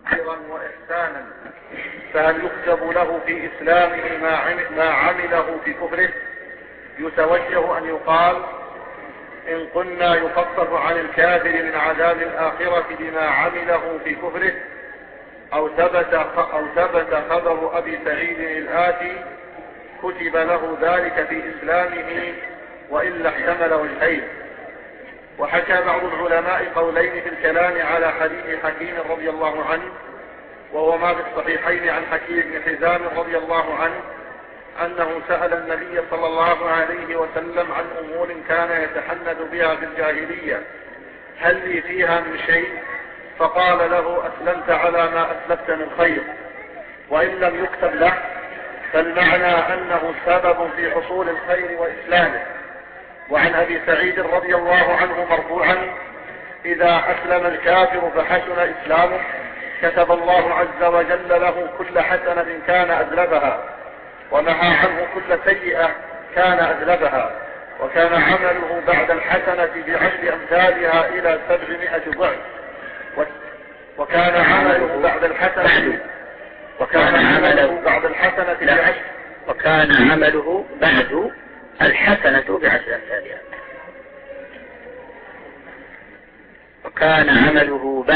خيرا وإحسانا، فهل يكتب له في إسلامه ما عمله في كفره؟ يتوجه أن يقال إن قلنا يخفف عن الكافر من عذاب الآخرة بما عمله في كفره، أو ثبت خبر أبي سعيد الآتي كتب له ذلك في إسلامه وإلا احتمل وجهين. وحكى بعض العلماء قولين في الكلام على حديث حكيم رضي الله عنه، وهو ما في الصحيحين عن حكيم بن حزام رضي الله عنه أنه سأل النبي صلى الله عليه وسلم عن أمور كان يتحنث بها في الجاهلية، هل لي فيها من شيء؟ فقال له أسلمت على ما أسلفت من خير. وإن لم يكتب له فالمعنى أنه سبب في حصول الخير وإسلامه. وعن أبي سعيد رضي الله عنه مرفوعا إذا أسلم الكافر فحسن إسلامه كتب الله عز وجل له كل حسنة كان أذلبها، ونهى عنه كل سيئة كان أذلبها، وكان عمله بعد الحسنة بعشر أمثالها إلى 700 ضعف. وكان عمله بعد الحسنة وكان عمله بعد الحسنة بعشر أمثالها. وكان عمله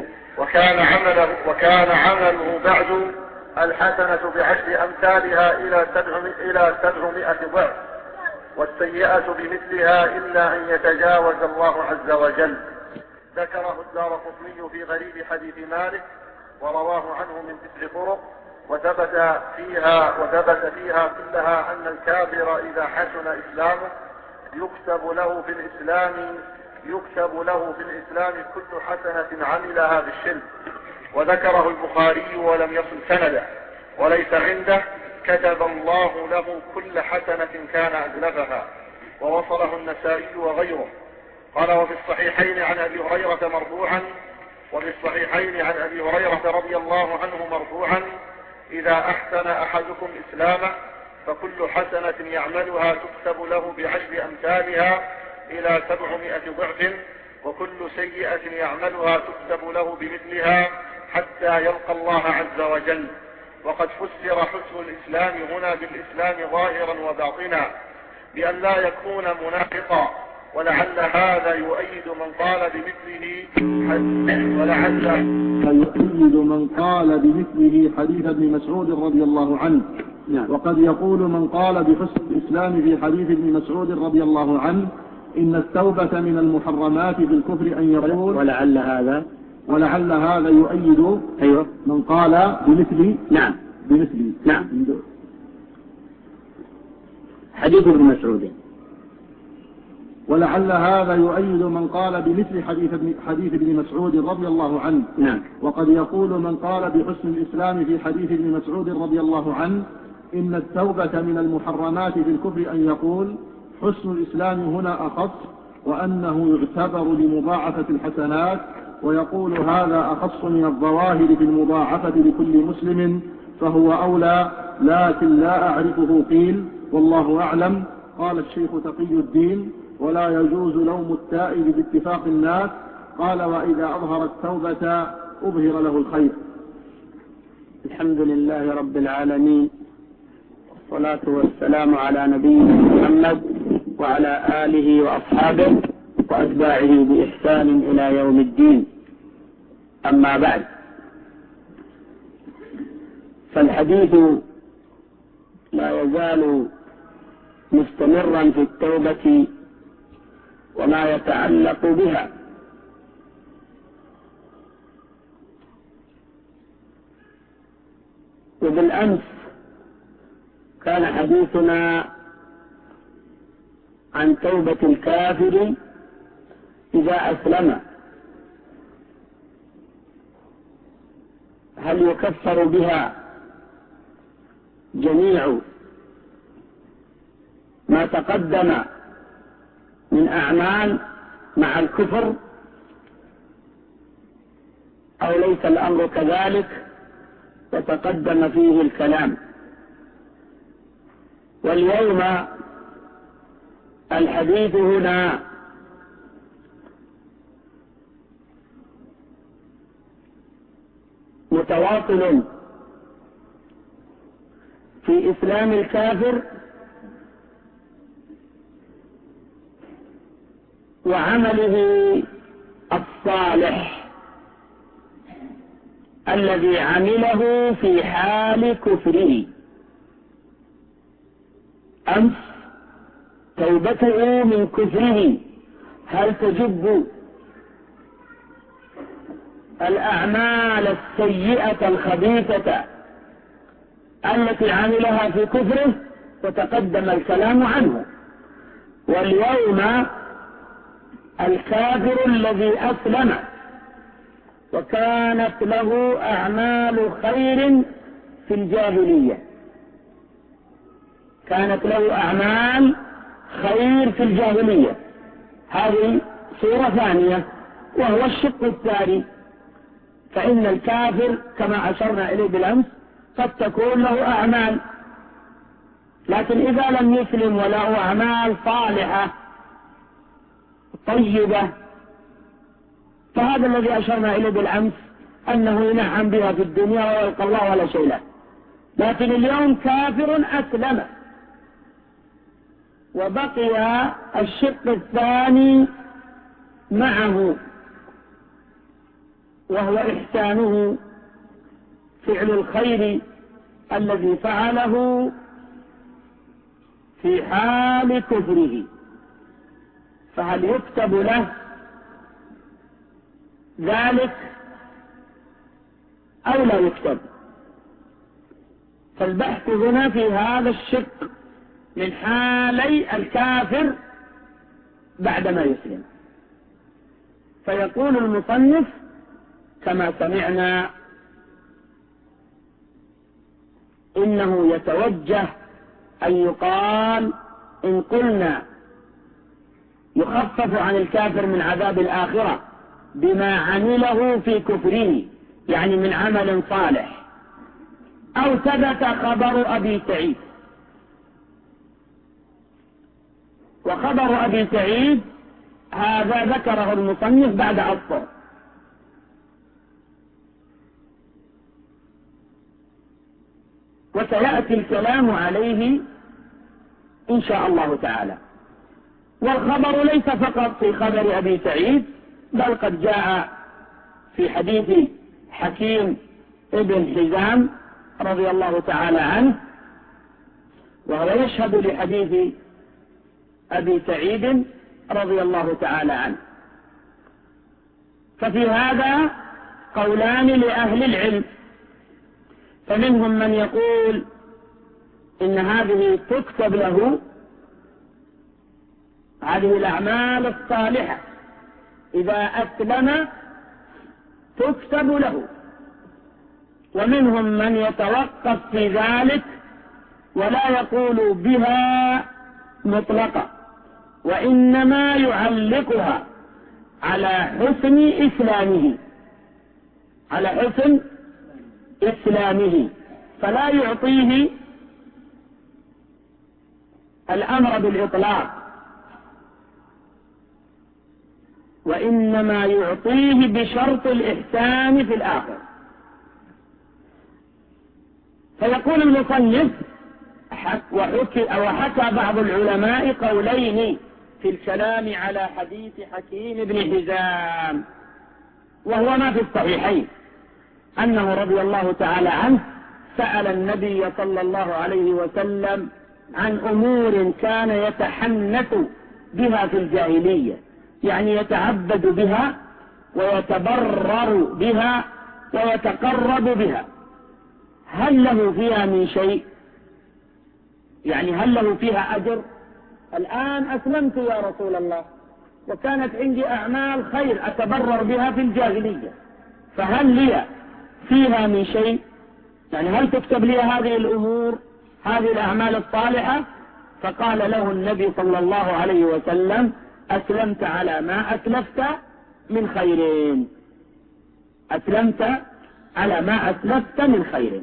بعد الحسنة بعشر أمثالها إلى 700 ضعف، والسيئة بمثلها إلا أن يتجاوز الله عز وجل. ذكره الدارقطني في غريب حديث مالك ورواه عنه من 9 طرق، وثبت فيها كلها أن الكافر إذا حسن إسلامه يكتب له في الإسلام كل حسنة عملها بالشرك. وذكره البخاري ولم يصل سنده، وليس عنده كتب الله له كل حسنة كان أذلبها، ووصله النسائي وغيره. قال وفي الصحيحين عن أبي هريرة رضي الله عنه مرفوعا إذا أحسن أحدكم إسلامه فكل حسنة يعملها تكتب له بعشر أمثالها إلى 700 ضعف، وكل سيئة يعملها تكتب له بمثلها حتى يلقى الله عز وجل. وقد فسر حسن الإسلام هنا بالإسلام ظاهرا وباطنا بأن لا يكون منافقا، ولعل هذا يؤيد من قال بمثله حديث ابن مسعود رضي الله عنه. وقد يقول من قال بحسن الإسلام في حديث ابن مسعود رضي الله عنه إن التوبة من المحرمات في الكفر أن يقول ولعل هذا يؤيد من قال بمثله. نعم. حديث ابن مسعود. ولعل هذا يؤيد من قال بمثل حديث ابن مسعود رضي الله عنه. نعم. وقد يقول من قال بحسن الإسلام في حديث ابن مسعود رضي الله عنه إن التوبة من المحرمات في الكفر أن يقول حسن الإسلام هنا أخص، وأنه يعتبر لمضاعفة الحسنات، ويقول هذا أخص من الظواهر في المضاعفة لكل مسلم فهو أولى، لكن لا أعرفه قيل والله أعلم. قال الشيخ تقي الدين ولا يجوز لوم التائب باتفاق الناس. قال وإذا أظهر التوبة أظهر له الخير. الحمد لله رب العالمين، والصلاة والسلام على نبينا محمد وعلى آله وأصحابه وأتباعه بإحسان إلى يوم الدين. أما بعد، فالحديث لا يزال مستمرا في التوبة وما يتعلق بها. وبالأمس كان حديثنا عن توبة الكافر إذا أسلم، هل يكفر بها جميع ما تقدم من أعمال مع الكفر أو ليس الأمر كذلك، وتقدم فيه الكلام. واليوم الحديث هنا متواصل في إسلام الكافر وعمله الصالح الذي عمله في حال كفره. أمس توبته من كفره هل تجب الأعمال السيئة الخبيثة التي عملها في كفره؟ وتقدم الكلام عنه. واليوم الكافر الذي أسلم وكانت له أعمال خير في الجاهلية، كانت له أعمال خير في الجاهلية، هذه صورة ثانية، وهو الشق الثاني. فإن الكافر كما أشرنا إليه بالأمس قد تكون له أعمال، لكن إذا لم يسلم وله أعمال صالحة طيبة فهذا الذي أشرنا إليه بالأمس أنه ينعم بها في الدنيا ويلقى الله ولا شيء له. لكن اليوم كافر أسلم وبقي الشق الثاني معه، وهو إحسانه، فعل الخير الذي فعله في حال كفره. فهل يكتب له ذلك أو لا يكتب؟ فالبحث هنا في هذا الشق من حالي الكافر بعدما يسلم. فيقول المصنف كما سمعنا إنه يتوجه أن يقال إن قلنا يخفف عن الكافر من عذاب الآخرة بما عمله في كفره، يعني من عمل صالح، أو ثبت خبر أبي سعيد. وخبر أبي سعيد هذا ذكره المصنف بعد عصر، وسيأتي الكلام عليه إن شاء الله تعالى. والخبر ليس فقط في خبر أبي سعيد، بل قد جاء في حديث حكيم ابن حزام رضي الله تعالى عنه، وهو يشهد لحديث أبي سعيد رضي الله تعالى عنه. ففي هذا قولان لأهل العلم، فمنهم من يقول إن هذه تكتب له، هذه الأعمال الصالحة إذا أسلم تكتب له، ومنهم من يتوقف في ذلك ولا يقول بها مطلقة، وإنما يعلقها على حسن إسلامه، على حسن إسلامه، فلا يعطيه الأمر بالإطلاق، وإنما يعطيه بشرط الإحسان في الآخر. فيقول المصنف وحكى بعض العلماء قولين في الكلام على حديث حكيم بن حزام، وهو ما في الصحيحين أنه رضي الله تعالى عنه سأل النبي صلى الله عليه وسلم عن أمور كان يتحنث بها في الجاهلية، يعني يتعبد بها ويتبرر بها ويتقرب بها، هل له فيها من شيء؟ يعني هل له فيها أجر؟ الآن أسلمت يا رسول الله وكانت عندي أعمال خير أتبرر بها في الجاهلية، فهل لي فيها من شيء؟ يعني هل تكتب لي هذه الأمور، هذه الأعمال الصالحة؟ فقال له النبي صلى الله عليه وسلم أسلمت على ما أسلفت من خيرين، أسلمت على ما أسلفت من خيرين.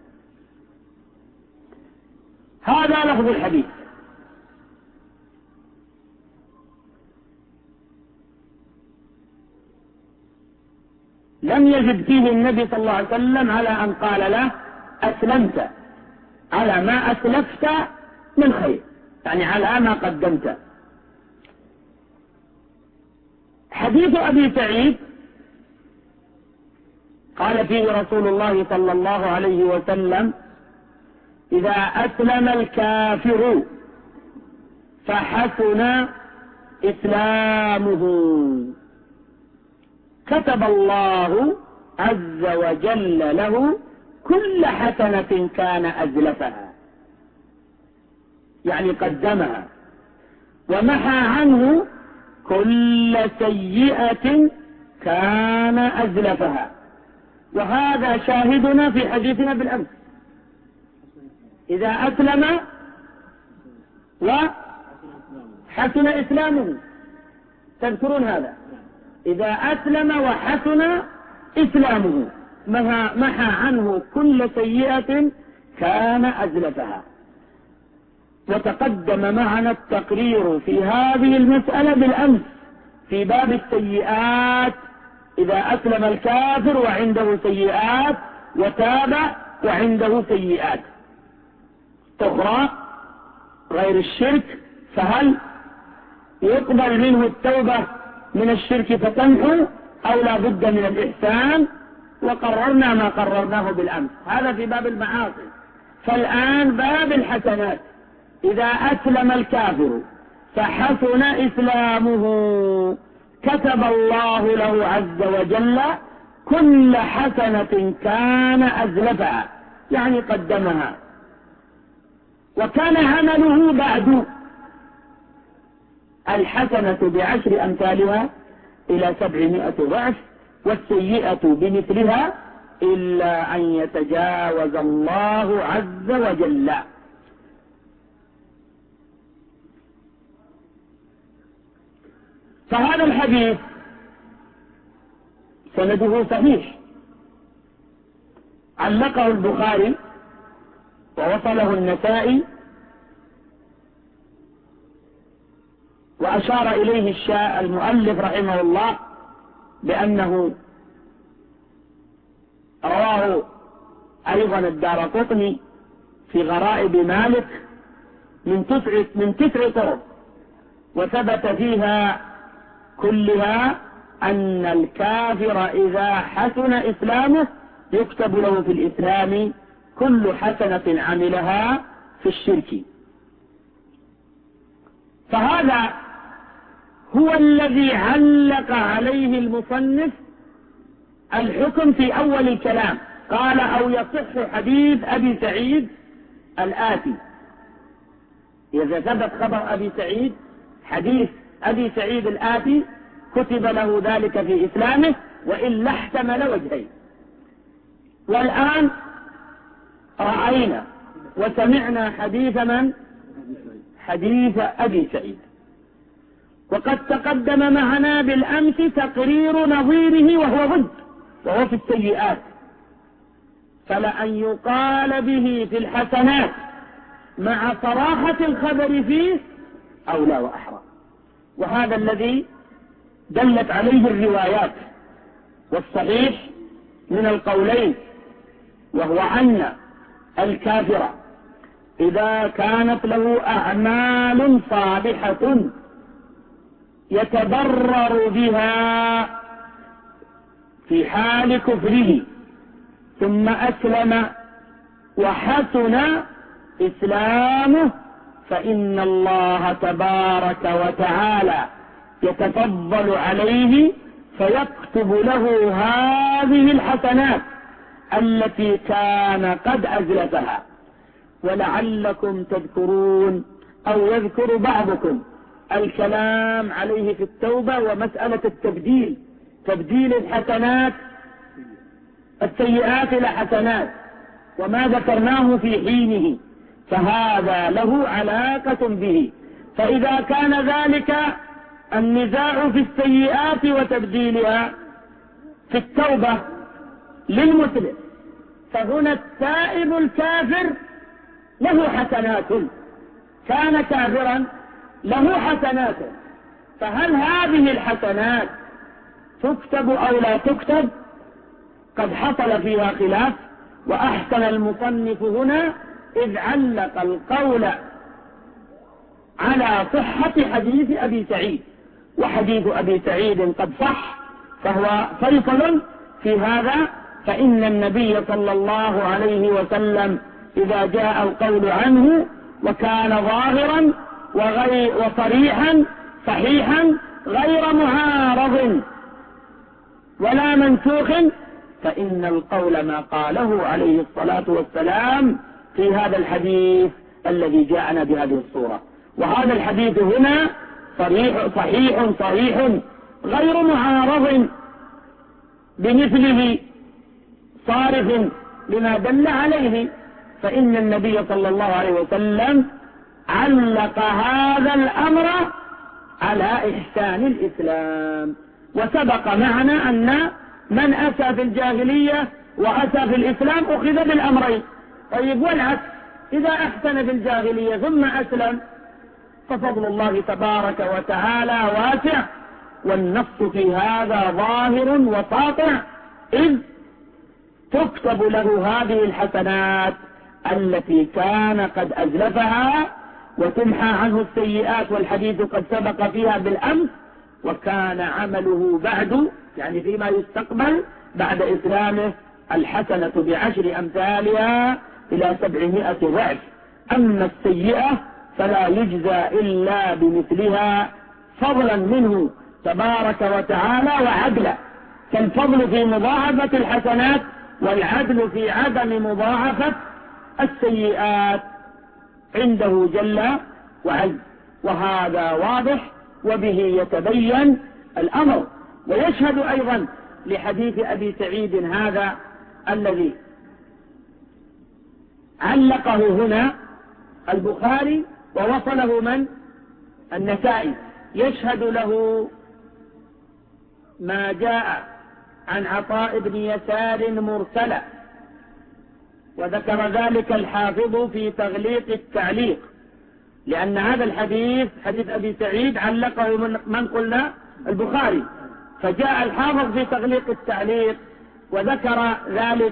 هذا لفظ الحديث. لم يجد فيه النبي صلى الله عليه وسلم على أن قال له أسلمت على ما أسلفت من خير، يعني على ما قدمت. حديث أبي سعيد قال فيه رسول الله صلى الله عليه وسلم: إذا أسلم الكافر فحسن إسلامه كتب الله عز وجل له كل حسنة كان أزلفها، يعني قدمها، ومحى عنه كل سيئة كان أزلفها. وهذا شاهدنا في حديثنا بالأمس: إذا أسلم وحسن إسلامه. تذكرون هذا؟ إذا أسلم وحسن إسلامه محى عنه كل سيئة كان أزلفها. وتقدم معنا التقرير في هذه المسألة بالأمس في باب السيئات: إذا أسلم الكافر وعنده سيئات وتاب وعنده سيئات أخرى غير الشرك، فهل يقبل منه التوبة من الشرك فتمحو أو لا بد من الإحسان؟ وقررنا ما قررناه بالأمس، هذا في باب المعاصي. فالآن باب الحسنات: إذا أسلم الكافر فحسن إسلامه كتب الله له عز وجل كل حسنة كان أزلفها، يعني قدمها، وكان عمله بعد الحسنة ب10 أمثالها إلى 700 ضعف، والسيئة بمثلها إلا أن يتجاوز الله عز وجل. فهذا الحديث سنده صحيح، علقه البخاري ووصله النسائي، وأشار إليه المؤلف رحمه الله بأنه رواه أيضا الدارقطني في غرائب مالك من 9 طرق، وثبت فيها كلها أن الكافر إذا حسن إسلامه يكتب له في الإسلام كل حسنة عملها في الشرك. فهذا هو الذي علق عليه المصنف الحكم في أول الكلام، قال: أو يصح حديث أبي سعيد الآتي. إذا ثبت خبر أبي سعيد، حديث أبي سعيد الآتي كتب له ذلك في إسلامه، وإلا احتمل وجهين. والآن رأينا وسمعنا حديث من؟ حديث أبي سعيد. وقد تقدم معنا بالأمس تقرير نظيره وهو في السيئات، فلأن يقال به في الحسنات مع صراحة الخبر فيه أولى وأحرى. وهذا الذي دلت عليه الروايات، والصحيح من القولين، وهو أن الكافر إذا كانت له أعمال صالحة يتضرر بها في حال كفره ثم أسلم وحسن إسلامه، فإن الله تبارك وتعالى يتفضل عليه فيكتب له هذه الحسنات التي كان قد أزلفها. ولعلكم تذكرون أو يذكر بعضكم الكلام عليه في التوبة ومسألة تبديل الحسنات السيئات إلى حسنات، وما ذكرناه في حينه، فهذا له علاقة به. فإذا كان ذلك النزاع في السيئات وتبديلها في التوبة للمسلم، فهنا التائب الكافر له حسنات، كان كافرا له حسنات، فهل هذه الحسنات تكتب أو لا تكتب؟ قد حصل فيها خلاف، وأحسن المصنف هنا إذ علق القول على صحة حديث أبي سعيد، وحديث أبي سعيد قد صح، فهو فيصل في هذا. فإن النبي صلى الله عليه وسلم إذا جاء القول عنه وكان ظاهرا وصريحا صحيحا غير معارض ولا منسوخ، فإن القول ما قاله عليه الصلاة والسلام في هذا الحديث الذي جاءنا بهذه الصورة. وهذا الحديث هنا صحيح غير معارض بمثله صارف لما دل عليه، فإن النبي صلى الله عليه وسلم علق هذا الأمر على إحسان الإسلام. وسبق معنا أن من أتى في الجاهلية وأتى في الإسلام أخذ بالأمرين. طيب والعكس، إذا أحسن في الجاهلية ثم أسلم ففضل الله تبارك وتعالى واسع، والنص في هذا ظاهر وساطع، إذ تكتب له هذه الحسنات التي كان قد أزلفها، وتمحى عنه السيئات، والحديث قد سبق فيها بالأمس، وكان عمله بعد يعني فيما يستقبل بعد إسلامه الحسنة ب10 أمثالها إلى 700 ضعف. أما السيئة فلا يجزى إلا بمثلها فضلا منه تبارك وتعالى وعدلا، كالفضل في مضاعفة الحسنات والعدل في عدم مضاعفة السيئات عنده جل وعز. وهذا واضح وبه يتبين الأمر. ويشهد أيضا لحديث أبي سعيد هذا الذي علقه هنا البخاري ووصله من؟ النسائي. يشهد له ما جاء عن عطاء بن يسار مرسلا، وذكر ذلك الحافظ في تغليق التعليق، لأن هذا الحديث حديث أبي سعيد علقه من قلنا؟ البخاري. فجاء الحافظ في تغليق التعليق وذكر ذلك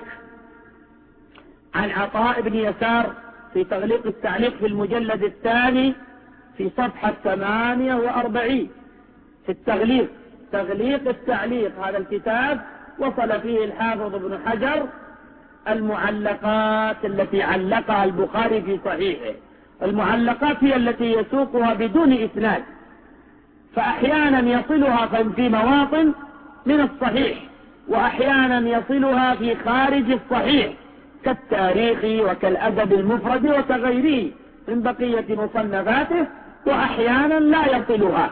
عن عطاء بن يسار في تغليق التعليق في المجلد الثاني في صفحة 48 في التغليق، تغليق التعليق. هذا الكتاب وصل فيه الحافظ ابن حجر المعلقات التي علقها البخاري في صحيحه. المعلقات هي التي يسوقها بدون إسناد، فأحيانا يصلها في مواطن من الصحيح، وأحيانا يصلها في خارج الصحيح كالتاريخ وكالأدب المفرد وكغيره من بقية مصنفاته، وأحيانا لا يصلها.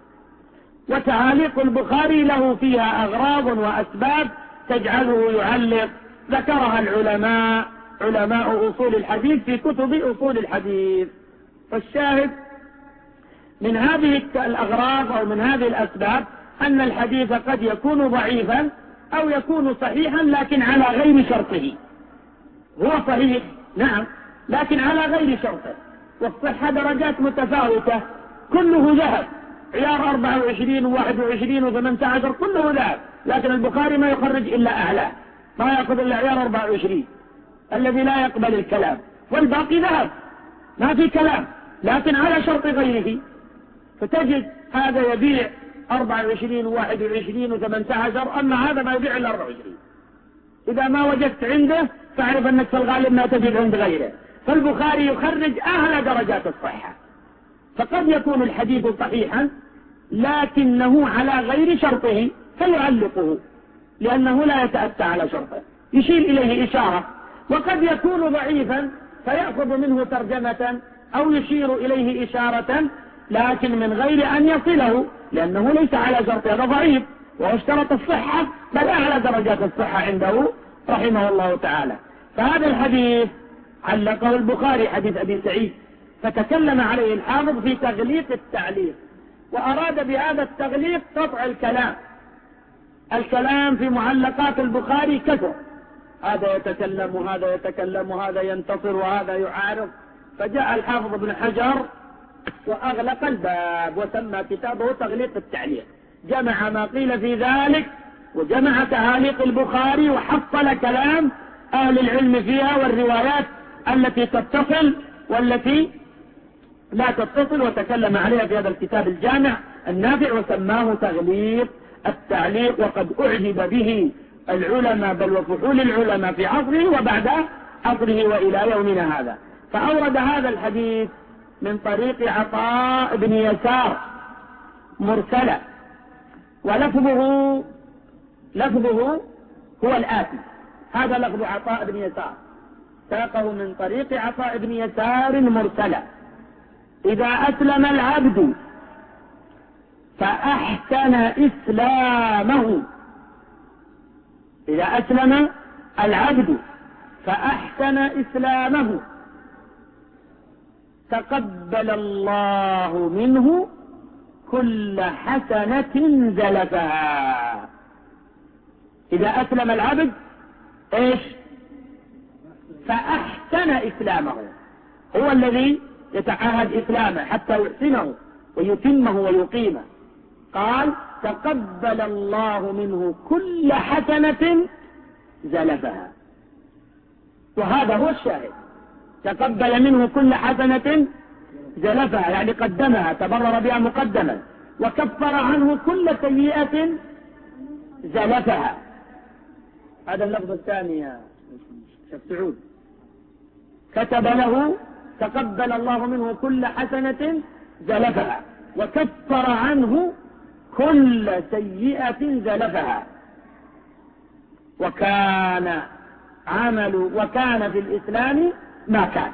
وتعاليق البخاري له فيها أغراض وأسباب تجعله يعلق، ذكرها العلماء علماء أصول الحديث في كتب أصول الحديث. فالشاهد من هذه الأغراض أو من هذه الأسباب أن الحديث قد يكون ضعيفا أو يكون صحيحا لكن على غير شرطه. هو صحيح نعم لكن على غير شرطه، والصحة درجات متفاوتة، كله ذهب، عيار 24 و21 و18 كله ذهب، لكن البخاري ما يخرج إلا أعلى، ما يأخذ إلا عيار 24 الذي لا يقبل الكلام، والباقي ذهب ما في كلام لكن على شرط غيره. فتجد هذا يبيع 24 و21 و18، أما هذا ما يبيع إلا 24. إذا ما وجدت عنده فاعرف أنك في الغالب ما تجد عند غيره. فالبخاري يخرج أعلى درجات الصحة، فقد يكون الحديث صحيحا لكنه على غير شرطه فيعلقه لأنه لا يتأتى على شرطه، يشير إليه إشارة. وقد يكون ضعيفا فيأخذ منه ترجمة أو يشير إليه إشارة لكن من غير أن يصله، لأنه ليس على شرطه، هذا ضعيف واشترط الصحة بل أعلى درجات الصحة عنده رحمه الله تعالى. فهذا الحديث علقه البخاري حديث أبي سعيد، فتكلم عليه الحافظ في تغليق التعليق، وأراد بهذا التغليق قطع الكلام في معلقات البخاري كثر، هذا يتكلم وهذا يتكلم وهذا ينتصر وهذا يعارض. فجاء الحافظ ابن حجر وأغلق الباب وسمى كتابه تغليق التعليق، جمع ما قيل في ذلك وجمع تعاليق البخاري وحصل كلام أهل العلم فيها والروايات التي تتصل والتي لا تتصل، وتكلم عليها في هذا الكتاب الجامع النافع وسماه تغليق التعليق. وقد أعجب به العلماء بل وفحول العلماء في عصره وبعد عصره وإلى يومنا هذا. فأورد هذا الحديث من طريق عطاء بن يسار مرسلا، لفظه هو الآتي. هذا لفظ عطاء بن يسار، ساقه من طريق عطاء بن يسار مرسلا: إذا أسلم العبد فأحسن إسلامه، إذا أسلم العبد فأحسن إسلامه تقبل الله منه كل حسنة زلفها. إذا أسلم العبد إيش؟ فأحسن إسلامه، هو الذي يتعاهد إسلامه حتى يحسنه ويتمه ويقيمه. قال تقبل الله منه كل حسنة زلفها، وهذا هو الشاهد. تقبل منه كل حسنة زلفها يعني قدمها، تبرر بها مقدما، وكفر عنه كل سيئة زلفها. هذا اللفظ الثاني يا شيخ سعود. كتب له تقبل الله منه كل حسنة زلفها وكفر عنه كل سيئة زلفها. وكان في الإسلام ما كان،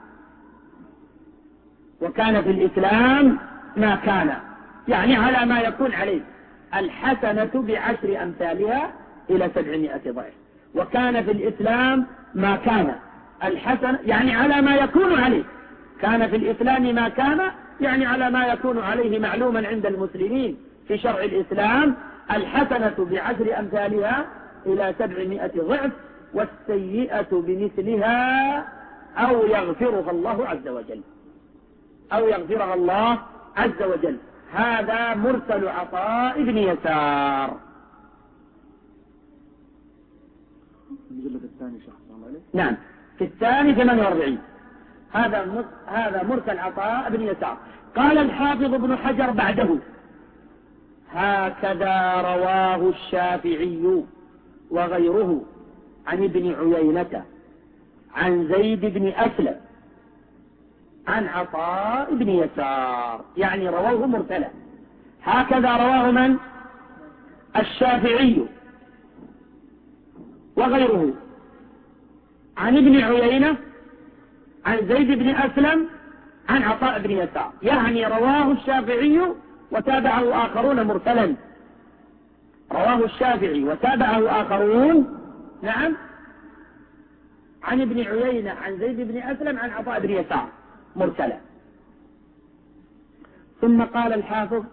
وكان في الإسلام ما كان يعني على ما يكون عليه، الحسنة ب10 أمثالها إلى 700 ضعف. وكان في الإسلام ما كان، الحسنة يعني على ما يكون عليه. كان في الإسلام ما كان يعني على ما يكون عليه معلوما عند المسلمين في شرع الإسلام. الحسنة ب10 أمثالها إلى 700 ضعف، والسيئة بمثلها أو يغفرها الله عز وجل، أو يغفرها الله عز وجل. هذا مرسل عطاء بن يسار. المجلد الثاني شخص عليه. نعم في الثاني 48. هذا مرسل عطاء بن يسار. قال الحافظ ابن حجر بعده: هكذا رواه الشافعي وغيره عن ابن عيينة عن زيد بن أسلم عن عطاء بن يسار، يعني رواه مرسلا. هكذا رواه من؟ الشافعي وغيره عن ابن عيينة عن زيد بن أسلم عن عطاء بن يسار، يعني رواه الشافعي وتابعه آخرون مرسلا. رواه الشافعي وتابعه آخرون، نعم، عن ابن عيينة عن زيد بن أسلم عن عطاء بن يسار مرسلا. ثم قال الحافظ: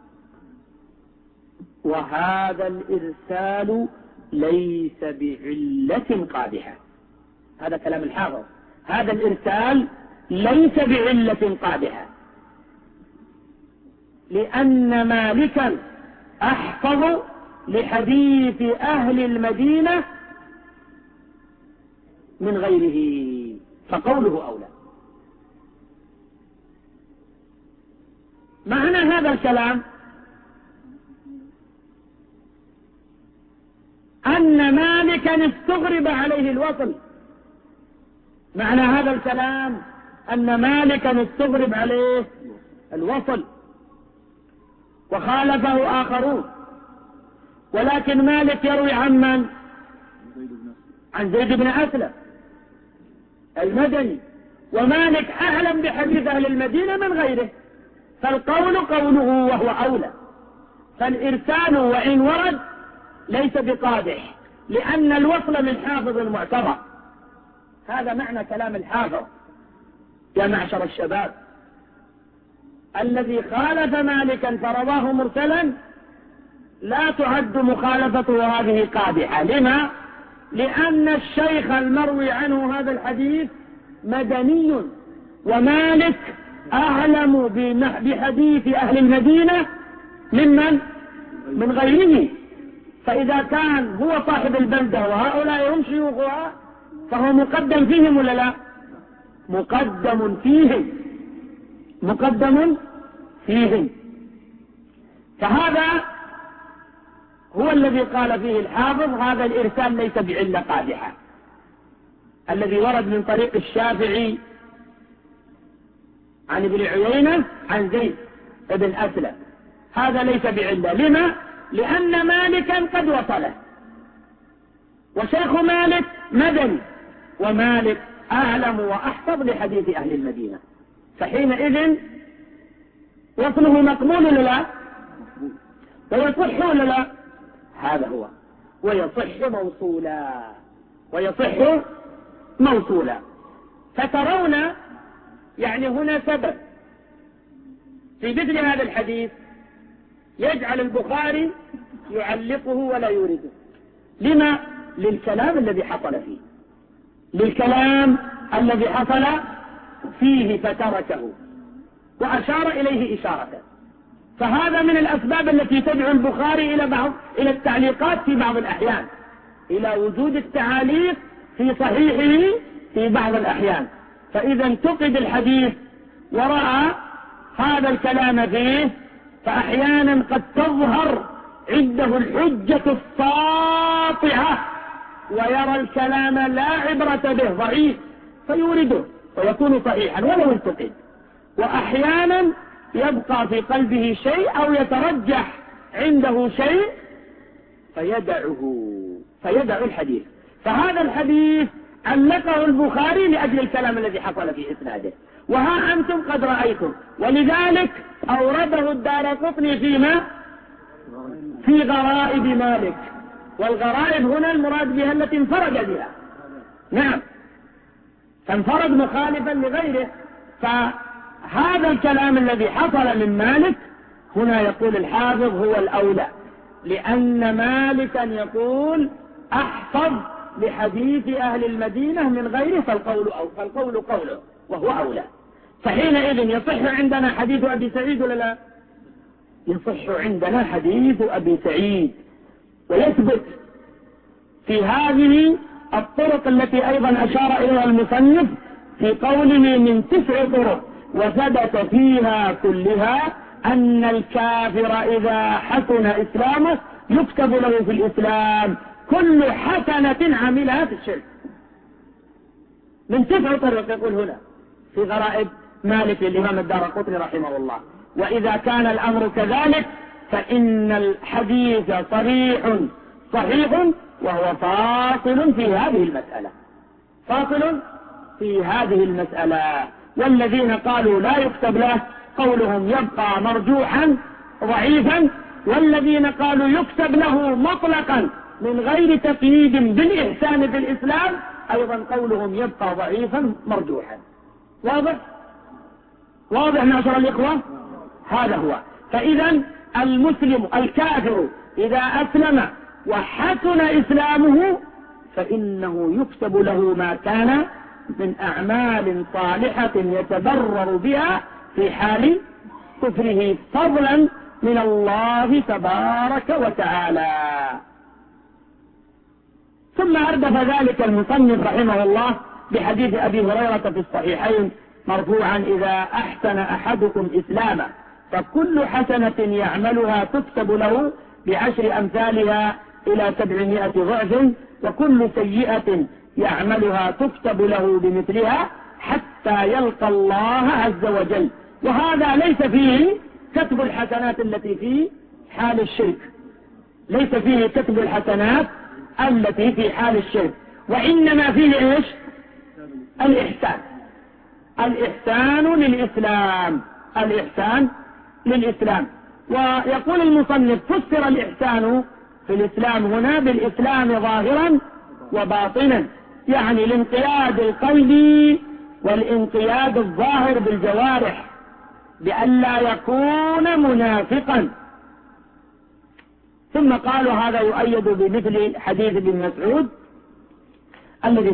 وهذا الإرسال ليس بعلة قادحة. هذا كلام الحافظ. هذا الإرسال ليس بعلة قادحة، لأن مالكا أحفظ لحديث أهل المدينة من غيره، فقوله أولى. معنى هذا الكلام أن مالكا استغرب عليه الوصل. معنى هذا الكلام أن مالكا استغرب عليه الوصل وخالفه آخرون، ولكن مالك يروي عن من؟ عن زيد بن أسلم المدني، ومالك أعلم بحديث أهل المدينة من غيره، فالقول قوله وهو أولى. فالإرسال وإن ورد ليس بقادح، لأن الوصل من حافظ معتبر. هذا معنى كلام الحافظ يا معشر الشباب. الذي خالف مالكا فرواه مرسلا لا تعد مخالفته هذه قادحة. لما؟ لأن الشيخ المروي عنه هذا الحديث مدني، ومالك أعلم بحديث أهل المدينة من غيره، فإذا كان هو صاحب البلدة وهؤلاء هم شيوخها فهو مقدم فيهم ولا لا؟ مقدم فيهم، مقدم فيهم. فهذا هو الذي قال فيه الحافظ هذا الإرسال ليس بعلة قادحة، الذي ورد من طريق الشافعي عن ابن عيينة عن زيد بن أسلم، هذا ليس بعلة. لما؟ لأن مالكا قد وصله، وشيخ مالك مدني، ومالك أعلم وأحفظ لحديث أهل المدينة، فحينئذ وصله مقبول ولا لا؟ ويصح ولا لا؟ هذا هو، ويصح موصولا، ويصح موصولا. فترون يعني هنا سبب في مثل هذا الحديث يجعل البخاري يعلقه ولا يورده. لما؟ للكلام الذي حصل فيه، للكلام الذي حصل فيه فتركه وأشار إليه إشارة. فهذا من الأسباب التي تدعو البخاري إلى التعليقات في بعض الأحيان، إلى وجود التعاليق في صحيحه في بعض الأحيان. فإذا انتقد الحديث ورأى هذا الكلام فيه، فأحيانا قد تظهر عنده الحجة الساطعة ويرى الكلام لا عبرة به ضعيف فيورده ويكون صحيحا ولو انتقد. وأحيانا يبقى في قلبه شيء أو يترجح عنده شيء فيدع الحديث. فهذا الحديث علقه البخاري لأجل الكلام الذي حصل في إسناده، وها أنتم قد رأيتم. ولذلك أورده الدارقطني فيما في غرائب مالك، والغرائب هنا المراد بها التي انفرد بها، نعم، فانفرد مخالفا لغيره. فهذا الكلام الذي حصل من مالك هنا يقول الحافظ هو الأولى، لأن مالكا يقول أحفظ لحديث أهل المدينة من غيره، فالقول قوله وهو أولى. فحينئذ يصح عندنا حديث أبي سعيد ولا لا؟ يصح عندنا حديث أبي سعيد، ويثبت في هذه الطرق التي أيضا أشار إليها المصنف في قوله من 9 طرق، وثبت فيها كلها أن الكافر إذا حسن إسلامه يكتب له في الإسلام كل حسنة عملها في الشرك. من 9 طرق يقول هنا في غرائب مالك الإمام الدارقطني رحمه الله. وإذا كان الأمر كذلك فإن الحديث صحيح وهو فاصل في هذه المسألة، فاصل في هذه المسألة. والذين قالوا لا يكتب له قولهم يبقى مرجوحا ضعيفا، والذين قالوا يكتب له مطلقا من غير تقييد بالإحسان في الإسلام أيضا قولهم يبقى ضعيفا مرجوحا. واضح معشر الإخوة؟ هذا هو. فإذا المسلم الكافر إذا أسلم وحسن إسلامه فإنه يكتب له ما كان من أعمال صالحة يتبرر بها في حال كفره فضلا من الله تبارك وتعالى. ثم أردف ذلك المصنف رحمه الله بحديث أبي هريرة في الصحيحين مرفوعا إذا أحسن أحدكم إسلاما فكل حسنة يعملها تكتب له ب10 أمثالها إلى 700 ضعف، وكل سيئة يعملها تكتب له بمثلها حتى يلقى الله عز وجل. وهذا ليس فيه كتب الحسنات التي في حال الشرك، ليس فيه كتب الحسنات التي في حال الشرك، وإنما فيه إيش؟ الإحسان للإسلام، الإحسان للإسلام. ويقول المصنف فسر الإحسان في الإسلام هنا بالإسلام ظاهرا وباطنا، يعني الانقياد القلبي والانقياد الظاهر بالجوارح بأن لا يكون منافقا. ثم قالوا هذا يؤيد بمثل حديث ابن مسعود الذي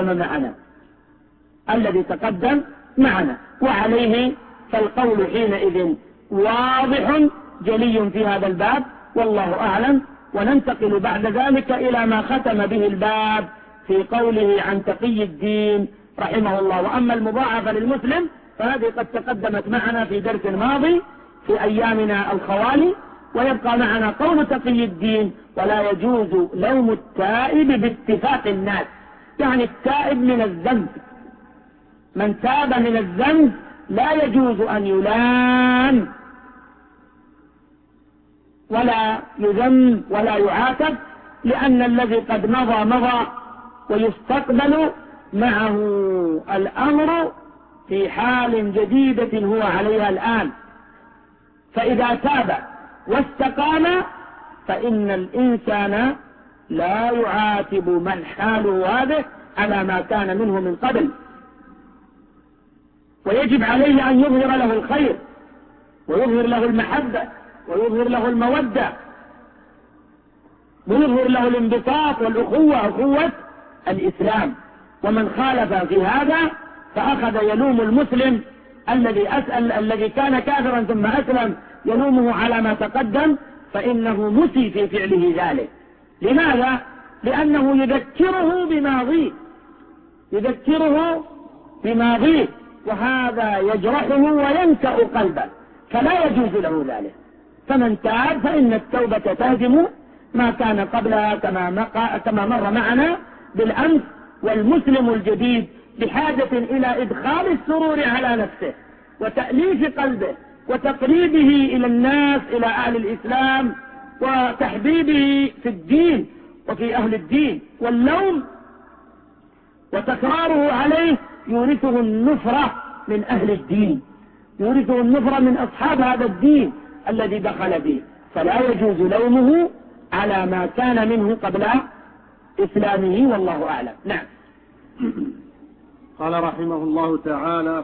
تقدم معنا، وعليه فالقول حينئذ واضح جلي في هذا الباب، والله أعلم، وننتقل بعد ذلك إلى ما ختم به الباب في قوله عن تقي الدين رحمه الله. وأما المضاعفة للمسلم فهذه قد تقدمت معنا في درس ماضي في أيامنا الخوالي، ويبقى معنا قول تقي الدين: ولا يجوز لوم التائب باتفاق الناس. يعني التائب من الذنب، من تاب من الذنب لا يجوز أن يلام ولا يذم ولا يعاتب، لأن الذي قد مضى ويستقبل معه الأمر في حال جديدة هو عليها الآن. فإذا تاب واستقام فإن الإنسان لا يعاتب من حاله هذا على ما كان منه من قبل، ويجب عليه أن يظهر له الخير ويظهر له المحبة ويظهر له المودة ويظهر له الانبساط والأخوة، أخوة الإسلام. ومن خالف في هذا فأخذ يلوم المسلم الذي كان كافرا ثم أسلم، يلومه على ما تقدم، فإنه مسي في فعله ذلك. لماذا؟ لأنه يذكره بماضيه، وهذا يجرحه وينكأ قلبه، فلا يجوز له ذلك. فمن تاب فإن التوبة تهدم ما كان قبلها كما مر معنا بالأمس. والمسلم الجديد بحاجة إلى إدخال السرور على نفسه وتأليف قلبه وتقريبه إلى الناس، إلى أهل الإسلام، وتحبيبه في الدين وفي أهل الدين. واللوم وتكراره عليه يورثه النفرة من أهل الدين، يورثه النفرة من أصحاب هذا الدين الذي دخل به، فلا يجوز لومه على ما كان منه قبل إسلامه، والله أعلم. نعم. قال رحمه الله تعالى: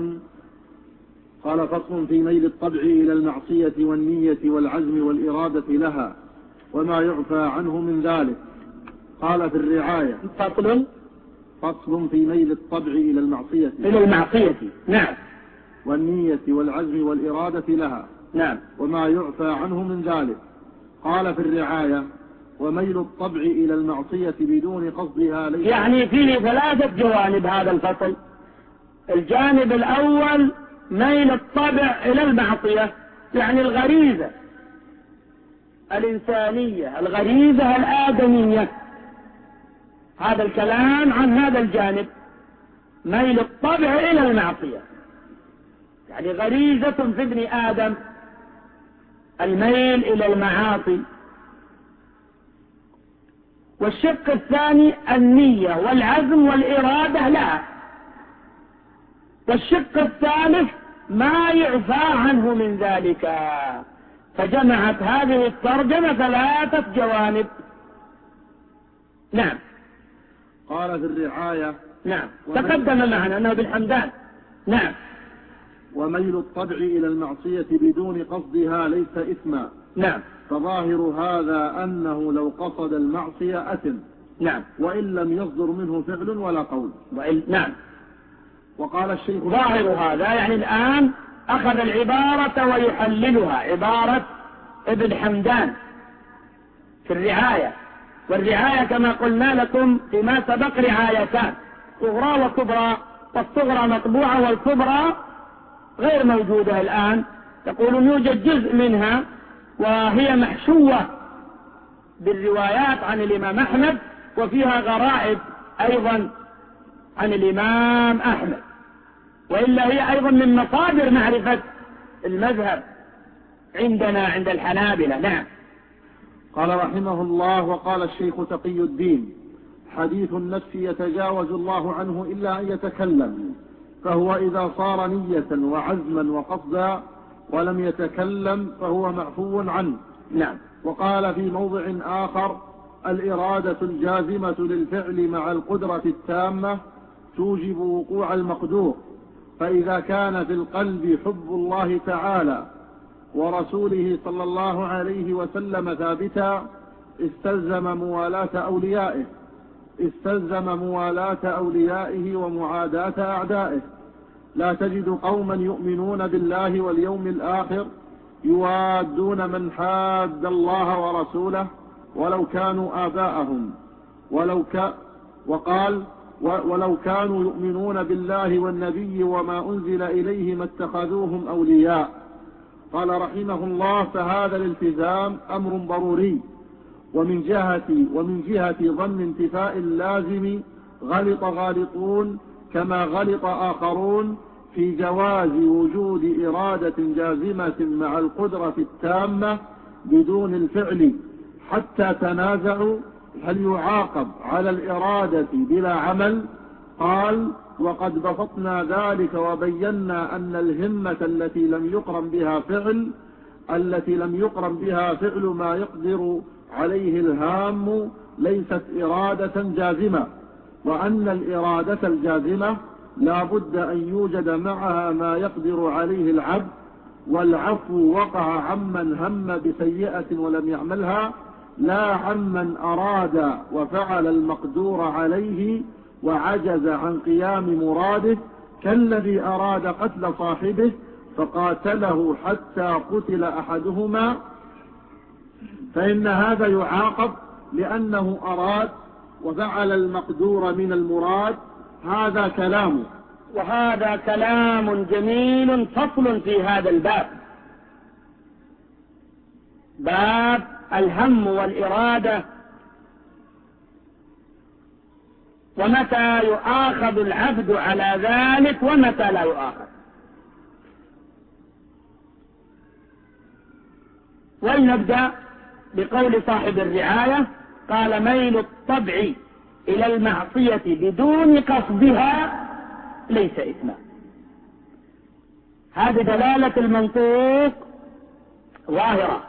فصل في ميل الطبع إلى المعصية والنية والعزم والإرادة لها وما يعفى عنه من ذلك. قال في الرعاية: فصل في ميل الطبع إلى المعصية نعم، والنية والعزم والإرادة لها، نعم، وما يعفى عنه من ذلك. قال في الرعاية: وميل الطبع إلى المعصية بدون قصدها ليس. يعني فيه 3 جوانب هذا الفصل. الجانب الأول ميل الطبع إلى المعصية، يعني الغريزة الإنسانية، الغريزة الآدمية. هذا الكلام عن هذا الجانب، ميل الطبع إلى المعصية، يعني غريزة في ابن آدم الميل إلى المعاصي. والشق الثاني النية والعزم والإرادة لها. والشق الثالث ما يعفى عنه من ذلك. فجمعت هذه الترجمة 3 جوانب. نعم. قال في الرعاية: نعم، تقدم معنا أنه بالحمدان. نعم. وميل الطبع إلى المعصية بدون قصدها ليس إثما. نعم. فظاهر هذا أنه لو قصد المعصية أثم. نعم. وإن لم يصدر منه فعل ولا قول. نعم. وقال الشيخ: ظاهر هذا يعني الآن أخذ العبارة ويحللها، عبارة ابن حمدان في الرعاية. والرعاية كما قلنا لكم فيما سبق رعايتان، صغرى وكبرى، والصغرى مطبوعة والكبرى غير موجودة الآن. يقولون يوجد جزء منها وهي محشوة بالروايات عن الإمام أحمد، وفيها غرائب أيضا عن الإمام أحمد، وإلا هي أيضا من مصادر معرفة المذهب عندنا عند الحنابلة. نعم. قال رحمه الله: وقال الشيخ تقي الدين: حديث النفس يتجاوز الله عنه إلا أن يتكلم، فهو إذا صار نية وعزما وقصدا ولم يتكلم فهو معفو عنه. نعم. وقال في موضع آخر: الإرادة الجازمة للفعل مع القدرة التامة توجب وقوع المقدور، فإذا كان في القلب حب الله تعالى ورسوله صلى الله عليه وسلم ثابتا استلزم موالاة أوليائه ومعاداة أعدائه. لا تجد قوما يؤمنون بالله واليوم الآخر يوادون من حاد الله ورسوله ولو كانوا آباءهم وقال ولو كانوا يؤمنون بالله والنبي وما أنزل إليه ما اتخذوهم أولياء. قال رحمه الله: فهذا الالتزام أمر ضروري. ومن جهة ظن انتفاء اللازم غلط غالطون كما غلط آخرون في جواز وجود إرادة جازمة مع القدرة التامة بدون الفعل، حتى تنازعوا هل يعاقب على الإرادة بلا عمل. قال: وقد بسطنا ذلك وبينا أن الهمة التي لم يقرن بها فعل ما يقدر عليه الهام ليست إرادة جازمة، وأن الإرادة الجازمة لا بد أن يوجد معها ما يقدر عليه العبد، والعفو وقع عمن هم بسيئة ولم يعملها، لا عمن أراد وفعل المقدور عليه وعجز عن قيام مراده، كالذي أراد قتل صاحبه فقاتله حتى قتل أحدهما، فإن هذا يعاقب لأنه أراد وفعل المقدور من المراد. هذا كلامه. وهذا كلام جميل فصل في هذا الباب، باب الهم والإرادة، ومتى يؤاخذ العبد على ذلك ومتى لا يؤاخذ. ولنبدأ بقول صاحب الرعاية: قال: ميل الطبع إلى المعصية بدون قصدها ليس إثما. هذه دلالة المنطوق ظاهرة.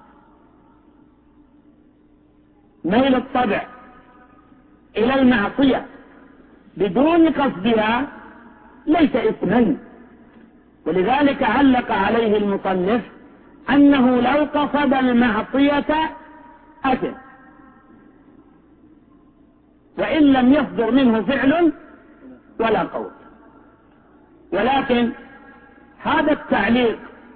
ميل الطبع إلى المعصية بدون قصدها ليس إثما، ولذلك علق عليه المصنف أنه لو قصد المعصية أثم، وإن لم يصدر منه فعل ولا قول. ولكن هذا التعليق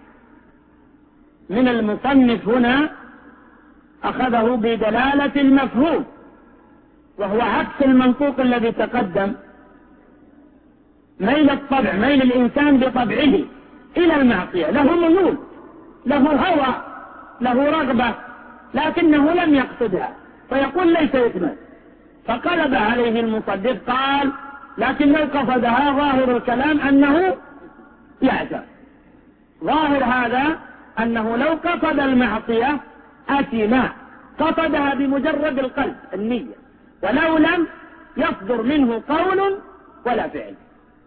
من المصنف هنا أخذه بدلالة المفهوم، وهو عكس المنطوق الذي تقدم. ميل الطبع، ميل الإنسان بطبعه إلى المعصية، له ميول، له هوى، له رغبة، لكنه لم يقصدها، فيقول ليس إثما. فقلب عليه المصدق قال: لكن لو قصدها ظاهر الكلام أنه يعزم. ظاهر هذا أنه لو قصد المعصية أثم، قصدها بمجرد القلب النية، ولو لم يصدر منه قول ولا فعل.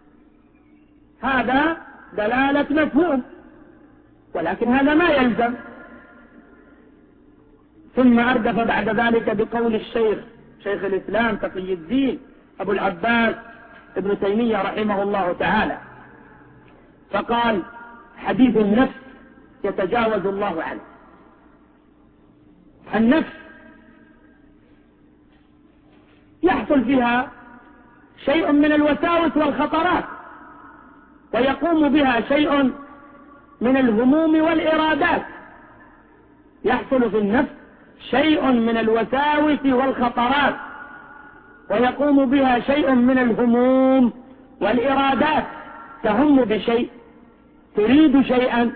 هذا دلالة مفهوم، ولكن هذا ما يلزم. ثم أردف بعد ذلك بقول شيخ الإسلام تقي الدين أبو العباس ابن تيمية رحمه الله تعالى، فقال: حديث النفس يتجاوز الله عنه. النفس يحصل فيها شيء من الوساوس والخطرات، ويقوم بها شيء من الهموم والإرادات. يحصل في النفس شيء من الوساوس والخطرات، ويقوم بها شيء من الهموم والإرادات. تهم بشيء، تريد شيئا،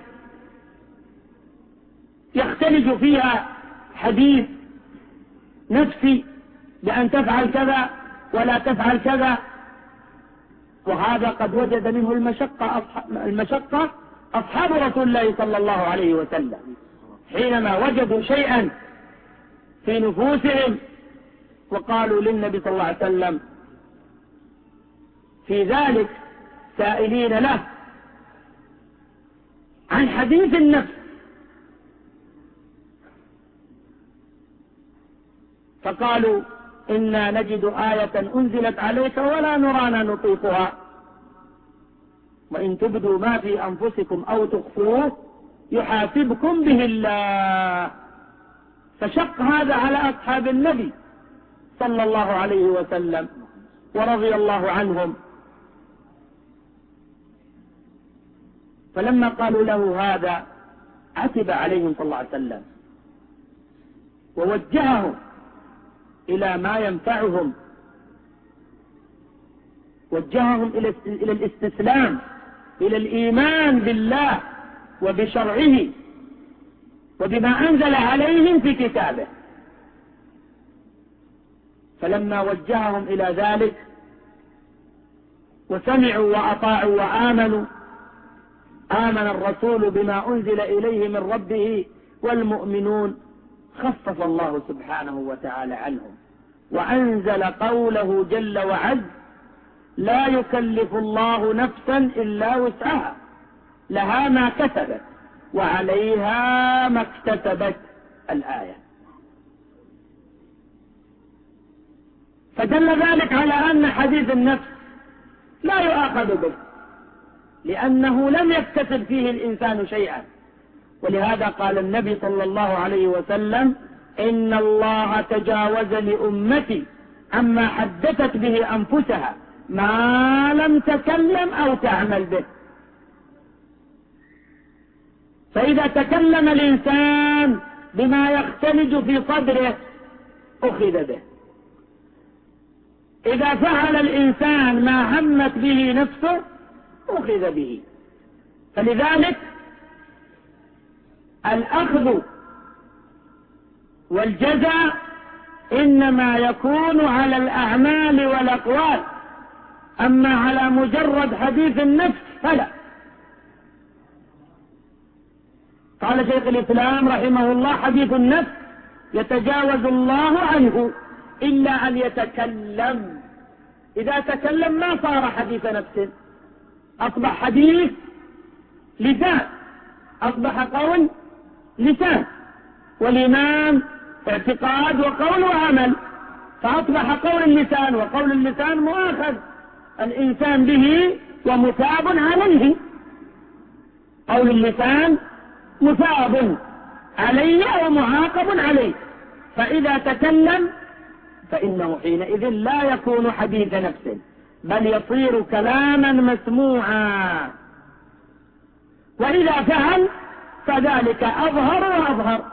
يختلج فيها حديث نفسي بأن تفعل كذا ولا تفعل كذا، وهذا قد وجد منه المشقة أصحاب رسول الله صلى الله عليه وسلم، حينما وجدوا شيئا في نفوسهم وقالوا للنبي صلى الله عليه وسلم في ذلك سائلين له عن حديث النفس، فقالوا: إنا نجد آية أنزلت عليك ولا نرانا نطيقها، وإن تبدوا ما في أنفسكم أو تخفوه يحاسبكم به الله. فشق هذا على أصحاب النبي صلى الله عليه وسلم ورضي الله عنهم. فلما قالوا له هذا عتب عليهم صلى الله عليه وسلم ووجههم إلى ما ينفعهم، وجههم إلى الاستسلام، إلى الإيمان بالله وبشرعه وبما أنزل عليهم في كتابه. فلما وجههم إلى ذلك وسمعوا وأطاعوا وآمنوا، آمن الرسول بما أنزل إليه من ربه والمؤمنون، خفف الله سبحانه وتعالى عنهم وأنزل قوله جل وعز: لا يكلف الله نفسا إلا وسعها، لها ما كسبت وعليها ما اكتسبت. الآية. فدل ذلك على أن حديث النفس لا يؤاخذ به، لأنه لم يكتسب فيه الإنسان شيئا. ولهذا قال النبي صلى الله عليه وسلم: إن الله تجاوز لأمتي عما حدثت به أنفسها ما لم تكلم أو تعمل به. فإذا تكلم الإنسان بما يختلج في صدره أخذ به، إذا فعل الإنسان ما همت به نفسه أخذ به. فلذلك الأخذ والجزاء إنما يكون على الأعمال والأقوال، أما على مجرد حديث النفس فلا. قال شيخ الإسلام رحمه الله: حديث النفس يتجاوز الله عنه إلا أن يتكلم. إذا تكلم ما صار حديث نفس، أصبح حديث لسان، أصبح قول لسان، والإيمان اعتقاد وقول وعمل، فأصبح قول اللسان وقول اللسان مؤاخذ الإنسان به ومثاب عليه. قول اللسان مثاب عليه ومعاقب عليه، فإذا تكلم فإنه حينئذ لا يكون حديث نفس، بل يصير كلاما مسموعا. وإذا فعل فذلك أظهر وأظهر.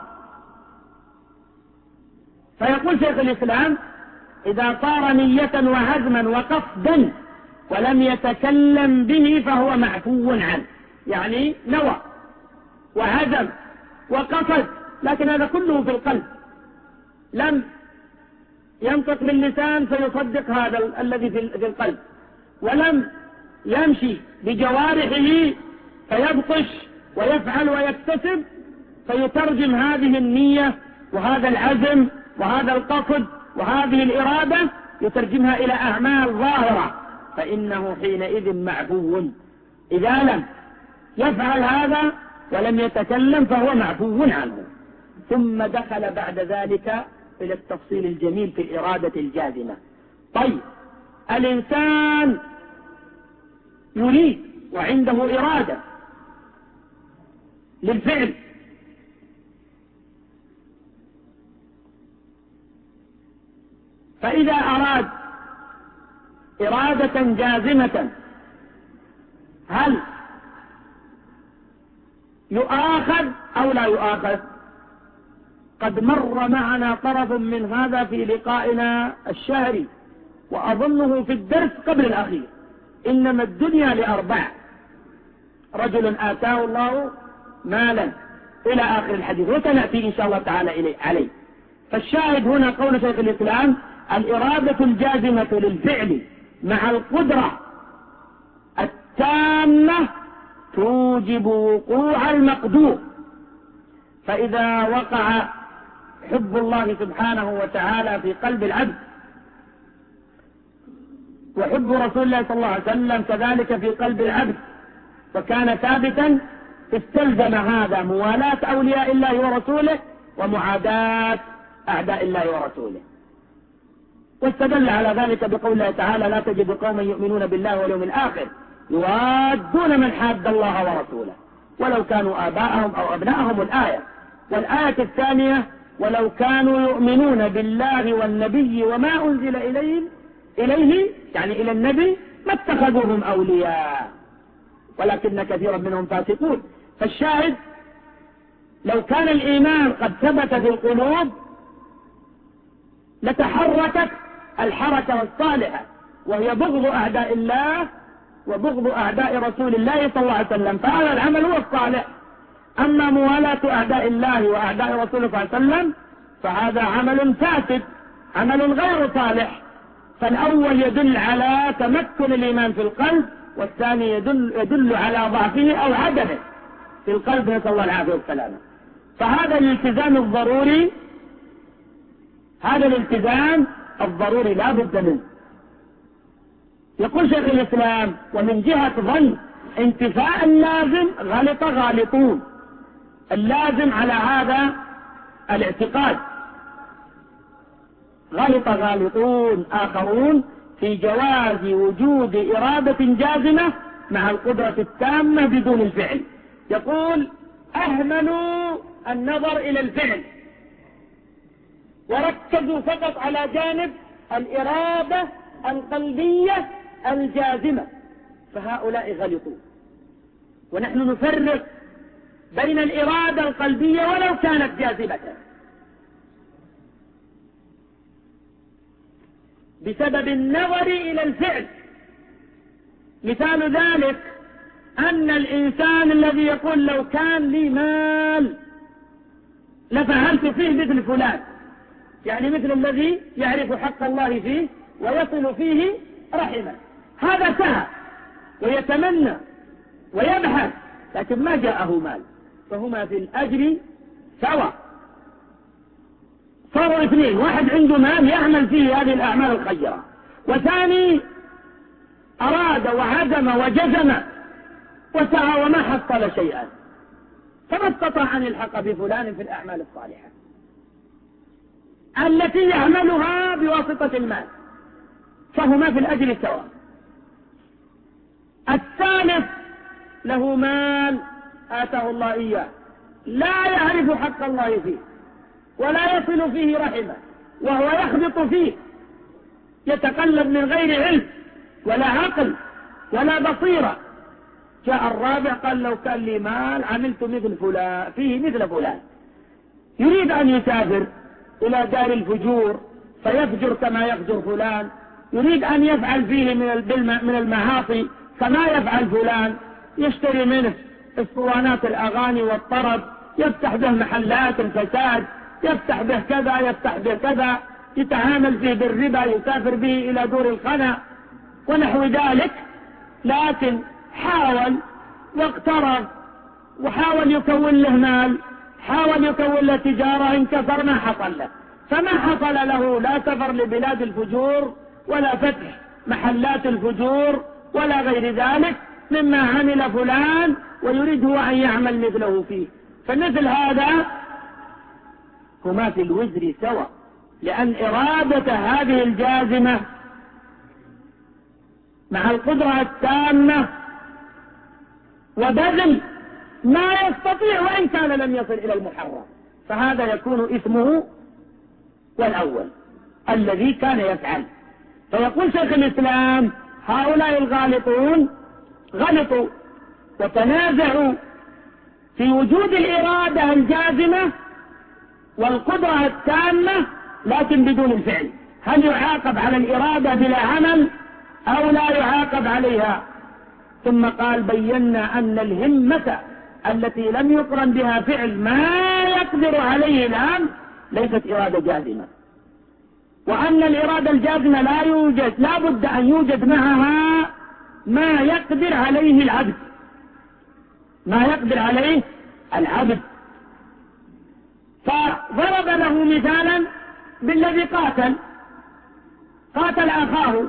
فيقول شيخ الإسلام: إذا صار نية وعزما وقصدا ولم يتكلم به فهو معفو عنه، يعني نوى وعزم وقصد، لكن هذا كله في القلب، لم ينطق باللسان فيصدق هذا الذي في القلب، ولم يمشي بجوارحه فيبطش ويفعل ويكتسب فيترجم هذه النية وهذا العزم وهذا القصد وهذه الإرادة يترجمها إلى أعمال ظاهرة، فإنه حينئذ معفو. إذا لم يفعل هذا ولم يتكلم فهو معفو عنه. ثم دخل بعد ذلك إلى التفصيل الجميل في الإرادة الجازمة. طيب، الإنسان يريد وعنده إرادة للفعل، فإذا أراد إرادة جازمة هل يؤاخذ أو لا يؤاخذ؟ قد مر معنا طرف من هذا في لقائنا الشهري، وأظنه في الدرس قبل الأخير. إنما الدنيا لأربع: رجل آتاه الله مالا إلى آخر الحديث، وسنأتي إن شاء الله تعالى عليه. فالشاهد هنا قول شيخ الإسلام: الإرادة الجازمة للفعل مع القدرة التامة توجب وقوع المقدور. فإذا وقع حب الله سبحانه وتعالى في قلب العبد وحب رسول الله صلى الله عليه وسلم كذلك في قلب العبد وكان ثابتا، استلزم هذا موالاة أولياء الله ورسوله ومعاداة أعداء الله ورسوله. واستدل على ذلك بقول الله تعالى: لا تجد قوما يؤمنون بالله واليوم الآخر يوادون من حاد الله ورسوله ولو كانوا آباءهم أو أبناءهم. الآية. والآية الثانية: ولو كانوا يؤمنون بالله والنبي وما أنزل إليه يعني إلى النبي ما اتخذوهم أولياء ولكن كثيرا منهم فاسقون. فالشاهد: لو كان الإيمان قد ثبت في القلوب لتحركت الحركة الصالحة، وهي بغض أعداء الله وبغض أعداء رسول الله صلى الله عليه وسلم، فهذا العمل هو الصالح. أما موالاة أعداء الله وأعداء رسوله صلى الله عليه وسلم فهذا عمل فاسد، عمل غير صالح. فالأول يدل على تمكن الإيمان في القلب، والثاني يدل على ضعفه أو عدمه في القلب، نسأل الله العافية والسلامة. فهذا الالتزام الضروري، هذا الالتزام الضروري لا بد منه. يقول شيخ الإسلام: ومن جهة ظن انتفاء اللازم غلط غالطون. اللازم على هذا الاعتقاد غلط غالطون آخرون في جواز وجود إرادة جازمة مع القدرة التامة بدون الفعل. يقول: أهملوا النظر إلى الفعل وركزوا فقط على جانب الإرادة القلبية الجازمة، فهؤلاء غلطوا. ونحن نفرق بين الإرادة القلبية ولو كانت جاذبة بسبب النظر إلى الفعل. مثال ذلك أن الإنسان الذي يقول: لو كان لي مال لفعلت فيه مثل فلان، يعني مثل الذي يعرف حق الله فيه ويصل فيه رحمه، هذا سهى ويتمنى ويبحث لكن ما جاءه مال، فهما في الأجر سواء. صاروا اثنين: واحد عنده مال يعمل فيه هذه الأعمال الخيرة، وثاني أراد وعزم وجزم وسعى وما حصل شيئا، فما استطاع أن يلحق بفلان في الأعمال الصالحة التي يعملها بواسطة المال، فهما في الأجر سواء. الثالث له مال آتاه الله إياه، لا يعرف حق الله فيه ولا يصل فيه رحمه، وهو يخبط فيه، يتقلب من غير علم ولا عقل ولا بصيرة. جاء الرابع قال: لو كان لي مال عملت مثل فلان فيه مثل فلان. يريد أن يسافر إلى دار الفجور فيفجر كما يفجر فلان، يريد أن يفعل فيه من المعاصي كما يفعل فلان، يشتري منه اسطوانات الأغاني والطرب، يفتح به محلات الفساد، يفتح به كذا يفتح به كذا، يتعامل فيه بالربا، يسافر به إلى دور الخنا ونحو ذلك. لكن حاول واقترب وحاول يكون له مال، حاول يكون له تجارة، انكسر ما حصل له، فما حصل له لا سفر لبلاد الفجور ولا فتح محلات الفجور ولا غير ذلك مما عمل فلان، ويريد هو أن يعمل مثله فيه. فمثل هذا هما في الوزر سواء، لأن إرادة هذه الجازمة مع القدرة التامة وبذل ما يستطيع وإن كان لم يصل إلى المحرم، فهذا يكون إثمه والأول الذي كان يفعل. فيقول شيخ الإسلام: هؤلاء الغالطون غلطوا وتنازعوا في وجود الإرادة الجازمة والقدرة التامة لكن بدون الفعل. هل يعاقب على الإرادة بلا عمل أو لا يعاقب عليها؟ ثم قال: بينا أن الهمة التي لم يقرن بها فعل ما يقدر عليه الآن ليست إرادة جازمة، وأن الإرادة الجازمة لا بد أن يوجد معها ما يقدر عليه العبد، ما يقدر عليه العبد. فضرب له مثالا بالذي قاتل أخاه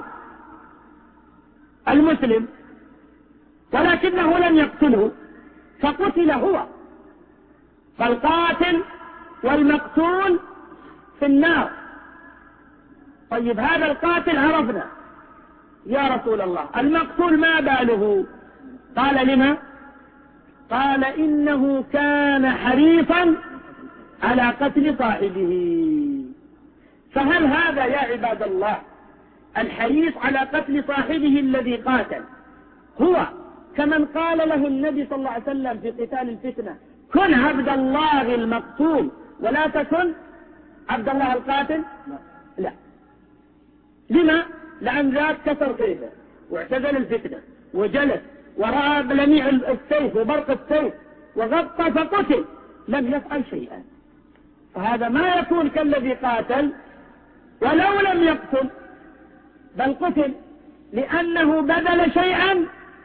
المسلم ولكنه لم يقتله فقتل هو، فالقاتل والمقتول في النار. طيب هذا القاتل عرفنا يا رسول الله، المقتول ما باله؟ قال: لما؟ قال: إنه كان حريصا على قتل صاحبه. فهل هذا يا عباد الله الحريص على قتل صاحبه الذي قاتل هو كمن قال له النبي صلى الله عليه وسلم في قتال الفتنة: كن عبد الله المقتول ولا تكن عبد الله القاتل؟ لا، لما؟ لأن ذاك كسر سيفه واعتزل الفتنة وجلس ورأى بلميع السيف وبرق السيف وغطى فقتل، لم يفعل شيئا. فهذا ما يكون كالذي قاتل ولو لم يقتل بل قتل، لأنه بذل شيئا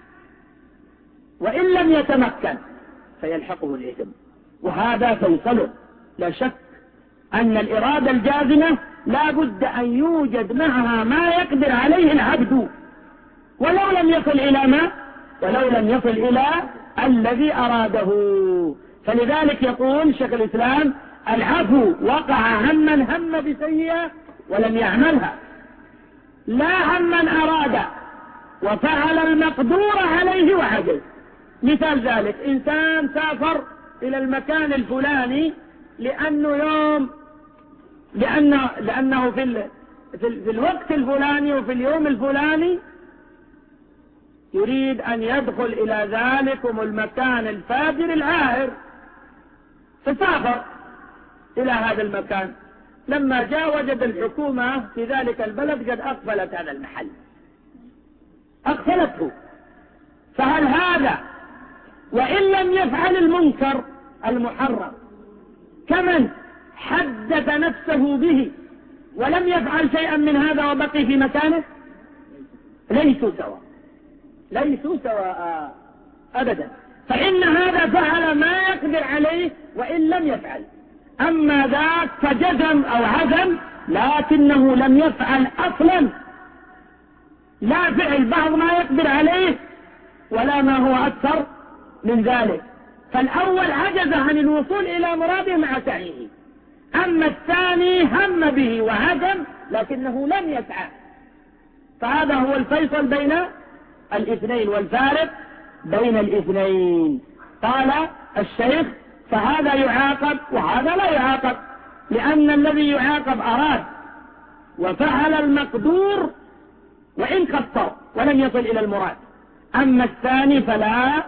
وإن لم يتمكن فيلحقه الإثم. وهذا فيصله. لا شك أن الإرادة الجازمة لا بد أن يوجد معها ما يقدر عليه العبد ولو لم يصل إلى ما؟ ولو لم يصل إلى الذي أراده. فلذلك يقول شيخ الإسلام: العفو وقع همن هم بسيئة ولم يعملها، لا همن أراد وفعل المقدور عليه وعجز. مثال ذلك: إنسان سافر إلى المكان الفلاني لأنه في الوقت الفلاني وفي اليوم الفلاني يريد أن يدخل إلى ذلكم المكان الفاجر العاهر، فسافر إلى هذا المكان. لما جاء وجد الحكومة في ذلك البلد قد أقفلت هذا المحل، أقفلته. فهل هذا وإن لم يفعل المنكر المحرم كمن حدث نفسه به ولم يفعل شيئا من هذا وبقي في مكانه؟ ليسوا سواء أبدا. فإن هذا فعل ما يقدر عليه وإن لم يفعل، أما ذاك فجزم أو عزم لكنه لم يفعل أصلا، لا فعل بعض ما يقدر عليه ولا ما هو أكثر من ذلك. فالأول عجز عن الوصول إلى مراده مع سعيه، أما الثاني هم به وعزم لكنه لم يسعى. فهذا هو الفيصل بين الاثنين والفارق بين الاثنين. قال الشيخ: فهذا يعاقب وهذا لا يعاقب، لأن الذي يعاقب أراد وفعل المقدور وإن قصر ولم يصل إلى المراد، أما الثاني فلا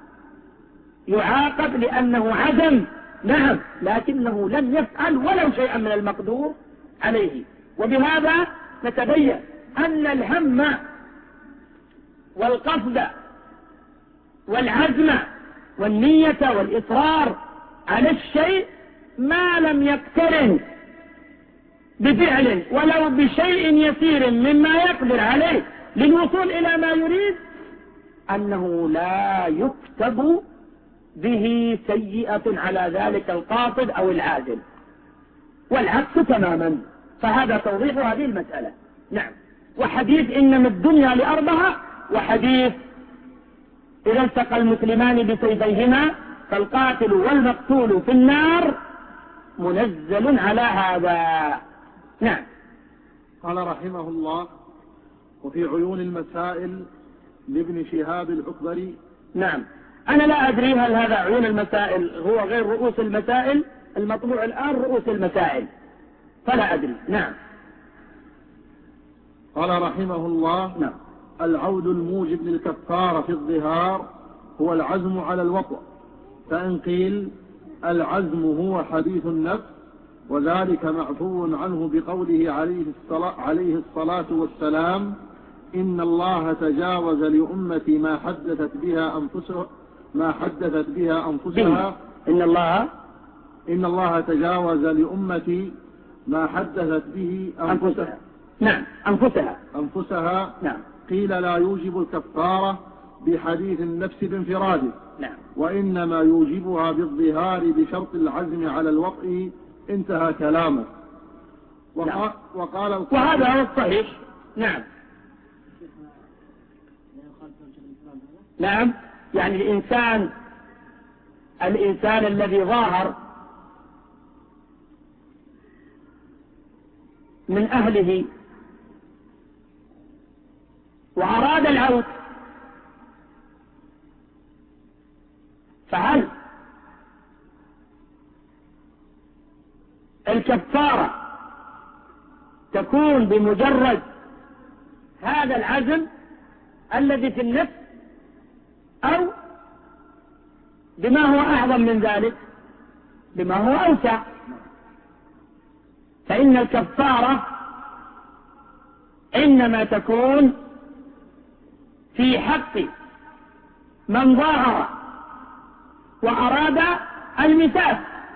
يعاقب لأنه عزم نعم لكنه لم يفعل ولو شيئا من المقدور عليه. وبهذا نتبين أن الهم والقصد والعزم والنية والإصرار على الشيء ما لم يقترن بفعل ولو بشيء يسير مما يقدر عليه للوصول إلى ما يريد، أنه لا يكتب به سيئة على ذلك القاصد أو العازم، والعكس تماما. فهذا توضيح هذه المسألة. نعم. وحديث إنما الدنيا لأربعة، وحديث إذا التقى المسلمان بسيفيهما فالقاتل والمقتول في النار منزل على هذا. نعم. قال رحمه الله: وفي عيون المسائل لابن شهاب الأكبري. نعم. أنا لا أدري هل هذا عيون المسائل هو غير رؤوس المسائل المطبوع الآن رؤوس المسائل، فلا أدري. نعم. قال رحمه الله: نعم. العود الموجب للكفارة في الظهار هو العزم على الوطء، فإن قيل العزم هو حديث النفس وذلك معفو عنه بقوله عليه الصلاة والسلام: إن الله تجاوز لأمتي ما حدثت بها أنفسها إن الله تجاوز لأمتي ما حدثت به أنفسها. نعم. أنفسها. نعم. قيل لا يوجب الكفارة بحديث النفس بانفراده. نعم. وإنما يوجبها بالظهار بشرط العزم على الوطء. انتهى كلامه. نعم. وقال وهذا هو الصحيح. نعم. نعم. يعني الإنسان الذي ظاهر من أهله وأراد العود، فهل الكفارة تكون بمجرد هذا العزم الذي في النفس أو بما هو أعظم من ذلك، بما هو أوسع؟ فإن الكفارة إنما تكون في حق من ظاهر وأراد المساس،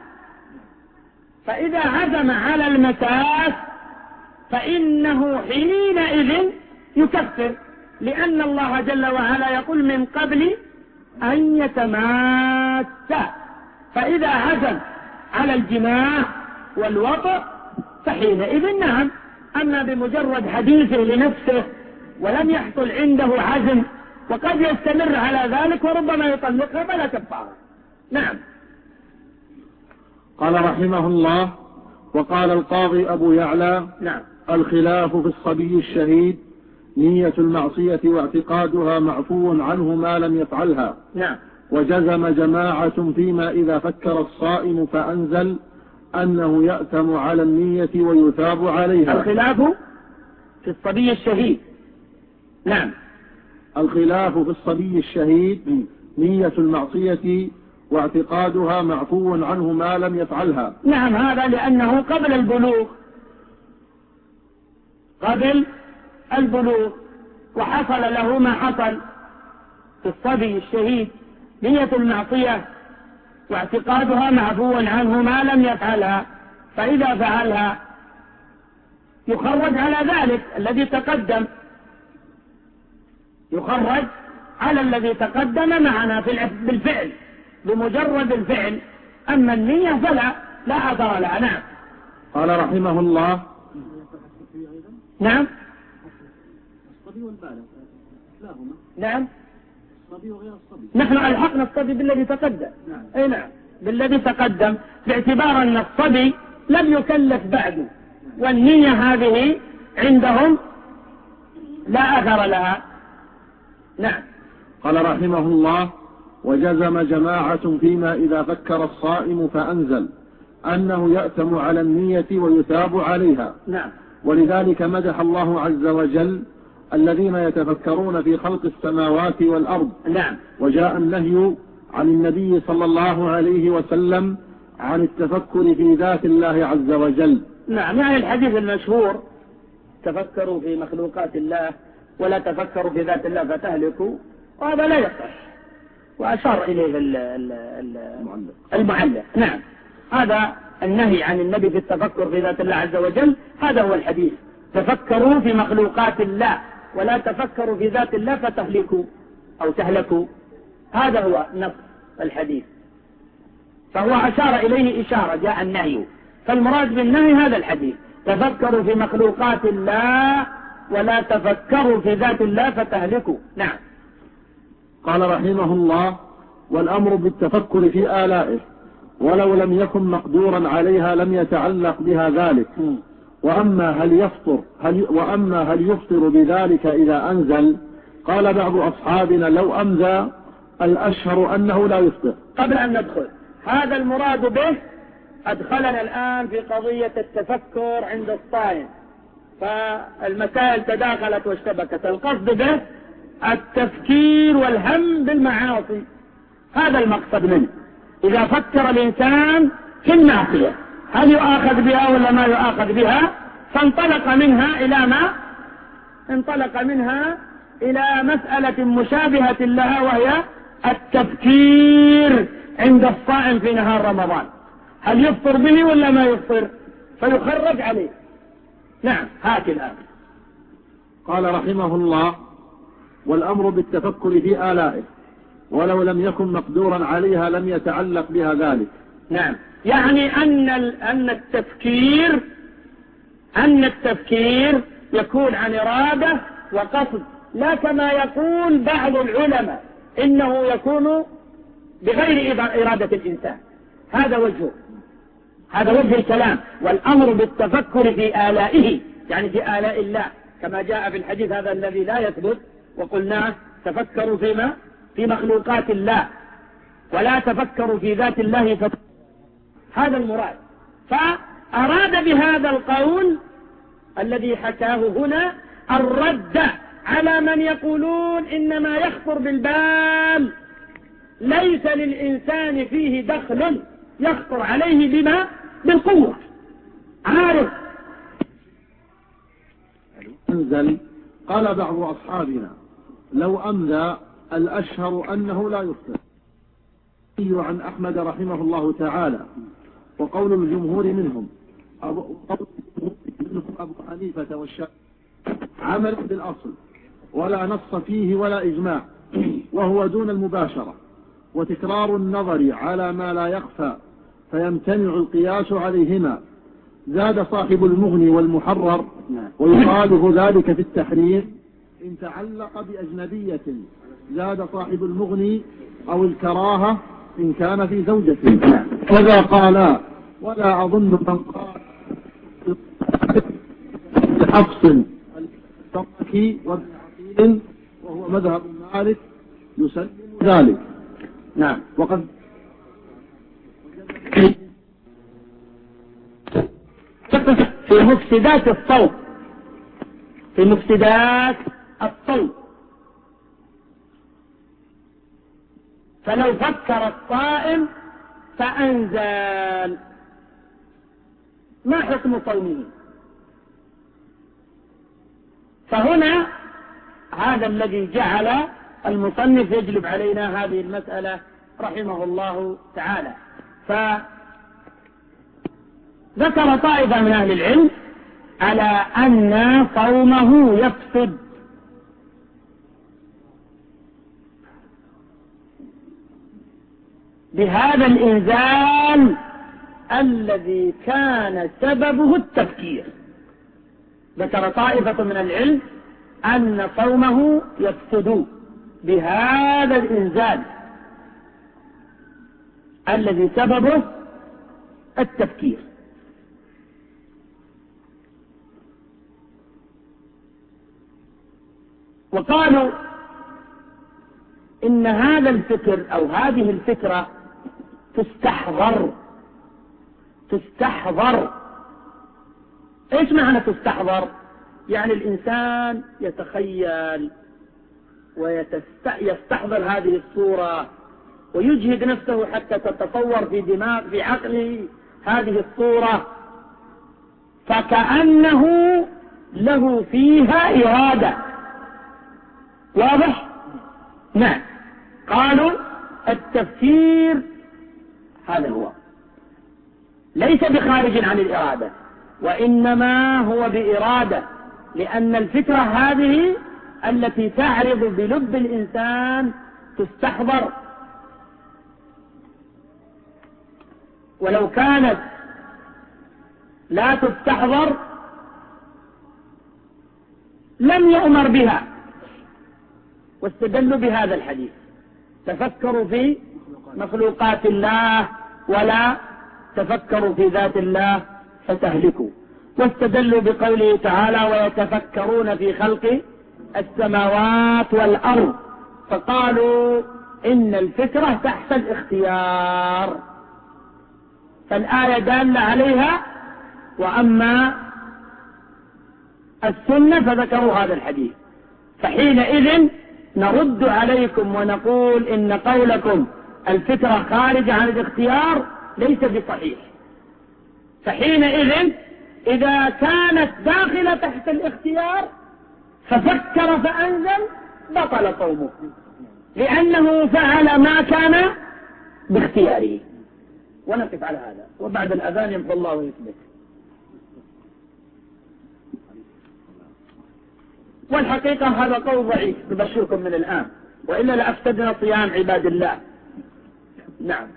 فإذا عزم على المساس فإنه حينئذ يكفر، لأن الله جل وعلا يقول من قبل أن يتماسا، فإذا عزم على الجماع والوطء فحينئذ نعم. أما بمجرد حديثه لنفسه ولم يحصل عنده عزم وقد يستمر على ذلك وربما يطلقها فلا كفارة. نعم. قال رحمه الله: وقال القاضي أبو يعلى: نعم. الخلاف في الصبي الشهيد نية المعصية واعتقادها معفو عنه ما لم يفعلها. نعم. وجزم جماعة فيما إذا فكر الصائم فأنزل أنه يأتم على النية ويثاب عليها. الخلاف في الصبي الشهيد. نعم. الخلاف في الصبي الشهيد نية المعصية واعتقادها معفو عنه ما لم يفعلها. نعم، هذا لأنه قبل البلوغ وحصل له ما حصل في الصبي الشهيد، نية المعصية واعتقادها معفو عنه ما لم يفعلها، فإذا فعلها يخرج على ذلك الذي تقدم، يخرج على الذي تقدم معنا بالفعل بمجرد الفعل. أما النية فلا أثر لها. نعم. قال رحمه الله: نعم. الصبي والبالغ كلاهما. نعم. الصبي وغير الصبي. نحن ألحقنا الصبي بالذي تقدم. نعم. أي نعم، بالذي تقدم، باعتبار أن الصبي لم يكلف بعد، والنية هذه عندهم لا أثر لها. نعم. قال رحمه الله: وجزم جماعة فيما إذا فكر الصائم فأنزل أنه يأتم على النية ويثاب عليها. نعم. ولذلك مدح الله عز وجل الذين يتفكرون في خلق السماوات والأرض. نعم. وجاء النهي عن النبي صلى الله عليه وسلم عن التفكر في ذات الله عز وجل. نعم، يعني الحديث المشهور: تفكروا في مخلوقات الله ولا تفكروا في ذات الله فتهلكوا، وهذا لا يصح، وأشار إليه المعلق. نعم، هذا النهي عن النبي في التفكر في ذات الله عز وجل، هذا هو الحديث: تفكروا في مخلوقات الله ولا تفكروا في ذات الله فتهلكوا أو تهلكوا، هذا هو نص الحديث، فهو أشار إليه إشارة، جاء النهي، فالمراد بالنهي هذا الحديث: تفكروا في مخلوقات الله ولا تفكروا في ذات الله فتهلكوا. نعم. قال رحمه الله: والأمر بالتفكر في آلائه ولو لم يكن مقدورا عليها لم يتعلق بها ذلك. وأما هل يفطر بذلك إذا أنزل؟ قال بعض أصحابنا: لو أمذى الأشهر أنه لا يفطر. قبل أن ندخل، هذا المراد به أدخلنا الآن في قضية التفكر عند الصائم، فالمسائل تداخلت واشتبكت. القصد به التفكير والهم بالمعاصي، هذا المقصد منه. إذا فكر الإنسان في المعصية هل يؤاخذ بها ولا ما يؤاخذ بها، فانطلق منها إلى مسألة مشابهة لها، وهي التفكير عند الصائم في نهار رمضان، هل يفطر به ولا ما يفطر، فيخرج عليه. نعم. هات الآن. قال رحمه الله: والأمر بالتفكر في آلائه ولو لم يكن مقدورا عليها لم يتعلق بها ذلك. نعم، يعني أن التفكير يكون عن إرادة وقصد، لا كما يقول بعض العلماء إنه يكون بغير إرادة الإنسان. هذا وجه الكلام. والأمر بالتفكر في آلائه يعني في آلاء الله، كما جاء في الحديث هذا الذي لا يثبت وقلناه: تفكروا في مخلوقات الله ولا تفكروا في ذات الله هذا المراد. فأراد بهذا القول الذي حكاه هنا الرد على من يقولون إنما يخطر بالبال، ليس للإنسان فيه دخل يخطر عليه بالقوة، عارف. أنزل قال بعض أصحابنا لو أمذى الأشهر أنه لا يفطر. عن أحمد رحمه الله تعالى وقول الجمهور منهم أبو حنيفة والشافعي عمل بالأصل ولا نص فيه ولا إجماع، وهو دون المباشرة، وتكرار النظر على ما لا يخفى فيمتنع القياس عليهما. زاد صاحب المغني والمحرر ويقال ذلك في التحريم إن تعلق بأجنبية. زاد صاحب المغني أو الكراهة إن كان في زوجة. كذا قال ولا أظن من قال بحفص التركي وابن عقيل وهو مذهب مالك يسلم ذلك. نعم. وقد في مفسدات الصوت، في مفسدات الصوت، فلو فكر الصائم فأنزل ما حكم صومه؟ فهنا هذا الذي جعل المصنف يجلب علينا هذه المسألة رحمه الله تعالى. فذكر طائفة من أهل العلم على أن صومه يفسد، بهذا الإنزال الذي كان سببه التفكير. ذكر طائفة من العلم أن صومه يفسد بهذا الإنزال الذي سببه التفكير. وقالوا إن هذا الفكر أو هذه الفكرة تستحضر. إيش معنى تستحضر؟ يعني الإنسان يتخيل ويستحضر هذه الصورة ويجهد نفسه حتى تتصور في عقله هذه الصورة، فكأنه له فيها إرادة. واضح؟ نعم. قالوا التفكير هذا هو، ليس بخارج عن الإرادة، وإنما هو بإرادة، لأن الفكرة هذه التي تعرض بلب الإنسان تستحضر، ولو كانت لا تستحضر لم يؤمر بها. واستدلوا بهذا الحديث: تفكروا في مخلوقات الله ولا تفكروا في ذات الله فتهلكوا. واستدلوا بقوله تعالى: ويتفكرون في خلق السماوات والأرض، فقالوا إن الفكرة تحت الاختيار، فالآية دالة عليها، وأما السنة فذكروا هذا الحديث. فحينئذ نرد عليكم ونقول إن قولكم الفكرة خارج عن الاختيار ليس بصحيح. فحينئذ إذا كانت داخلة تحت الاختيار ففكر فأنزل بطل صومه، لأنه فعل ما كان باختياره. ونقف على هذا، وبعد الأذان يمحو الله ويثبت. والحقيقة هذا قول ضعيف، تبشركم من الآن، وإلا لأفسدنا صيام عباد الله. نعم.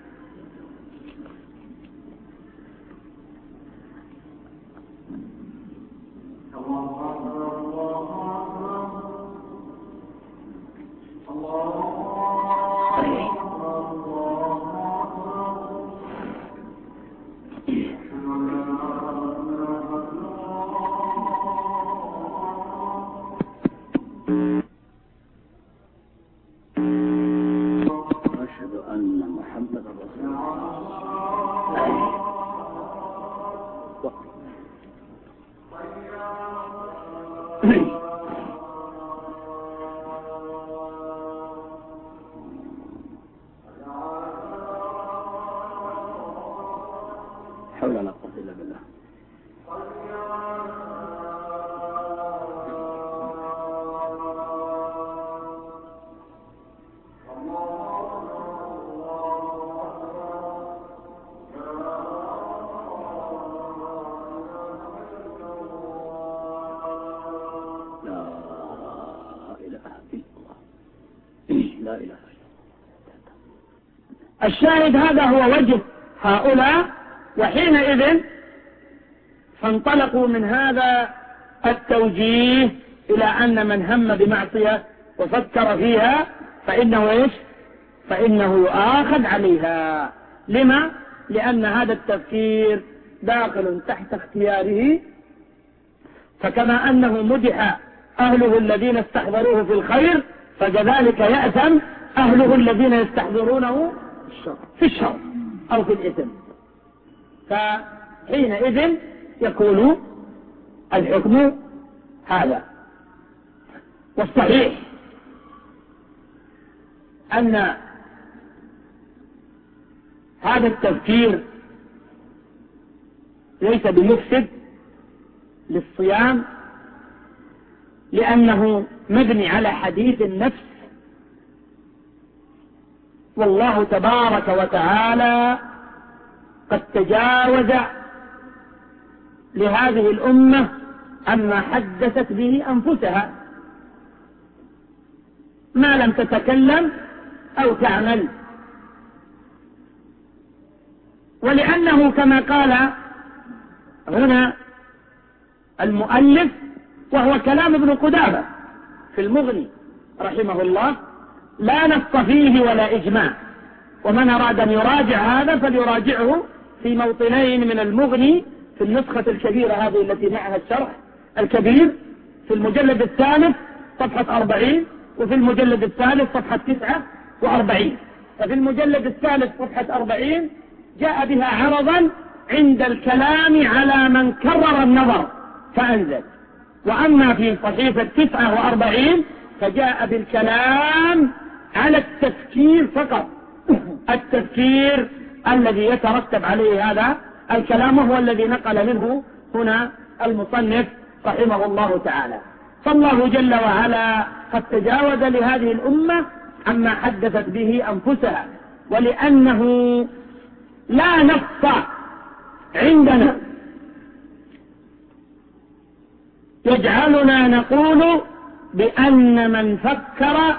حول ولا قوة إلا بالله. لا إله إلا الله. الشاهد هذا هو وجه هؤلاء. وحينئذ فانطلقوا من هذا التوجيه إلى أن من هم بمعصية وفكر فيها فإنه إيش؟ فإنه يؤاخذ عليها. لما؟ لأن هذا التفكير داخل تحت اختياره، فكما أنه مدح أهله الذين استحضروه في الخير فكذلك يأثم أهله الذين يستحضرونه في الشر أو في الإثم. فحينئذ يكون الحكم هذا. والصحيح أن هذا التفكير ليس بمفسد للصيام، لأنه مبني على حديث النفس، والله تبارك وتعالى قد تجاوز لهذه الأمة عما حدثت به أنفسها ما لم تتكلم أو تعمل. ولأنه كما قال هنا المؤلف، وهو كلام ابن قدامة في المغني رحمه الله، لا نص فيه ولا إجماع. ومن أراد أن يراجع هذا فليراجعه في موطنين من المغني في النسخة الكبيرة هذه التي معها الشرح الكبير في المجلد الثالث صفحة 40، وفي المجلد الثالث صفحة 49. ففي المجلد الثالث صفحة 40 جاء بها عرضا عند الكلام على من كرر النظر فأنزل، وأما في صحيفة 49 فجاء بالكلام على التفكير فقط، التفكير الذي يترتب عليه هذا الكلام، وهو الذي نقل منه هنا المصنف رحمه الله تعالى. فالله جل وعلا قد تجاوز لهذه الأمة عما حدثت به أنفسها، ولأنه لا نص عندنا يجعلنا نقول بأن من فكر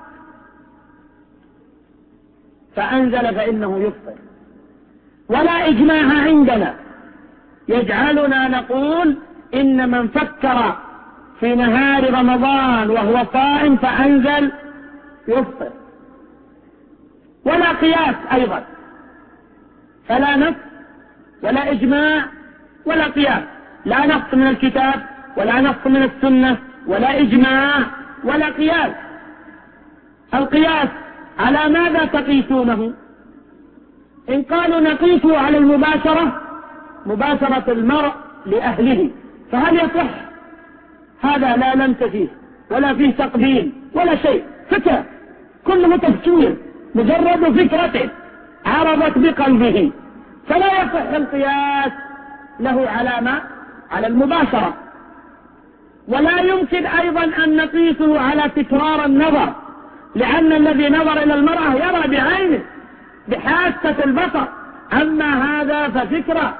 فأنزل فإنه يفطر، ولا إجماع عندنا يجعلنا نقول إن من فكر في نهار رمضان وهو صائم فأنزل يفطر، ولا قياس أيضا. فلا نص ولا إجماع ولا قياس، لا نص من الكتاب ولا نص من السنة ولا إجماع ولا قياس. القياس على ماذا تقيسونه؟ إن قالوا نقيسه على المباشرة، مباشرة المرء لأهله، فهل يصح؟ هذا لا لمس فيه ولا فيه تقبيل ولا شيء، فكرة كله تفكير، مجرد فكرة عرضت بقلبه، فلا يصح القياس له علامة على المباشرة. ولا يمكن أيضا أن نقيسه على تكرار النظر، لأن الذي نظر إلى المرأة يرى بعينه بحاسة البصر، أما هذا ففكرة،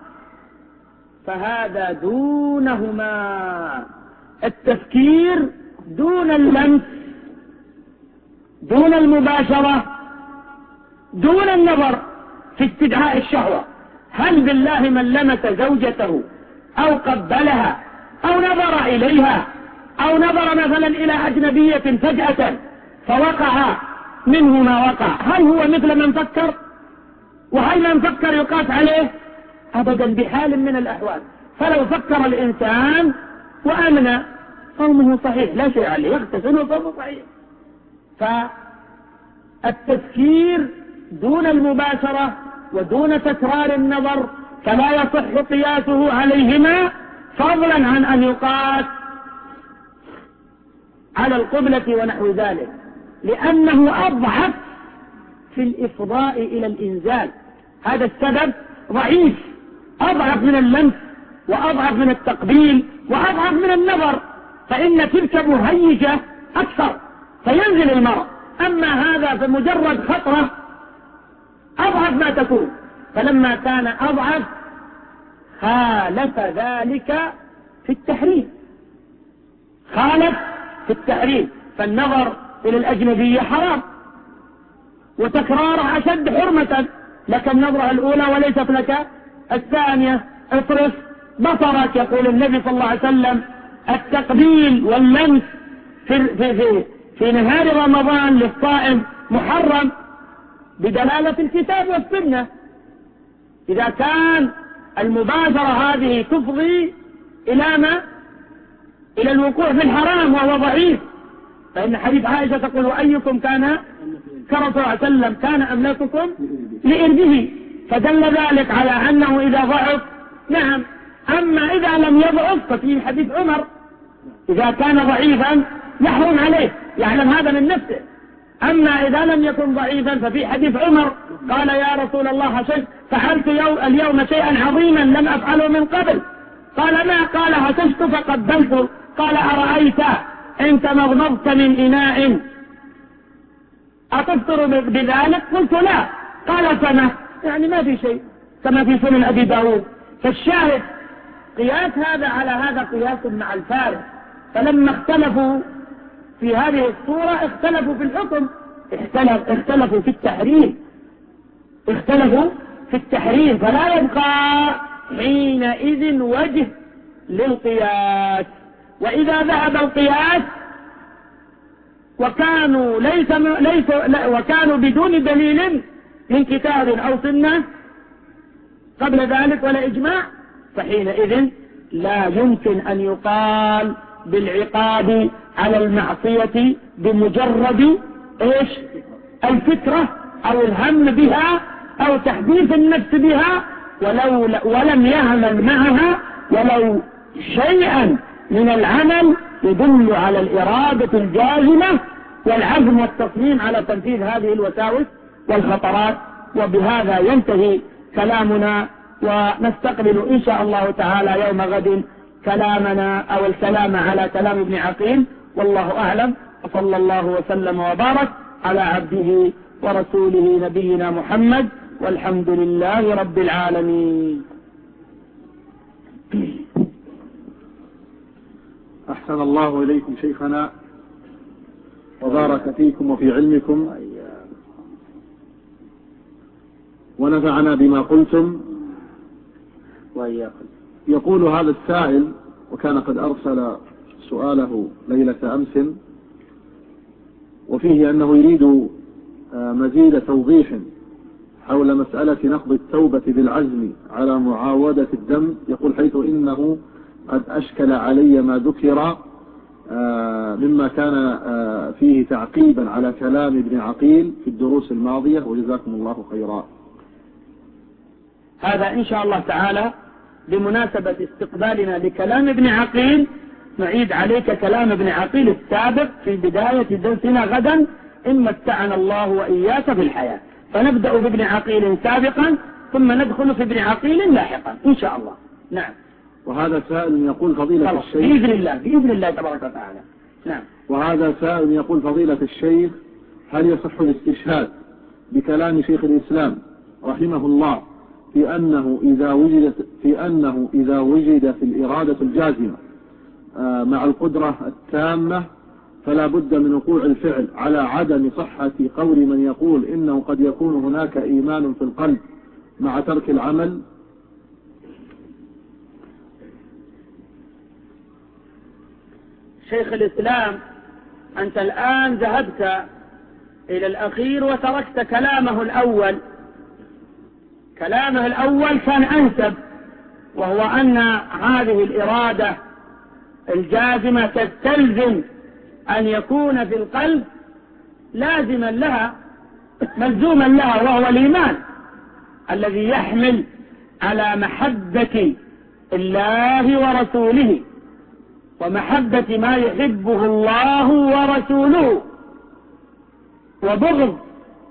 فهذا دونهما. التفكير دون اللمس، دون المباشرة، دون النظر في استدعاء الشهوة. هل بالله من لمس زوجته أو قبلها أو نظر إليها أو نظر مثلا إلى أجنبية فجأة فوقع منه ما وقع، هل هو مثل من فكر؟ وهل من فكر يقاس عليه؟ أبدا بحال من الأحوال. فلو فكر الإنسان وأمن صومه صحيح لا شيء عليه، يغتسل وصومه صحيح. فالتفكير دون المباشرة ودون تكرار النظر فلا يصح قياسه عليهما، فضلا عن أن يقاس على القبلة ونحو ذلك، لأنه أضعف في الإفضاء إلى الإنزال. هذا السبب ضعيف، أضعف من اللمس وأضعف من التقبيل وأضعف من النظر، فإن تلك مهيجة أكثر فينزل المرء. أما هذا فمجرد خطرة أضعف ما تكون، فلما كان أضعف خالف ذلك في التحريم، خالف في التحريم. فالنظر إلى الأجنبية حرام، وتكرارها أشد حرمة، لك النظرة الأولى وليست لك الثانية. اطرف بصرك، يقول النبي صلى الله عليه وسلم: التقبيل واللمس في نهار رمضان للصائم محرم بدلالة الكتاب والسنة. إذا كان المباشرة هذه تفضي إلى ما؟ إلى الوقوع في الحرام وهو ضعيف، فإن حديث عائشة تقول: وأيكم كان كرم صلى الله عليه وسلم كان أملككم لإربه، فدل ذلك على أنه إذا ضعف نعم. أما إذا لم يضعف ففي حديث عمر إذا كان ضعيفا يحرم عليه، يعلم هذا من نفسه. أما إذا لم يكن ضعيفا ففي حديث عمر قال: يا رسول الله فعلت اليوم شيئا عظيما لم أفعله من قبل. قال: ما؟ قال: هششت فقبلت. قال: أرأيت إن تمضمضت من إناء أتفطر بذلك؟ قلت: لا. قال: سنة، يعني ما في شيء، كما في سنن أبي داود. فالشاهد قياس هذا على هذا قياس مع الفارق، فلما اختلفوا في هذه الصورة اختلفوا في الحكم، اختلفوا في التحريم، فلا يبقى حينئذ وجه للقياس. وإذا ذهب القياس وكانوا بدون دليل من كتاب أو سنة قبل ذلك ولا إجماع، فحينئذ لا يمكن أن يقال بالعقاب على المعصية بمجرد الفكرة أو الهم بها أو تحديث النفس بها، ولم يعمل معها ولو شيئا من العمل يدل على الإرادة الجازمة والعزم والتصميم على تنفيذ هذه الوساوس والخطرات. وبهذا ينتهي كلامنا، ونستقبل إن شاء الله تعالى يوم غد كلامنا أو الكلام على كلام ابن عقيل، والله أعلم. وصلى الله وسلم وبارك على عبده ورسوله نبينا محمد، والحمد لله رب العالمين. أحسن الله إليكم شيخنا وبارك فيكم وفي علمكم ونفعنا بما قلتم وإياكم. يقول هذا السائل، وكان قد أرسل سؤاله ليلة أمس، وفيه أنه يريد مزيد توضيح حول مسألة نقض التوبة بالعزم على معاودة الدم. يقول: حيث إنه قد أشكل علي ما ذكر مما كان فيه تعقيبا على كلام ابن عقيل في الدروس الماضية، وجزاكم الله خيرا. هذا إن شاء الله تعالى بمناسبة استقبالنا لكلام ابن عقيل نعيد عليك كلام ابن عقيل السابق في بداية درسنا غدا، إن متعنا الله وإياك في الحياة، فنبدأ بابن عقيل سابقا ثم ندخل في ابن عقيل لاحقا إن شاء الله. نعم. وهذا سائل يقول: فضيلة الشيخ، بإذن الله تبارك وتعالى. نعم. وهذا سائل يقول: فضيلة الشيخ، هل يصح الاستشهاد بكلام شيخ الإسلام رحمه الله في أنه إذا وجدت الإرادة الجازمة مع القدرة التامة فلا بد من وقوع الفعل، على عدم صحة قول من يقول إنه قد يكون هناك إيمان في القلب مع ترك العمل؟ شيخ الإسلام، أنت الآن ذهبت إلى الأخير وتركت كلامه الأول. كلامه الأول كان أنسب، وهو أن هذه الإرادة الجازمة تستلزم أن يكون في القلب لازما لها ملزوما لها، وهو الإيمان الذي يحمل على محبة الله ورسوله ومحبة ما يحبه الله ورسوله، وبغض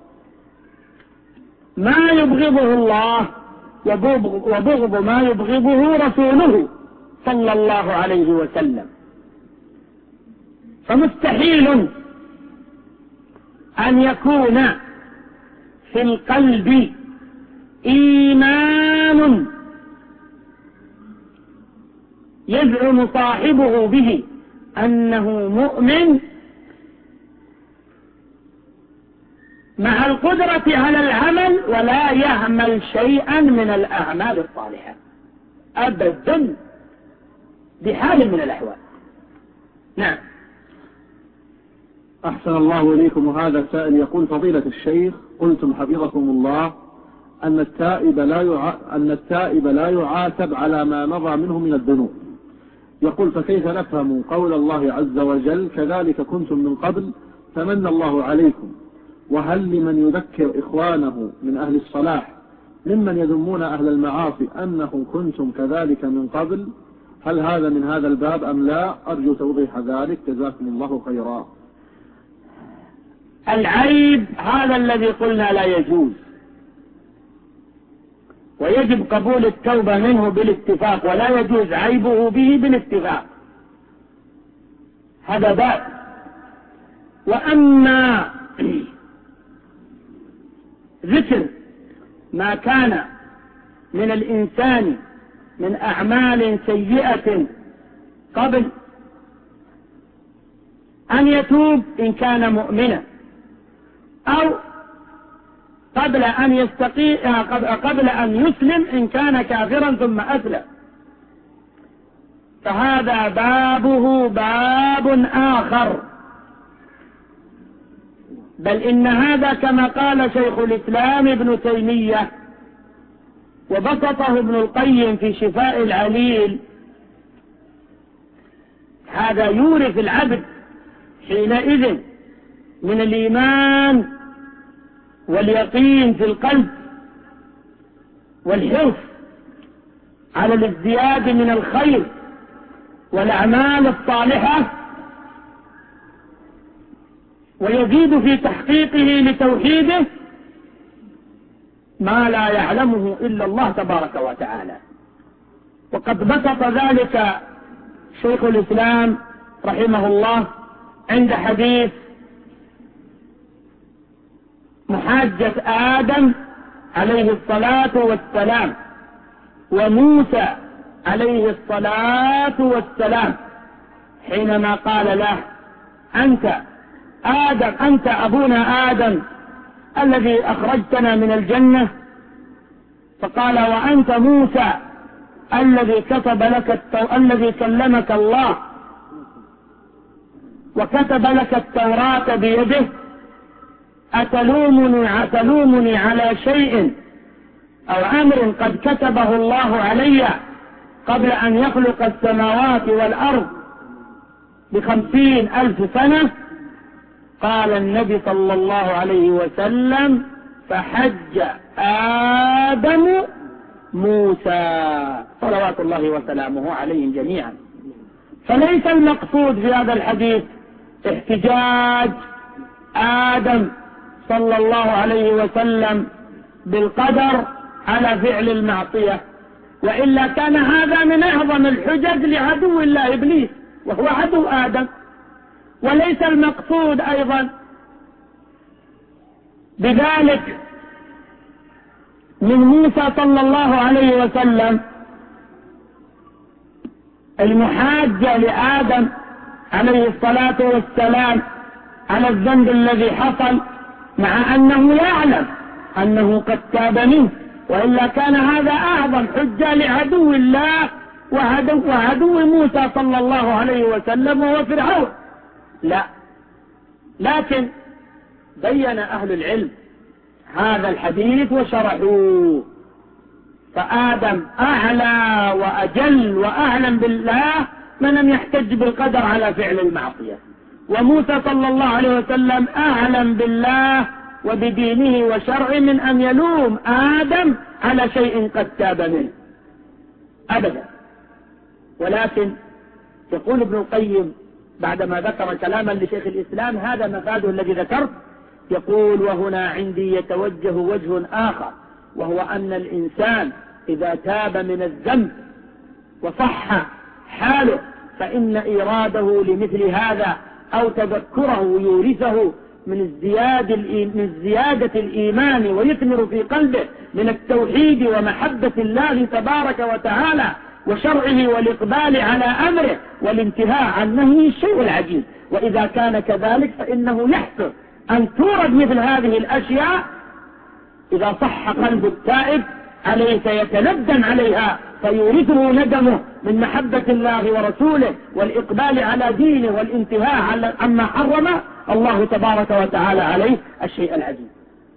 ما يبغضه الله وبغض ما يبغضه رسوله صلى الله عليه وسلم. فمستحيل أن يكون في القلب إيمان يزعم صاحبه به أنه مؤمن مع القدرة على العمل ولا يعمل شيئا من الأعمال الصالحة أبدا بحال من الأحوال. نعم. أحسن الله إليكم. وهذا سائل يقول: فضيلة الشيخ، قلتم حفظكم الله أن التائب لا يعاتب على ما مضى منه من الذنوب. يقول: فكيف نفهم قول الله عز وجل: كذلك كنتم من قبل فمن الله عليكم؟ وهل لمن يذكر إخوانه من أهل الصلاح ممن يذمون أهل المعاصي أنهم كنتم كذلك من قبل؟ هل هذا من هذا الباب أم لا؟ أرجو توضيح ذلك، جزاكم الله خيرا. العيب هذا الذي قلنا لا يجوز، ويجب قبول التوبة منه بالاتفاق، ولا يجوز عيبه به بالاتفاق، هذا باب. وأما ذكر ما كان من الإنسان من أعمال سيئة قبل أن يتوب إن كان مؤمنا، أو قبل أن يسلم إن كان كافرا ثم أسلم، فهذا بابه باب آخر. بل إن هذا كما قال شيخ الإسلام ابن تيمية وبسطه ابن القيم في شفاء العليل، هذا يورث العبد حينئذ من الإيمان واليقين في القلب والحرص على الازدياد من الخير والأعمال الصالحة، ويزيد في تحقيقه لتوحيده ما لا يعلمه إلا الله تبارك وتعالى. وقد بسط ذلك شيخ الإسلام رحمه الله عند حديث محاجة آدم عليه الصلاة والسلام وموسى عليه الصلاة والسلام، حينما قال له: أنت آدم، أنت أبونا آدم الذي أخرجتنا من الجنة، فقال: وأنت موسى الذي الذي كلمك الله وكتب لك التوراة بيده، أتلومني على شيء أو أمر قد كتبه الله علي قبل أن يخلق السماوات والأرض ب50,000 سنة؟ قال النبي صلى الله عليه وسلم: فحج آدم موسى صلوات الله وسلامه عليهم جميعا. فليس المقصود في هذا الحديث احتجاج آدم صلى الله عليه وسلم بالقدر على فعل المعصية، وإلا كان هذا من أعظم الحجج لعدو الله إبليس وهو عدو آدم. وليس المقصود أيضا بذلك من موسى صلى الله عليه وسلم المحاجة لآدم عليه الصلاة والسلام على الذنب الذي حصل، مع أنه يعلم أنه قد تاب منه، وإلا كان هذا أعظم حجة لعدو الله وعدو موسى صلى الله عليه وسلم وهو فرعون. لا، لكن بين أهل العلم هذا الحديث وشرحوه، فآدم أعلى وأجل وأعلم بالله من لم يحتج بالقدر على فعل المعصية، وموسى صلى الله عليه وسلم أعلم بالله وبدينه وشرعه من أن يلوم آدم على شيء قد تاب منه أبدا. ولكن يقول ابن القيم بعدما ذكر كلاما لشيخ الإسلام، هذا مفاده الذي ذكرت، يقول: وهنا عندي يتوجه وجه آخر، وهو أن الإنسان إذا تاب من الذنب وصح حاله فإن إيراده لمثل هذا أو تذكره يورثه من زيادة الإيمان ويثمر في قلبه من التوحيد ومحبة الله تبارك وتعالى وشرعه والإقبال على أمره والانتهاء عن نهيه الشيء العجيب. وإذا كان كذلك فإنه يحسن أن تورد مثل هذه الأشياء إذا صح قلب التائب عليه سيتندم عليها فيورثه ندمه من محبة الله ورسوله والإقبال على دينه والانتهاء عما حرم الله تبارك وتعالى عليه الشيء العجيب.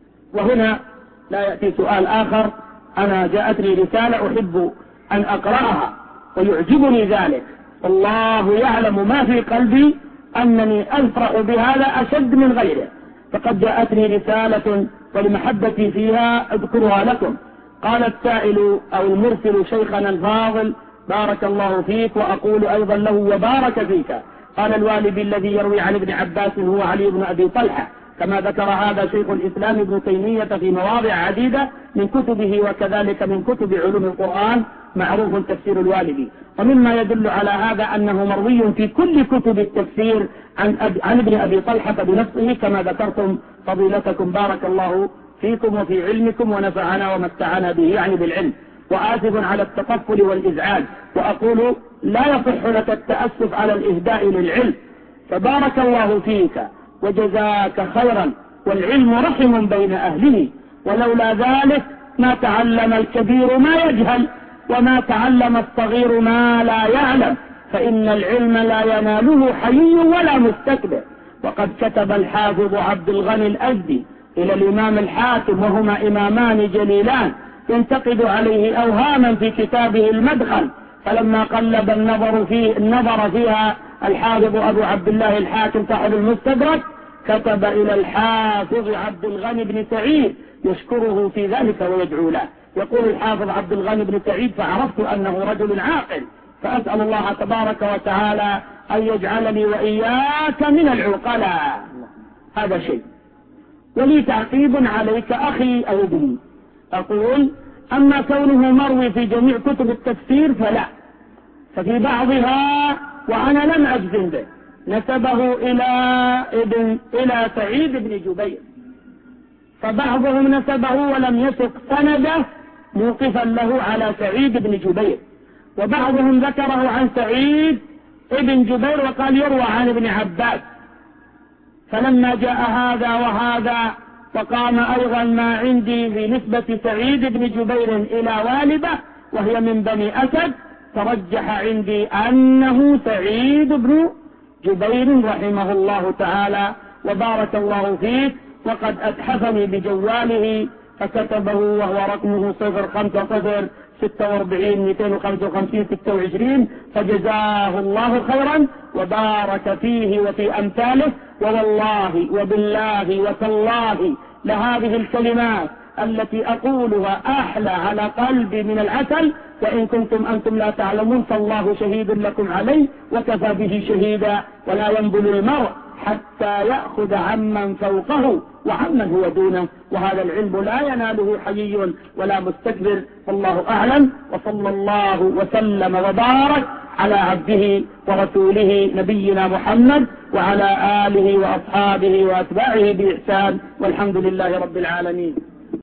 وهنا لا يأتي سؤال آخر. أنا جاءتني رسالة أحب أن أقرأها ويعجبني ذلك، الله يعلم ما في قلبي أنني أفرح بهذا أشد من غيره. فقد جاءتني رسالة ولمحبتي فيها أذكرها لكم. قال السائل أو المرسل شيخنا الفاضل بارك الله فيك وأقول أيضا له وبارك فيك. قال الوالد الذي يروي عن ابن عباس هو علي بن أبي طلحة، كما ذكر هذا شيخ الإسلام ابن تيمية في مواضع عديدة من كتبه، وكذلك من كتب علوم القرآن معروف تفسير الوالد. ومما يدل على هذا أنه مروي في كل كتب التفسير عن ابن أبي طلحة بنفسه كما ذكرتم فضيلتكم بارك الله فيكم وفي علمكم ونفعنا ومتعنا به يعني بالعلم. وآسف على التطفل والإزعاج، وأقول لا يصح لك التأسف على الإهداء للعلم، فبارك الله فيك وجزاك خيرا، والعلم رحم بين أهله، ولولا ذلك ما تعلم الكبير ما يجهل وما تعلم الصغير ما لا يعلم، فإن العلم لا يناله حيي ولا مستكبر. وقد كتب الحافظ عبد الغني الأزدي إلى الإمام الحاكم وهما إمامان جليلان ينتقد عليه أوهاما في كتابه المدخل، فلما قلب النظر فيها الحافظ أبو عبد الله الحاكم صاحب المستدرك كتب إلى الحافظ عبد الغني بن سعيد يشكره في ذلك ويدعو له. يقول الحافظ عبد الغني بن سعيد فعرفت أنه رجل عاقل، فأسأل الله تبارك وتعالى أن يجعلني وإياك من العقلاء. هذا شيء. ولي تعقيب عليك أخي أو ابني، أقول أما كونه مروي في جميع كتب التفسير فلا، ففي بعضها وأنا لم أجزم به نسبه إلى سعيد بن جبير، فبعضهم نسبه ولم يسق سنده موقفا له على سعيد بن جبير، وبعضهم ذكره عن سعيد بن جبير وقال يروى عن ابن عباس. فلما جاء هذا وهذا وقام أيضا ما عندي بنسبة سعيد بن جبير إلى والده وهي من بني أسد، ترجح عندي أنه سعيد بن جبير رحمه الله تعالى وبارك الله فيه. وقد أتحفني بجواله فكتبه وهو رقمه 05046 فجزاه الله خيرا وبارك فيه وفي أمثاله. ووالله وبالله وتالله لهذه الكلمات التي أقولها أحلى على قلبي من العسل، وإن كنتم أنتم لا تعلمون فالله شهيد لكم عليه وكفى به شهيدا. ولا ينبل المرء حتى يأخذ عمن فوقه وعمن هو دونه، وهذا العلم لا يناله حيي ولا مستكبر. والله أعلم، وصلى الله وسلم وبارك على عبده ورسوله نبينا محمد وعلى آله وأصحابه وأتباعه بإحسان، والحمد لله رب العالمين.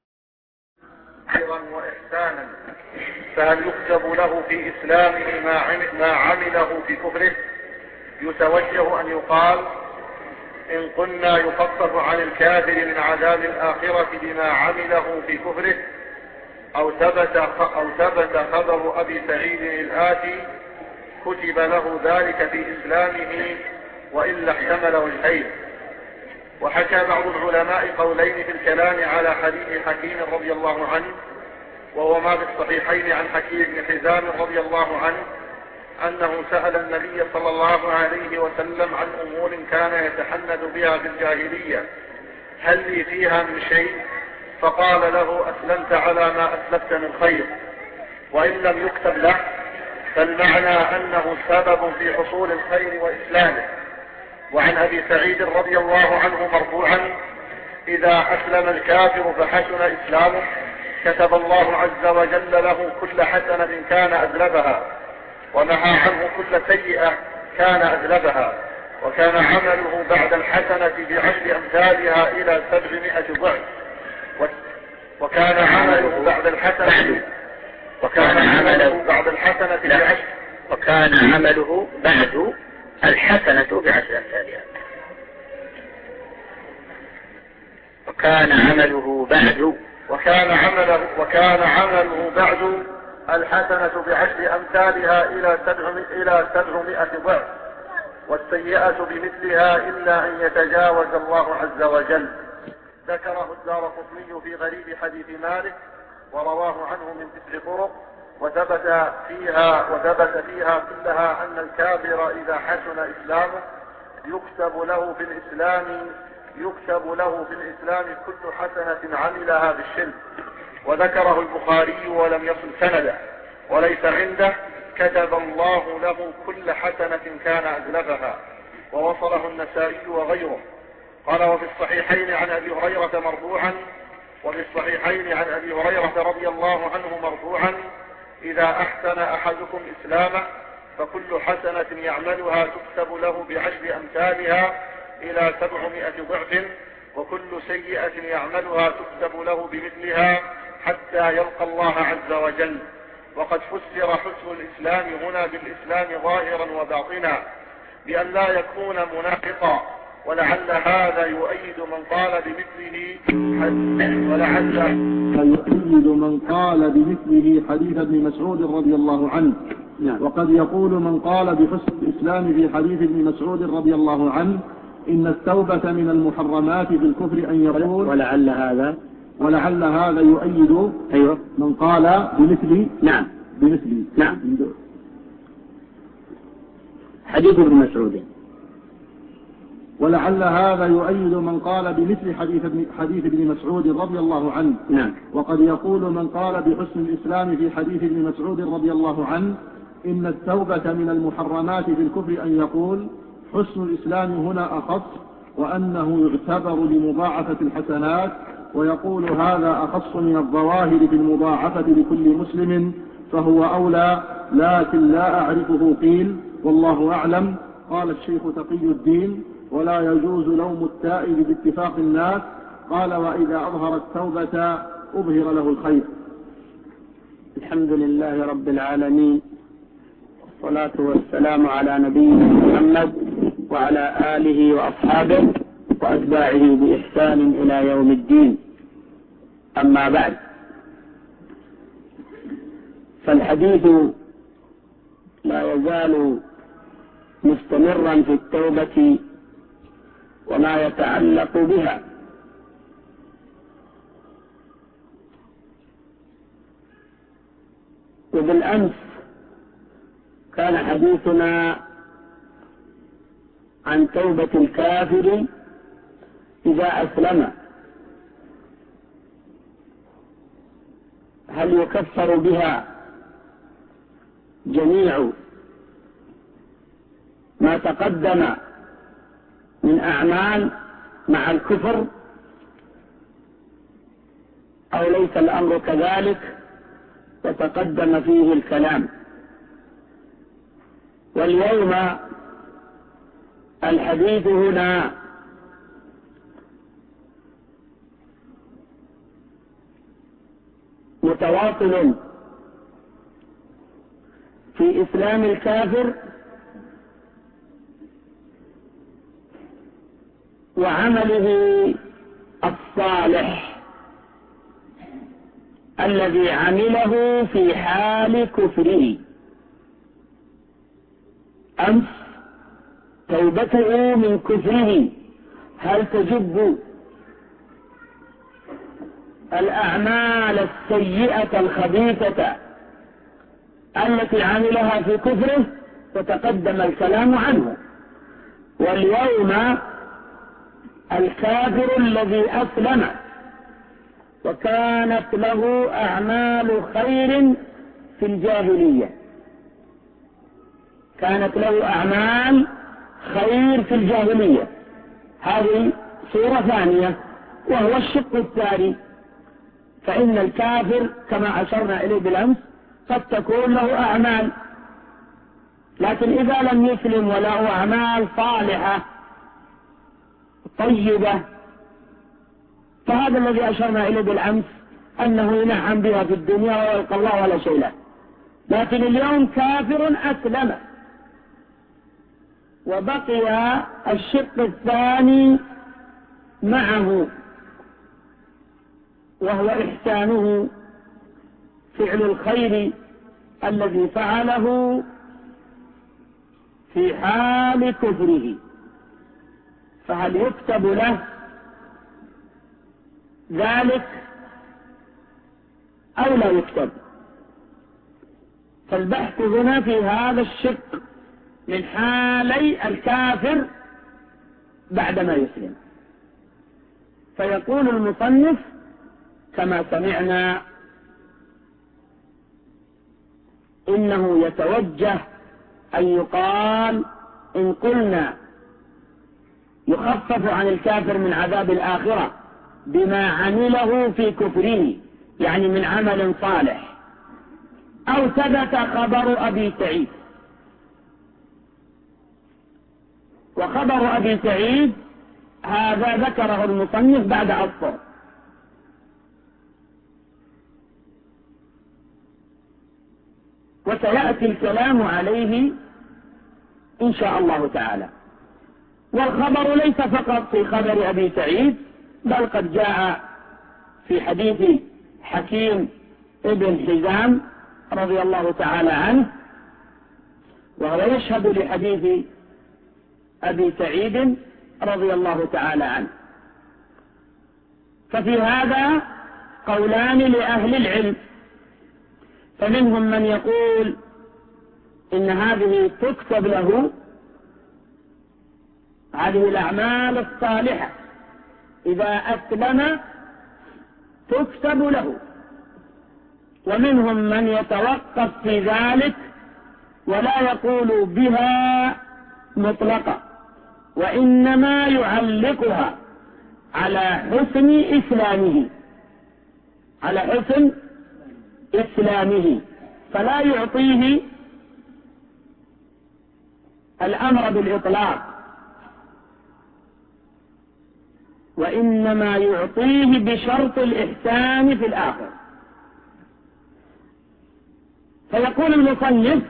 خيرا وإحسانا، فهل يكتب له في إسلامه ما عمله في كفره؟ يتوجه أن يقال إن قلنا يخفف عن الكافر من عذاب الآخرة بما عمله في كفره، أو ثبت خبر أبي سعيد الآتي كتب له ذلك في إسلامه وإلا احتمل وجهين. وحكى بعض العلماء قولين في الكلام على حديث حكيم رضي الله عنه، وهو ما في الصحيحين عن حكيم بن حزام رضي الله عنه أنه سأل النبي صلى الله عليه وسلم عن أمور كان يتحنث بها في الجاهلية، هل لي فيها من شيء؟ فقال له أسلمت على ما أسلفت من خير. وإن لم يكتب له فالمعنى أنه سبب في حصول الخير وإسلامه. وعن أبي سعيد رضي الله عنه مرفوعا إذا أسلم الكافر فحسن إسلامه كتب الله عز وجل له كل حسنة كان أذلبها ونهى عنه كل سيئة كان أذلبها، وكان عمله بعد الحسنة بعشر أمثالها إلى 700 ضعف. وكان عمله بعد الحسنة بعشر كان عمله بعد وكان عمله بعد الحسنة بعشر أمثالها إلى 700 ضعف، والسيئة بمثلها إلا أن يتجاوز الله عز وجل. ذكره الدارقطني في غريب حديث مالك ورواه عنه من 9 طرق، وثبت فيها كلها أن الكافر إذا حسن إسلامه يكتب له في الإسلام كل حسنة عملها بالشرك. وذكره البخاري ولم يصل سنده، وليس عنده كتب الله له كل حسنة كان أزلفها، ووصله النسائي وغيره. قال وفي الصحيحين عن أبي هريرة رضي الله عنه مرفوعا: إذا أحسن أحدكم إسلامه فكل حسنة يعملها تكتب له بعشر أمثالها إلى 700 ضعف، وكل سيئة يعملها تكتب له بمثلها حتى يلقى الله عز وجل. وقد فسر حسن الإسلام هنا بالإسلام ظاهرا وباطنا بأن لا يكون منافقا، ولعل هذا يؤيد من قال بمثله حديث ابن مسعود رضي الله عنه. وقد يقول من قال بحسن الإسلام في حديث ابن مسعود رضي الله عنه: إن التوبة من المحرمات في الكفر أن يقول. ولعل هذا يؤيد من قال بمثله. حديث ابن مسعود. ولعل هذا يؤيد من قال بمثل حديث ابن مسعود رضي الله عنه. وقد يقول من قال بحسن الإسلام في حديث ابن مسعود رضي الله عنه: إن التوبة من المحرمات في الكفر أن يقول. حسن الإسلام هنا أخص، وأنه يعتبر لمضاعفة الحسنات، ويقول هذا أخص من الظواهر في المضاعفة لكل مسلم، فهو أولى، لكن لا أعرفه قيل، والله أعلم. قال الشيخ تقي الدين: ولا يجوز لوم التائب باتفاق الناس. قال: وإذا أظهر التوبة أظهر له الخير. الحمد لله رب العالمين، والصلاة والسلام على نبينا محمد وعلى آله وأصحابه وأتباعه بإحسان إلى يوم الدين. أما بعد، فالحديث لا يزال مستمرا في التوبة وما يتعلق بها. وبالأمس كان حديثنا عن توبة الكافر إذا أسلم، هل يكفر بها جميع ما تقدم من أعمال مع الكفر، أو ليس الأمر كذلك، وتقدم فيه الكلام. واليوم الحديث هنا متواصل في إسلام الكافر وعمله الصالح الذي عمله في حال كفره. أمس توبته من كفره هل تجب الأعمال السيئة الخبيثة التي عملها في كفره، وتقدم الكلام عنه. واليوم الكافر الذي أسلم وكانت له أعمال خير في الجاهلية، كانت له أعمال خير في الجاهلية، هذه صورة ثانية، وهو الشق الثاني. فإن الكافر كما أشرنا إليه بالأمس قد تكون له أعمال، لكن إذا لم يسلم وله أعمال صالحة طيبة، فهذا الذي أشرنا إليه بالأمس أنه ينعم بها في الدنيا ويلقى الله ولا شيء له. لكن اليوم كافر أسلم، وبقي الشق الثاني معه، وهو إحسانه فعل الخير الذي فعله في حال كفره، فهل يكتب له ذلك أو لا يكتب؟ فالبحث هنا في هذا الشق من حالي الكافر بعدما يسلم. فيقول المصنف كما سمعنا إنه يتوجه أن يقال إن قلنا يخفف عن الكافر من عذاب الآخرة بما عمله في كفره، يعني من عمل صالح، أو ثبت خبر أبي سعيد. وخبر أبي سعيد هذا ذكره المصنف بعد عصر، وسيأتي الكلام عليه إن شاء الله تعالى. والخبر ليس فقط في خبر أبي سعيد، بل قد جاء في حديث حكيم ابن حزام رضي الله تعالى عنه، وهو يشهد لحديث أبي سعيد رضي الله تعالى عنه. ففي هذا قولان لأهل العلم، فمنهم من يقول إن هذه تكتب له، هذه الأعمال الصالحة إذا أسلم تكتب له، ومنهم من يتوقف في ذلك ولا يقول بها مطلقة، وإنما يعلقها على حسن إسلامه، على حسن إسلامه، فلا يعطيه الأمر بالإطلاق، وإنما يعطيه بشرط الإحسان في الآخر. فيقول المصنف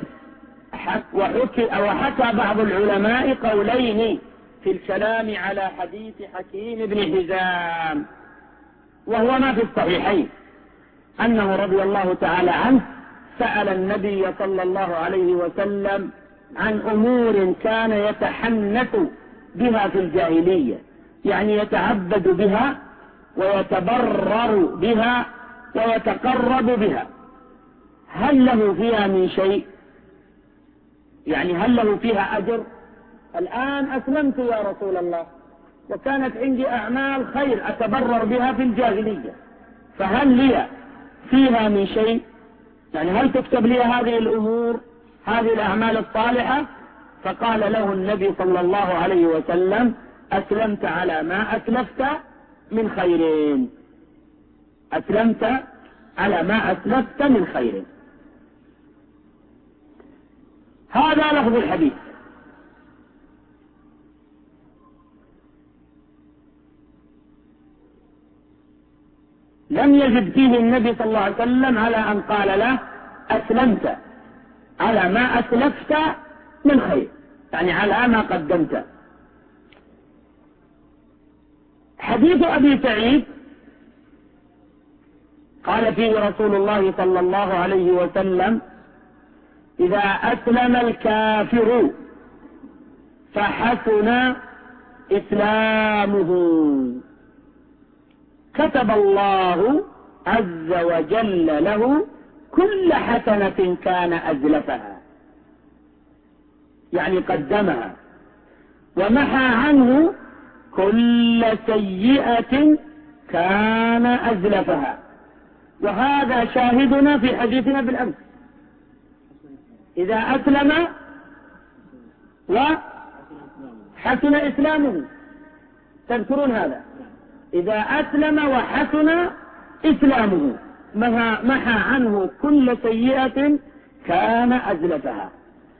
وحكى بعض العلماء قولين في الكلام على حديث حكيم بن حزام، وهو ما في الصحيحين أنه رضي الله تعالى عنه سأل النبي صلى الله عليه وسلم عن أمور كان يتحنث بها في الجاهلية، يعني يتعبد بها ويتبرر بها ويتقرب بها، هل له فيها من شيء؟ يعني هل له فيها أجر؟ الآن أسلمت يا رسول الله وكانت عندي أعمال خير أتبرر بها في الجاهلية، فهل لي فيها من شيء؟ يعني هل تكتب لي هذه الأمور، هذه الأعمال الصالحة؟ فقال له النبي صلى الله عليه وسلم أسلمت على ما أسلفت من خيرين، أسلمت على ما أسلفت من خيرين. هذا لفظ الحديث. لم يجد فيه النبي صلى الله عليه وسلم على أن قال له أسلمت على ما أسلفت من خير، يعني على ما قدمت. حديث أبي سعيد قال فيه رسول الله صلى الله عليه وسلم إذا أسلم الكافر فحسن إسلامه كتب الله عز وجل له كل حسنة كان أزلفها، يعني قدمها، ومحى عنه كل سيئة كان أزلفها. وهذا شاهدنا في حديثنا بالأمس، إذا أسلم وحسن إسلامه، تذكرون هذا؟ إذا أسلم وحسن إسلامه محى عنه كل سيئة كان أزلفها.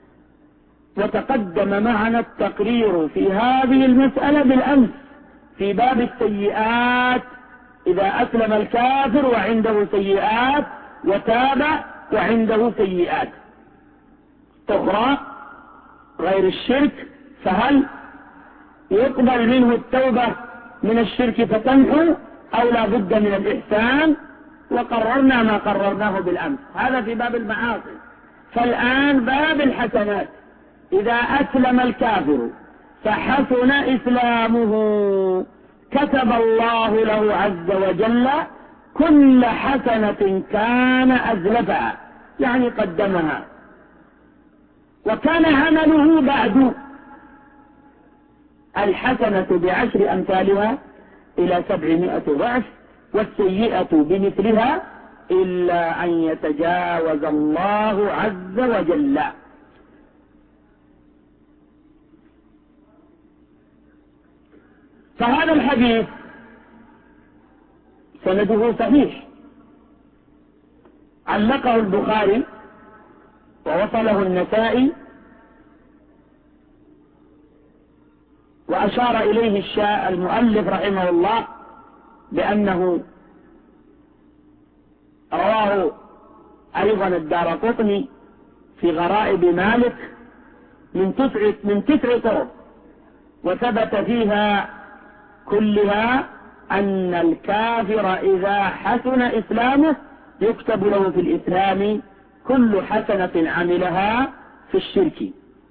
وتقدم معنا التقرير في هذه المسألة بالأمس في باب السيئات، إذا أسلم الكافر وعنده سيئات وتاب وعنده سيئات أخرى غير الشرك، فهل يقبل منه التوبة من الشرك فتمحو أو لا بد من الإحسان، وقررنا ما قررناه بالأمس. هذا في باب المعاصي. فالآن باب الحسنات. إذا أسلم الكافر فحسن إسلامه كتب الله له عز وجل كل حسنة كان أزلفها، يعني قدمها، وكان عمله بعد الحسنة ب10 أمثالها إلى 700 ضعف، والسيئة بمثلها إلا أن يتجاوز الله عز وجل. فهذا الحديث سنده صحيح، علقه البخاري ووصله النسائي، وأشار إليه المؤلف رحمه الله بأنه رواه أيضا الدارقطني في غرائب مالك من 9 طرق، وثبت فيها كلها أن الكافر إذا حسن إسلامه يكتب له في الإسلام كل حسنة عملها في الشرك.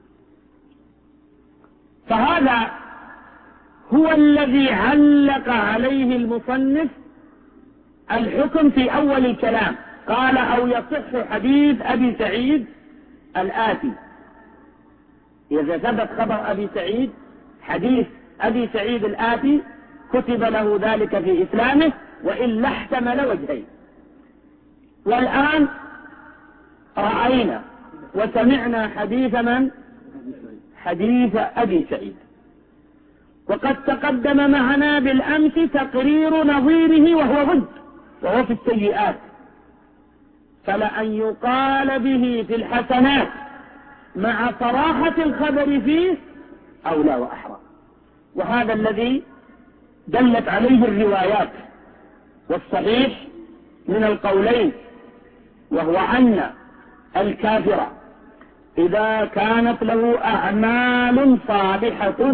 فهذا هو الذي علق عليه المصنف الحكم في أول الكلام. قال: أو يصح حديث أبي سعيد الآتي. إذا ثبت خبر أبي سعيد، حديث أبي سعيد الآتي كتب له ذلك في إسلامه، وإلا احتمل وجهين. والآن رأينا وسمعنا حديث من؟ حديث أبي سعيد. وقد تقدم معنا بالأمس تقرير نظيره وهو في السيئات. فلأن يقال به في الحسنات مع صراحة الخبر فيه أولى وأحرى، وهذا الذي دلت عليه الروايات. والصحيح من القولين وهو أن الكافر إذا كانت له أعمال صالحة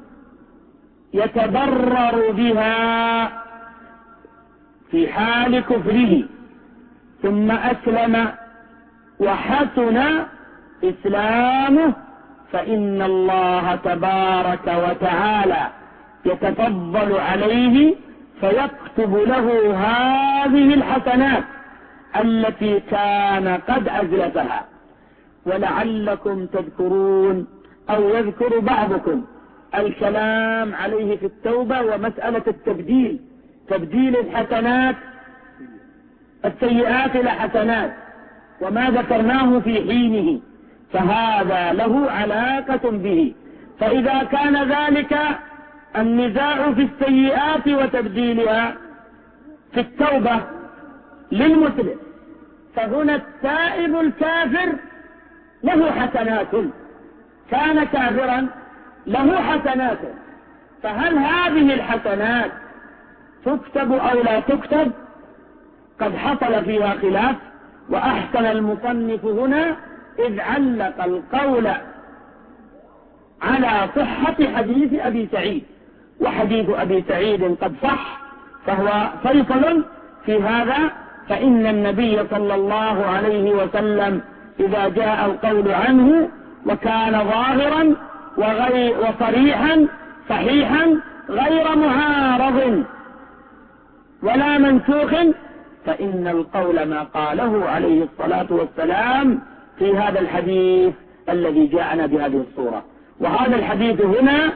يتضرر بها في حال كفره ثم أسلم وحسن إسلامه، فإن الله تبارك وتعالى يتفضل عليه فيكتب له هذه الحسنات التي كان قد أزلفها. ولعلكم تذكرون أو يذكر بعضكم الكلام عليه في التوبة ومسألة تبديل الحسنات السيئات إلى حسنات، وما ذكرناه في حينه، فهذا له علاقة به. فإذا كان ذلك النزاع في السيئات وتبديلها في التوبة للمسلم، فهنا التائب الكافر له حسنات، كان كافرا له حسنات، فهل هذه الحسنات تكتب أو لا تكتب؟ قد حصل فيها خلاف. وأحسن المصنف هنا إذ علق القول على صحة حديث أبي سعيد، وحديث أبي سعيد قد صح، فهو فيصل في هذا. فإن النبي صلى الله عليه وسلم إذا جاء القول عنه وكان ظاهرا وصريحا صحيحا غير معارض ولا منسوخ، فإن القول ما قاله عليه الصلاة والسلام في هذا الحديث الذي جاءنا بهذه الصورة. وهذا الحديث هنا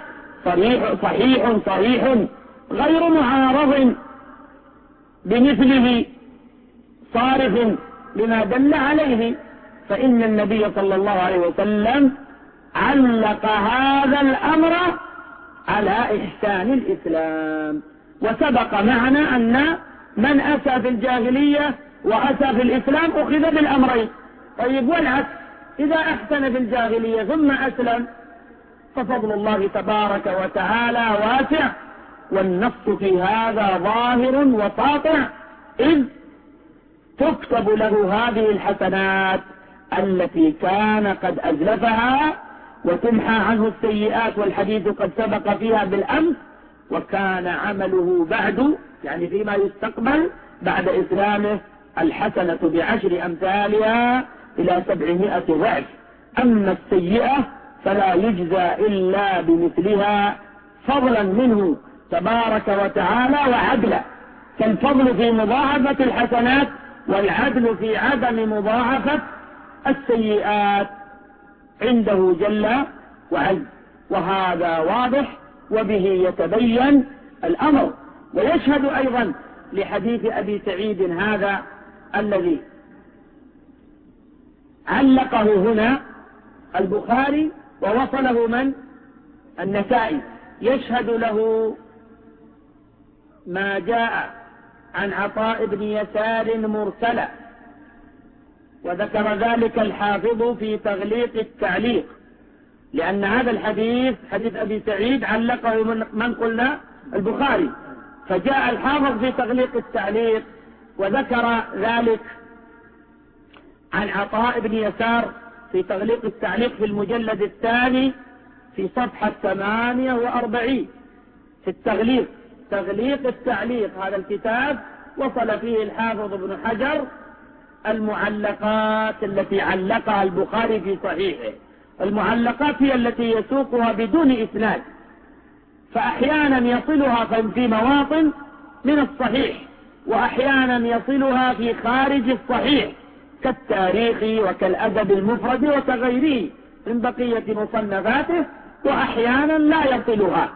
صحيح غير معارض بمثله صارف لما دل عليه. فإن النبي صلى الله عليه وسلم علق هذا الأمر على إحسان الإسلام. وسبق معنا أن من أتى في الجاهلية وأتى في الإسلام أخذ بالأمرين. طيب والعكس، إذا أحسن في الجاهلية ثم أسلم ففضل الله تبارك وتعالى واسع، والنص في هذا ظاهر وساطع، إذ تكتب له هذه الحسنات التي كان قد أزلفها وتمحى عنه السيئات، والحديث قد سبق فيها بالأمس وكان عمله بعد يعني فيما يستقبل بعد إسلامه الحسنة ب10 أمثالها إلى 700 ضعف. أما السيئة فلا يجزى إلا بمثلها فضلا منه تبارك وتعالى وعدلا، كالفضل في مضاعفة الحسنات والعدل في عدم مضاعفة السيئات عنده جل وعز. وهذا واضح وبه يتبين الأمر. ويشهد أيضا لحديث أبي سعيد هذا الذي علقه هنا البخاري ووصله من؟ النسائي. يشهد له ما جاء عن عطاء بن يسار مرسلا، وذكر ذلك الحافظ في تغليق التعليق، لأن هذا الحديث حديث أبي سعيد علقه من قلنا؟ البخاري. فجاء الحافظ في تغليق التعليق وذكر ذلك عن عطاء بن يسار في تغليق التعليق في المجلد الثاني في صفحة 48 في التغليق، تغليق التعليق. هذا الكتاب وصل فيه الحافظ ابن حجر المعلقات التي علقها البخاري في صحيحه. المعلقات هي التي يسوقها بدون إسناد، فأحيانا يصلها في مواطن من الصحيح، وأحيانا يصلها في خارج الصحيح كالتاريخ وكالأدب المفرد وكغيره من بقية مصنفاته، وأحيانا لا يصلها.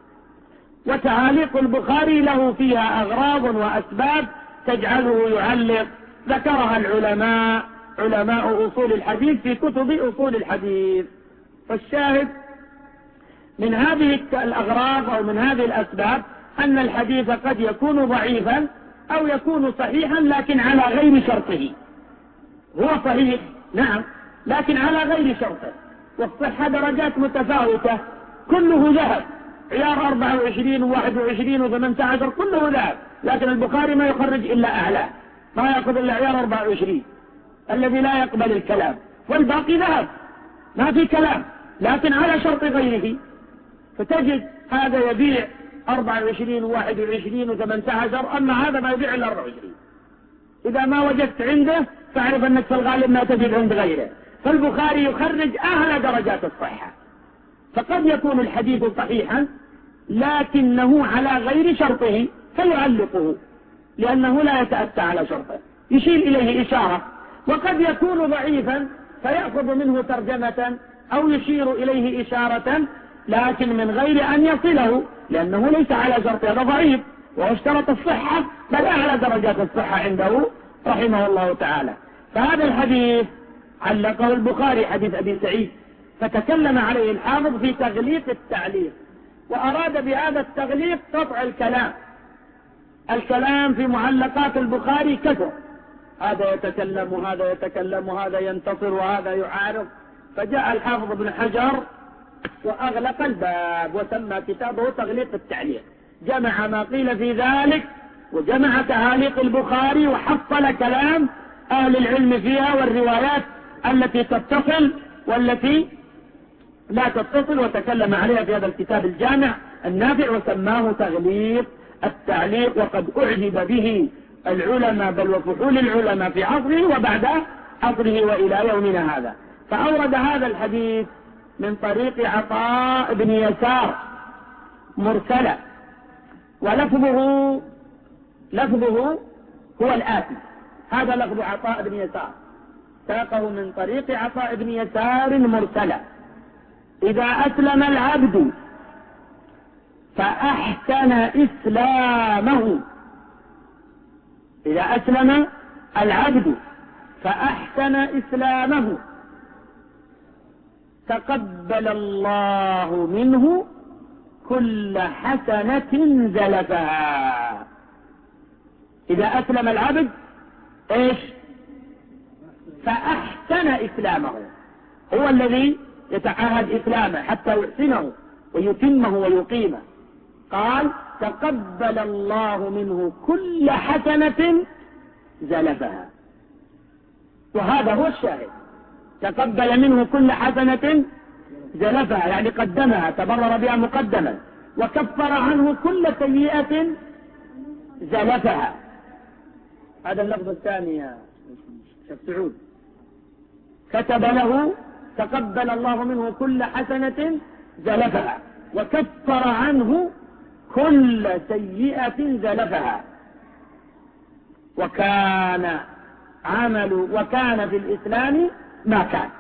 وتعاليق البخاري له فيها أغراض وأسباب تجعله يعلق، ذكرها العلماء علماء أصول الحديث في كتب أصول الحديث. فالشاهد من هذه الأغراض أو من هذه الأسباب أن الحديث قد يكون ضعيفا أو يكون صحيحا لكن على غير شرطه. هو صحيح نعم لكن على غير شرطه، والصحة درجات متفاوتة، كله ذهب، عيار 24 و21 و18 كله ذهب، لكن البخاري ما يخرج إلا أعلى، ما يأخذ إلا عيار 24 الذي لا يقبل الكلام، والباقي ذهب ما في كلام لكن على شرط غيره. فتجد هذا يبيع 24 و21 و18، أما هذا ما يبيع إلا 24. إذا ما وجدت عنده فاعرف أنك في الغالب ما تجد عند غيره. فالبخاري يخرج أعلى درجات الصحة، فقد يكون الحديث صحيحا لكنه على غير شرطه فيعلقه لأنه لا يتأتى على شرطه، يشير إليه إشارة. وقد يكون ضعيفا فيأخذ منه ترجمة أو يشير إليه إشارة لكن من غير أن يصله، لأنه ليس على شرطه، هذا ضعيف وهو اشترط الصحة بل أعلى درجات الصحة عنده رحمه الله تعالى. فهذا الحديث علقه البخاري حديث أبي سعيد، فتكلم عليه الحافظ في تغليق التعليق، وأراد بهذا التغليق قطع الكلام في معلقات البخاري كثر، هذا يتكلم وهذا يتكلم وهذا ينتصر وهذا يعارض. فجاء الحافظ ابن حجر وأغلق الباب وسمى كتابه تغليق التعليق، جمع ما قيل في ذلك وجمع تعاليق البخاري وحصل كلام أهل العلم فيها والروايات التي تتصل والتي لا تتصل، وتكلم عليها في هذا الكتاب الجامع النافع وسماه تغليق التعليق. وقد أعجب به العلماء بل وفحول العلماء في عصره وبعد عصره وإلى يومنا هذا. فأورد هذا الحديث من طريق عطاء بن يسار مرسلا، ولفظه هو الآتي، هذا لفظ عطاء بن يسار، ساقه من طريق عطاء بن يسار مرسلا: إذا أسلم العبد فأحسن إسلامه، إذا أسلم العبد فأحسن إسلامه تقبل الله منه كل حسنة زلفها. إذا أسلم العبد إيش؟ فأحسن إسلامه، هو الذي يتعاهد إسلامه حتى يحسنه ويتمه ويقيمه. قال تقبل الله منه كل حسنة زلفها، وهذا هو الشاهد، تقبل منه كل حسنة زلفها يعني قدمها تبرر بها مقدما، وكفر عنه كل سيئة زلفها. هذا اللفظ الثاني يا شيخ سعود. كتب له تقبل الله منه كل حسنة زلفها وكفر عنه كل سيئة زلفها. وكان في الإسلام ما كان.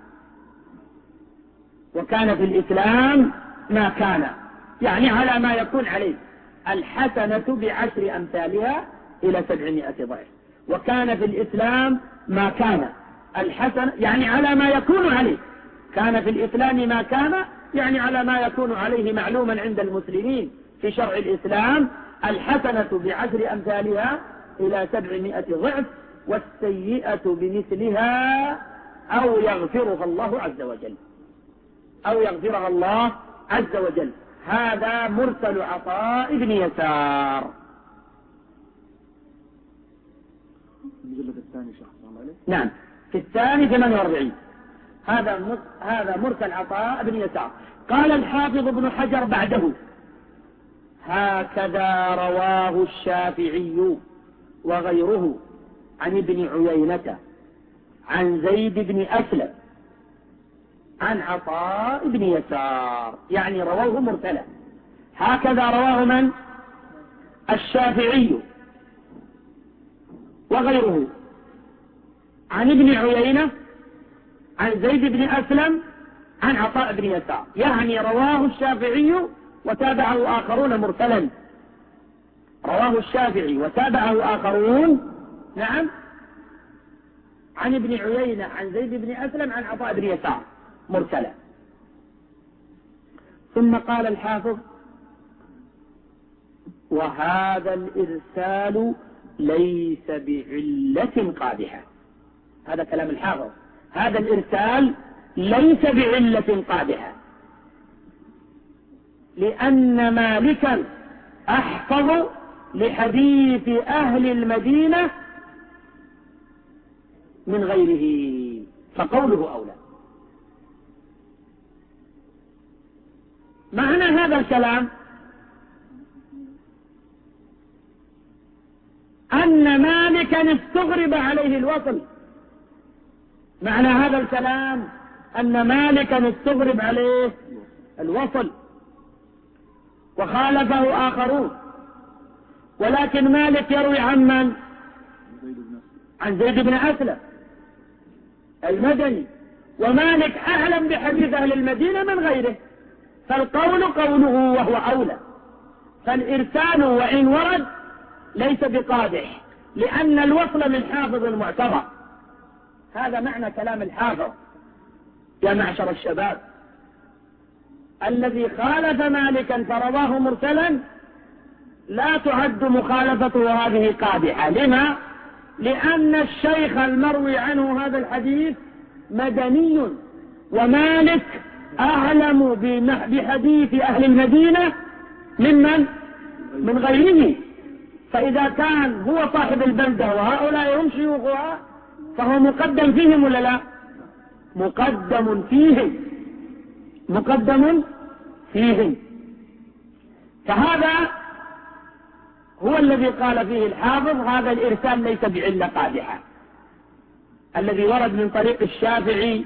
وكان في الإسلام ما كان يعني على ما يكون عليه. الحسنة ب10 أمثالها إلى 700 ضعف. وكان في الإسلام ما كان الحسنة يعني على ما يكون عليه. كان في الإسلام ما كان يعني على ما يكون عليه معلوما عند المسلمين في شرع الإسلام. الحسنة ب10 أمثالها إلى 700 ضعف والسيئة بمثلها أو يغفرها الله عز وجل. أو يغفرها الله عز وجل. هذا مرسل عطاء بن يسار. نعم في الثاني 48. هذا مرسل عطاء بن يسار. قال الحافظ ابن حجر بعده: هكذا رواه الشافعي وغيره عن ابن عيينة عن زيد بن أسلم عن عطاء بن يسار يعني رواه مرسلا. هكذا رواه من؟ الشافعي وغيره عن ابن عيينة عن زيد بن أسلم عن عطاء بن يسار يعني رواه الشافعي وتابعه آخرون مرسلا. رواه الشافعي وتابعه آخرون نعم عن ابن عيينة عن زيد بن أسلم عن عطاء بن يسار مرسلا. ثم قال الحافظ: وهذا الإرسال ليس بعلة قادحة. هذا كلام الحافظ. هذا الإرسال ليس بعلة قادحة لأن مالكا أحفظ لحديث أهل المدينة من غيره فقوله أولى. معنى هذا الكلام أن مالكا استغرب عليه الوصل. معنى هذا الكلام أن مالكا استغرب عليه الوصل وخالفه آخرون. ولكن مالك يروي عن من؟ عن زيد بن أسلم المدني. ومالك أعلم بحديث أهل المدينة من غيره فالقول قوله وهو أولى. فالإرسال وإن ورد ليس بقادح لأن الوصل من حافظ معتبر. هذا معنى كلام الحافظ يا معشر الشباب. الذي خالف مالكا فرواه مرسلا لا تعد مخالفته هذه قادحة. لما؟ لأن الشيخ المروي عنه هذا الحديث مدني ومالك أعلم بحديث أهل المدينة ممن؟ من غيره. فإذا كان هو صاحب البلدة وهؤلاء هم شيوخها فهو مقدم فيهم ولا لا؟ مقدم فيهم. مقدم فيهم. فهذا هو الذي قال فيه الحافظ هذا الإرسال ليس بعلة قادحة. الذي ورد من طريق الشافعي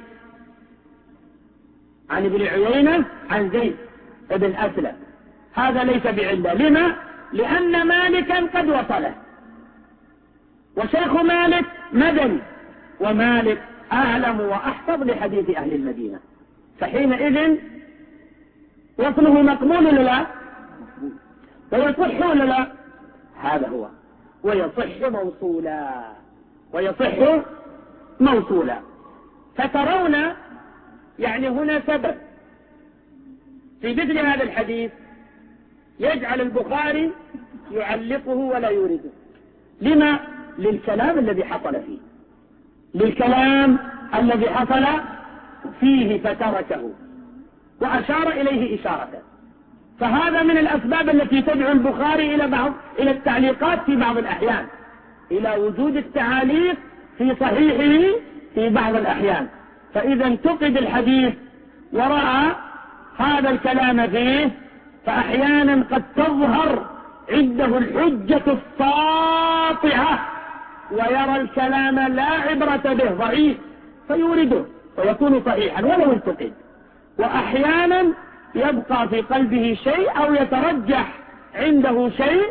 عن ابن عيينة عن زيد بن أسلم هذا ليس بعلة. لما؟ لأن مالكا قد وصله وشيخ مالك مدني ومالك أعلم وأحفظ لحديث أهل المدينة فحينئذ وصله مقبول ولا لا؟ ويصح ولا لا؟ هذا هو. ويصح موصولا. ويصح موصولا. فترون يعني هنا سبب في مثل هذا الحديث يجعل البخاري يعلقه ولا يورده. لما؟ للكلام الذي حصل فيه. للكلام الذي حصل فيه فتركه وأشار إليه إشارة. فهذا من الأسباب التي تدعو البخاري إلى التعليقات في بعض الأحيان إلى وجود التعاليق في صحيحه في بعض الأحيان. فإذا انتقد الحديث ورأى هذا الكلام فيه فأحيانا قد تظهر عنده الحجة الساطعة ويرى الكلام لا عبرة به ضعيف فيورده ويكون صحيحا ولو انتقد، وأحيانا يبقى في قلبه شيء أو يترجح عنده شيء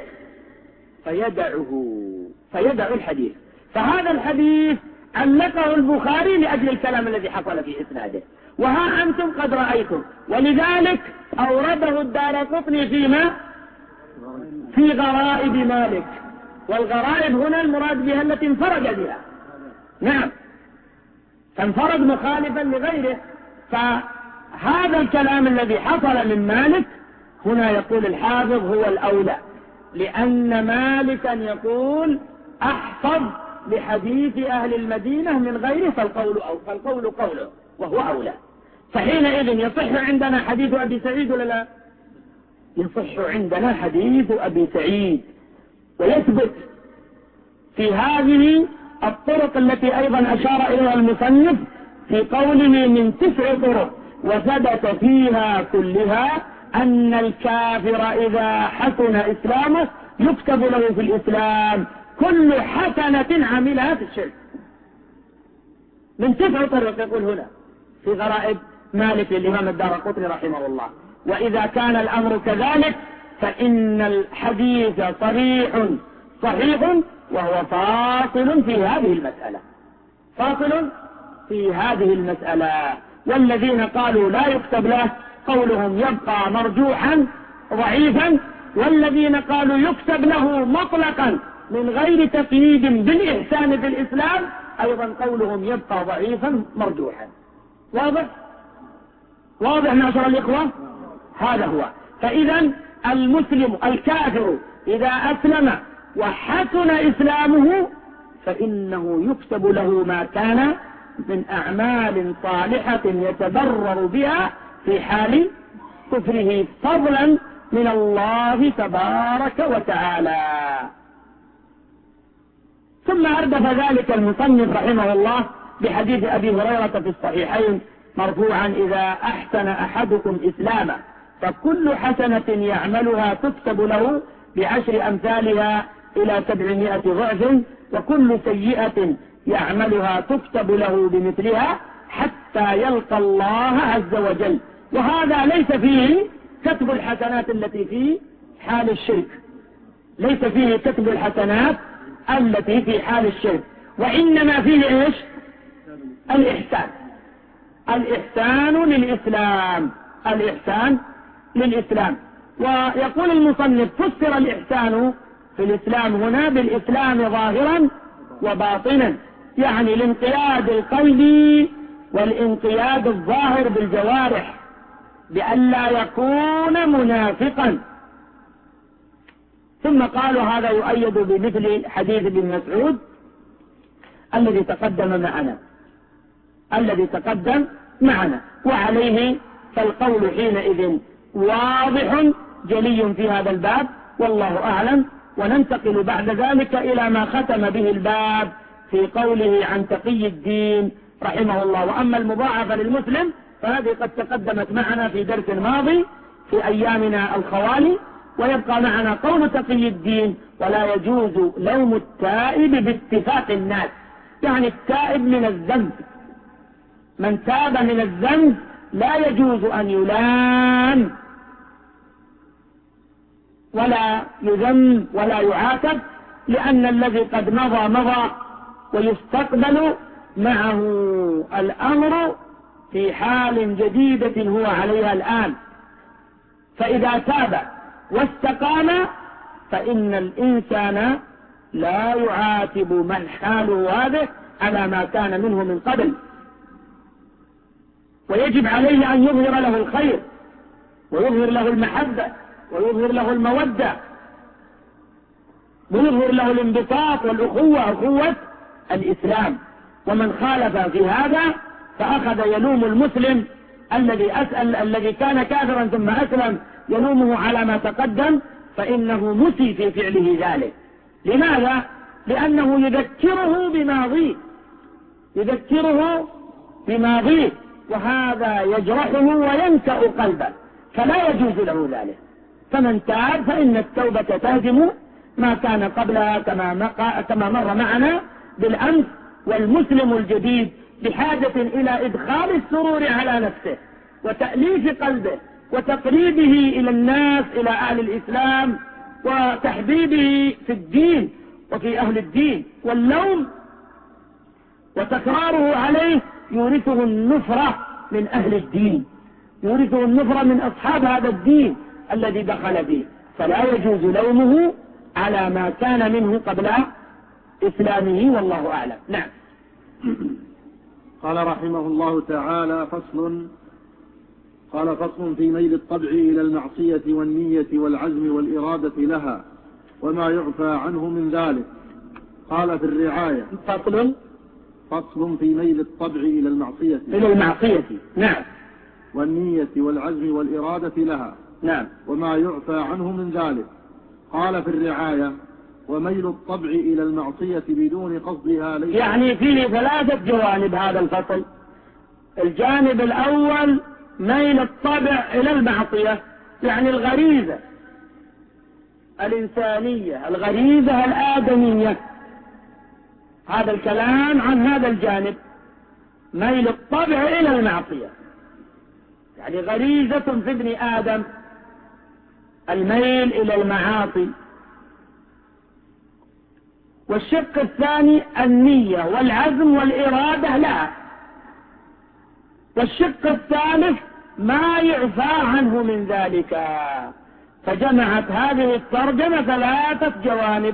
فيدع الحديث. فهذا الحديث علقه البخاري لأجل الكلام الذي حصل في إسناده، وها أنتم قد رأيتم، ولذلك أورده الدارقطني في غرائب مالك، والغرائب هنا المراد بها التي انفرد بها، نعم، فانفرد مخالفا لغيره. فهذا الكلام الذي حصل من مالك هنا يقول الحافظ هو الأولى، لأن مالكا يقول أحفظ لحديث أهل المدينة من غيره، فالقول قوله وهو أولى. فحينئذ يصح عندنا حديث أبي سعيد ولا لا؟ يصح عندنا حديث أبي سعيد، ويثبت في هذه الطرق التي أيضا أشار إليها المصنف في قوله من 9 طرق، وثبت فيها كلها أن الكافر إذا حسن إسلامه يكتب له في الإسلام كل حسنة عملها في الشرك. من 9 طرق يقول هنا في غرائب مالك للإمام الدارقطني رحمه الله. وإذا كان الأمر كذلك فإن الحديث صحيح وهو فاصل في هذه المسألة، والذين قالوا لا يكتب له قولهم يبقى مرجوحا ضعيفا، والذين قالوا يكتب له مطلقا من غير تقييد بالإحسان في الإسلام أيضا قولهم يبقى ضعيفا مرجوحا. واضح معشر الإخوة؟ هذا هو. فإذا المسلم الكافر إذا أسلم وحسن إسلامه فإنه يكتب له ما كان من أعمال صالحة يتبرر بها في حال كفره فضلا من الله تبارك وتعالى. ثم أردف ذلك المصنف رحمه الله بحديث أبي هريرة في الصحيحين مرفوعا إذا أحسن أحدكم إسلاما فكل حسنة يعملها تكتب له ب10 أمثالها إلى 700 ضعف، وكل سيئة يعملها تكتب له بمثلها حتى يلقى الله عز وجل. وهذا ليس فيه كتب الحسنات التي في حال الشرك، ليس فيه كتب الحسنات التي في حال الشرك، وإنما فيه إيش؟ الإحسان للإسلام. ويقول المصنف فسر الإحسان في الإسلام هنا بالإسلام ظاهرا وباطنا، يعني الانقياد القلبي والانقياد الظاهر بالجوارح، بأن لا يكون منافقا. ثم قالوا هذا يؤيد بمثل حديث ابن مسعود الذي تقدم معنا، وعليه فالقول حينئذ واضح جلي في هذا الباب والله أعلم. وننتقل بعد ذلك إلى ما ختم به الباب في قوله عن تقي الدين رحمه الله. وأما المضاعفة للمسلم فهذه قد تقدمت معنا في درس ماضي في أيامنا الخوالي، ويبقى معنا قول تقي الدين ولا يجوز لوم التائب باتفاق الناس، يعني التائب من الذنب، من تاب من الذنب لا يجوز أن يلام ولا يذم ولا يعاتب، لأن الذي قد مضى ويستقبل معه الأمر في حال جديدة هو عليها الآن. فإذا تاب واستقام فإن الإنسان لا يعاتب من حاله هذا على ما كان منه من قبل، ويجب عليه أن يظهر له الخير ويظهر له المحبة ويظهر له المودة ويظهر له الانبساط والأخوة، أخوة الإسلام. ومن خالف في هذا فأخذ يلوم المسلم الذي كان كافرا ثم أسلم، يلومه على ما تقدم، فإنه مسي في فعله ذلك. لماذا؟ لأنه يذكره بماضيه، وهذا يجرحه وينكأ قلبه، فلا يجوز له ذلك. فمن تاب فإن التوبة تهدم ما كان قبلها كما مر معنا بالأمس. والمسلم الجديد بحاجة إلى إدخال السرور على نفسه وتأليف قلبه وتقريبه إلى الناس، إلى أهل الإسلام، وتحبيبه في الدين وفي أهل الدين. واللوم وتكراره عليه يورثه النفرة من أهل الدين، يورثه النفرة من أصحاب هذا الدين الذي دخل فيه، فلا يجوز لومه على ما كان منه قبل إسلامه، والله أعلم. نعم. قال رحمه الله تعالى: فصل في ميل الطبع إلى المعصية والنية والعزم والإرادة لها وما يعفى عنه من ذلك. قال في الرعاية: فصل في ميل الطبع إلى المعصية نعم، والنية والعزم والإرادة لها، نعم، وما يعفى عنه من ذلك. قال في الرعاية: وميل الطبع إلى المعصية بدون قصدها ليس، يعني فيه 3 جوانب هذا الفصل. الجانب الأول ميل الطبع إلى المعصية، يعني الغريزة الإنسانية، الغريزة الآدمية. هذا الكلام عن هذا الجانب، ميل الطبع إلى المعصية، يعني غريزة في ابن آدم الميل إلى المعاصي. والشق الثاني النية والعزم والإرادة لها. والشق الثالث ما يعفى عنه من ذلك. فجمعت هذه الترجمة 3 جوانب.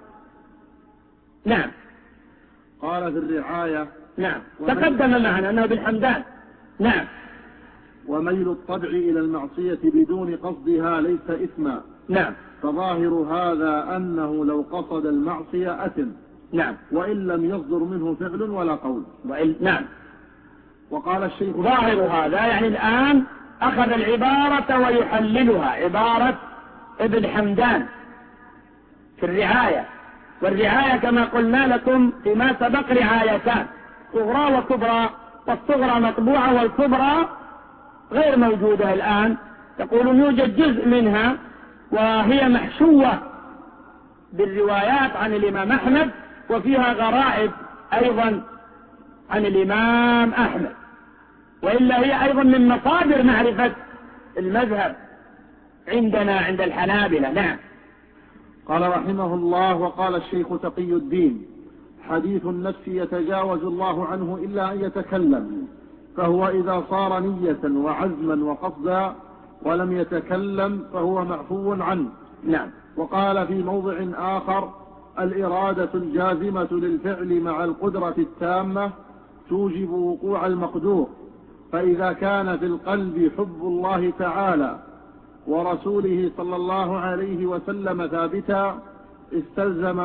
نعم. قال في الرعاية: نعم، تقدم معنا أنه بالحمدان. نعم. وميل الطبع إلى المعصية بدون قصدها ليس إثما. نعم. فظاهر هذا أنه لو قصد المعصية أثم. نعم. وإن لم يصدر منه فعل ولا قول. نعم. وقال الشيخ: ظاهر هذا يعني الآن أخذ العبارة ويحللها، عبارة ابن حمدان في الرعاية. والرعاية كما قلنا لكم فيما سبق رعايتان، صغرى وكبرى، والصغرى مطبوعة والكبرى غير موجودة الآن. يقولون يوجد جزء منها وهي محشوة بالروايات عن الإمام أحمد، وفيها غرائب أيضا عن الإمام أحمد، وإلا هي أيضا من مصادر معرفة المذهب عندنا عند الحنابلة. نعم. قال رحمه الله: وقال الشيخ تقي الدين: حديث النفس يتجاوز الله عنه إلا أن يتكلم، فهو إذا صار نية وعزما وقصدا ولم يتكلم فهو معفو عنه. نعم. وقال في موضع آخر: الإرادة الجازمة للفعل مع القدرة التامة توجب وقوع المقدور، فإذا كان في القلب حب الله تعالى ورسوله صلى الله عليه وسلم ثابتا استلزم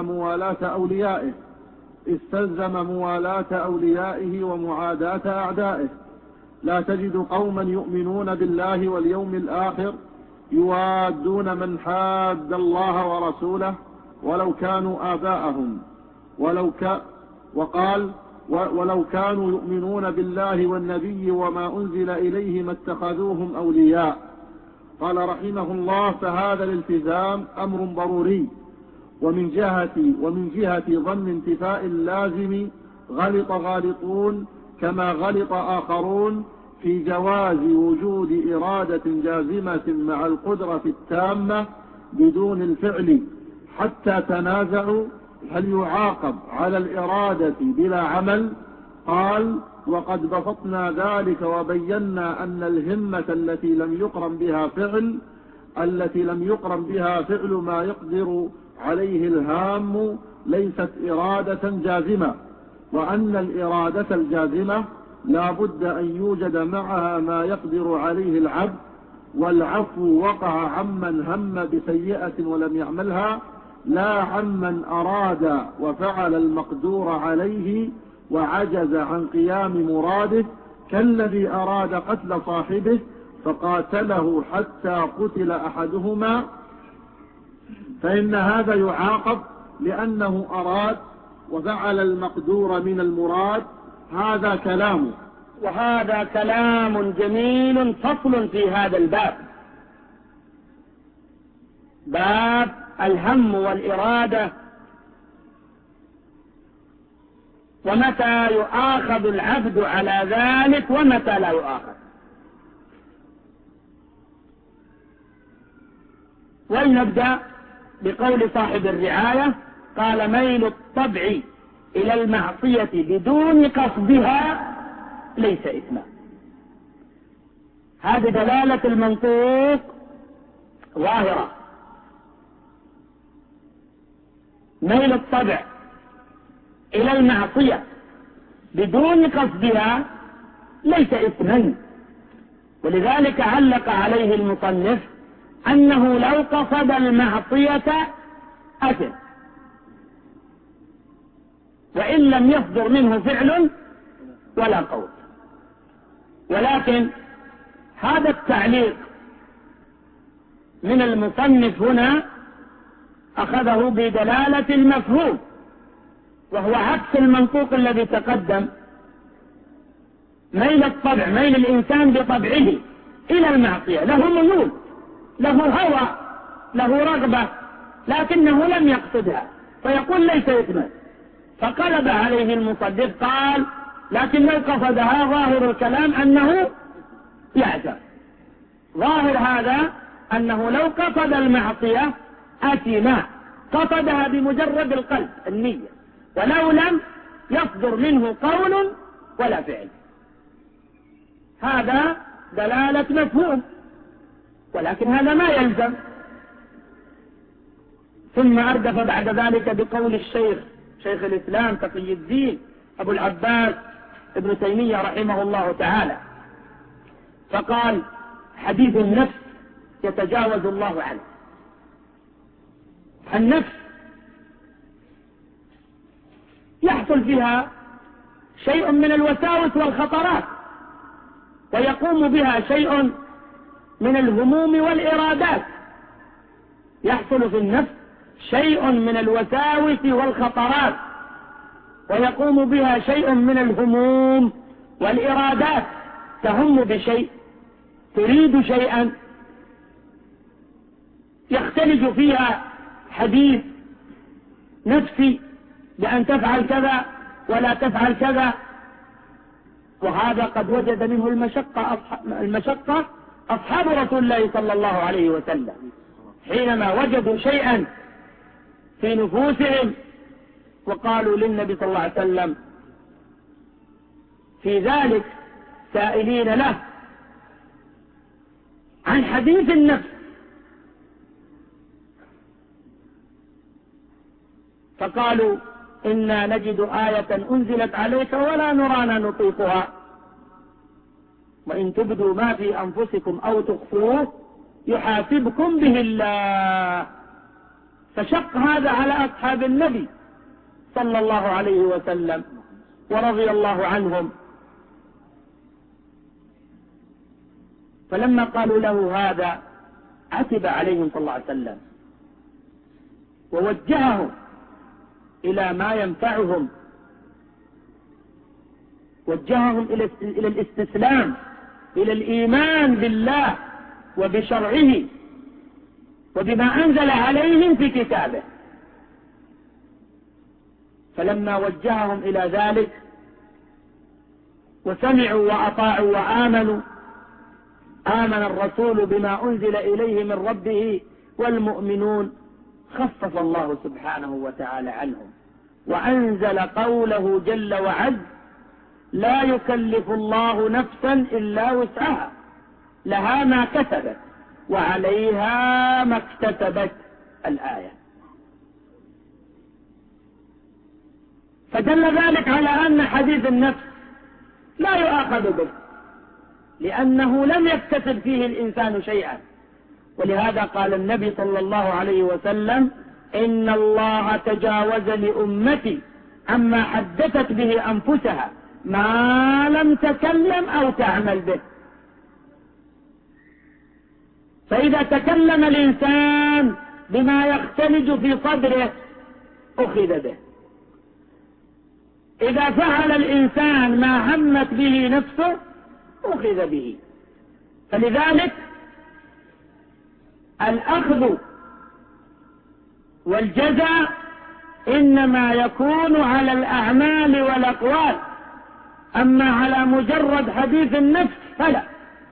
موالاة أوليائه ومعاداة أعدائه. لا تجد قوما يؤمنون بالله واليوم الآخر يوادون من حاد الله ورسوله ولو كانوا آباءهم، ولو كانوا يؤمنون بالله والنبي وما أنزل إليه ما اتخذوهم أولياء. قال رحمه الله: فهذا الالتزام أمر ضروري. ومن جهة ظن انتفاء اللازم غلط غالطون كما غلط آخرون في جواز وجود إرادة جازمة مع القدرة التامة بدون الفعل، حتى تنازعوا هل يعاقب على الإرادة بلا عمل. قال: وقد بسطنا ذلك وبينا أن الهمة التي لم يقرن بها فعل ما يقدر عليه الهام ليست إرادة جازمة، وأن الإرادة الجازمة لا بد أن يوجد معها ما يقدر عليه العبد، والعفو وقع عمن هم بسيئة ولم يعملها، لا عمن أراد وفعل المقدور عليه وعجز عن قيام مراده، كالذي أراد قتل صاحبه فقاتله حتى قتل أحدهما، فإن هذا يعاقب لأنه أراد وفعل المقدور من المراد. هذا كلامه. وهذا كلام جميل فصل في هذا الباب. باب الهم والإرادة، ومتى يؤاخذ العبد على ذلك ومتى لا يؤاخذ. ولنبدأ بقول صاحب الرعاية، قال: ميل الطبع إلى المعصية بدون قصدها ليس إثما. هذه دلالة المنطوق ظاهرة. ميل الطبع إلى المعصية بدون قصدها ليس إثما، ولذلك علق عليه المصنف أنه لو قصد المعصية أثم، وإن لم يصدر منه فعل ولا قول. ولكن هذا التعليق من المصنف هنا أخذه بدلالة المفهوم، وهو عكس المنطوق الذي تقدم. ميل الطبع، ميل الإنسان بطبعه إلى المعصية، له ميول، له هوى، له رغبة، لكنه لم يقصدها، فيقول ليس إثما. فقلب عليه المصدق قال: لكن لو قصدها ظاهر الكلام أنه يعذر. ظاهر هذا أنه لو قصد المعصية أثم، قصدها بمجرد القلب النية، ولو لم يصدر منه قول ولا فعل. هذا دلالة مفهوم، ولكن هذا ما يلزم. ثم أردف بعد ذلك بقول الشيخ شيخ الإسلام تقي الدين أبو العباس ابن تيمية رحمه الله تعالى، فقال: حديث النفس يتجاوز الله عنه. النفس يحصل فيها شيء من الوساوس والخطرات، ويقوم بها شيء من الهموم والإرادات. يحصل في النفس شيء من الوساوس والخطرات، ويقوم بها شيء من الهموم والإرادات. تهم بشيء، تريد شيئا، يختلج فيها حديث نفسي بأن تفعل كذا ولا تفعل كذا. وهذا قد وجد منه المشقة أصحاب رسول الله صلى الله عليه وسلم، حينما وجدوا شيئا في نفوسهم وقالوا للنبي صلى الله عليه وسلم في ذلك سائلين له عن حديث النفس، فقالوا: إنا نجد آية أنزلت عليك ولا نرانا نطيقها، وإن تبدوا ما في أنفسكم أو تخفوه يحاسبكم به الله. فشق هذا على أصحاب النبي صلى الله عليه وسلم ورضي الله عنهم. فلما قالوا له هذا عتب عليهم صلى الله عليه وسلم، ووجههم إلى ما ينفعهم، وجههم إلى الاستسلام، إلى الإيمان بالله وبشرعه وبما أنزل عليهم في كتابه. فلما وجههم إلى ذلك وسمعوا وأطاعوا وآمنوا، آمن الرسول بما أنزل إليه من ربه والمؤمنون، خفف الله سبحانه وتعالى عنهم وأنزل قوله جل وعز: لا يكلف الله نفسا إلا وسعها، لها ما كسبت وعليها ما اكتسبت. الآية. فدل ذلك على أن حديث النفس لا يؤاخذ به، لأنه لم يكتسب فيه الإنسان شيئا. ولهذا قال النبي صلى الله عليه وسلم: إن الله تجاوز لأمتي عما حدثت به أنفسها ما لم تكلم أو تعمل به. فإذا تكلم الإنسان بما يختلج في صدره أخذ به، إذا فعل الإنسان ما همت به نفسه أخذ به. فلذلك الأخذ والجزاء إنما يكون على الأعمال والأقوال، أما على مجرد حديث النفس فلا.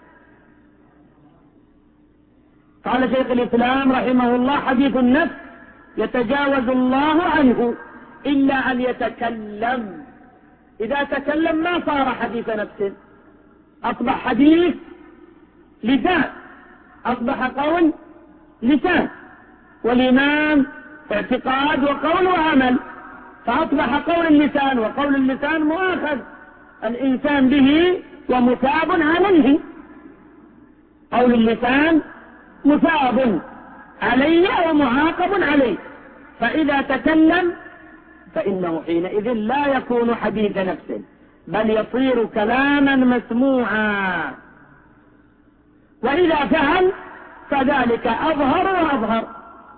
قال شيخ الإسلام رحمه الله: حديث النفس يتجاوز الله عنه إلا أن يتكلم. إذا تكلم ما صار حديث نفس، أصبح حديث لسان، أصبح قول لسان، والإيمان اعتقاد وقول وعمل، فأصبح قول اللسان وقول اللسان مؤاخذ الإنسان به ومثاب عليه. قول اللسان مثاب عليه أو معاقب عليه، فإذا تكلم فإنه حينئذ لا يكون حديث نفس، بل يصير كلاما مسموعا. وإذا فعل فذلك أظهر وأظهر.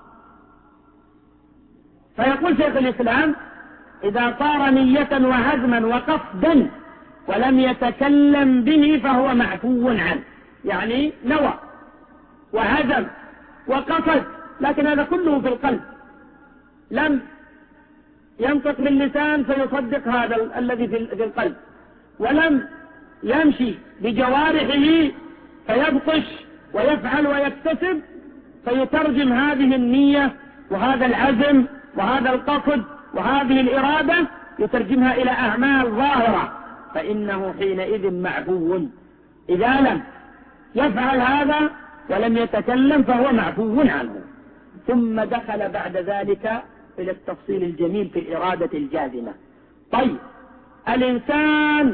فيقول شيخ الإسلام: إذا صار نية وعزما وقصدا ولم يتكلم به فهو معفو عنه. يعني نوى وعزم وقصد، لكن هذا كله في القلب، لم ينطق باللسان فيصدق هذا الذي في القلب، ولم يمشي بجوارحه فيبطش ويفعل ويكتسب فيترجم هذه النية وهذا العزم وهذا القصد وهذه الإرادة يترجمها إلى أعمال ظاهرة، فإنه حينئذ معفو. إذا لم يفعل هذا ولم يتكلم فهو معفو عنه. ثم دخل بعد ذلك إلى التفصيل الجميل في الإرادة الجازمة. طيب، الإنسان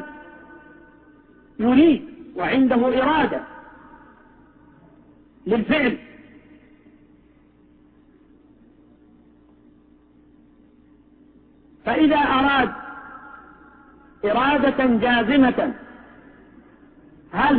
يريد وعنده إرادة للفعل، فإذا أراد إرادة جازمة هل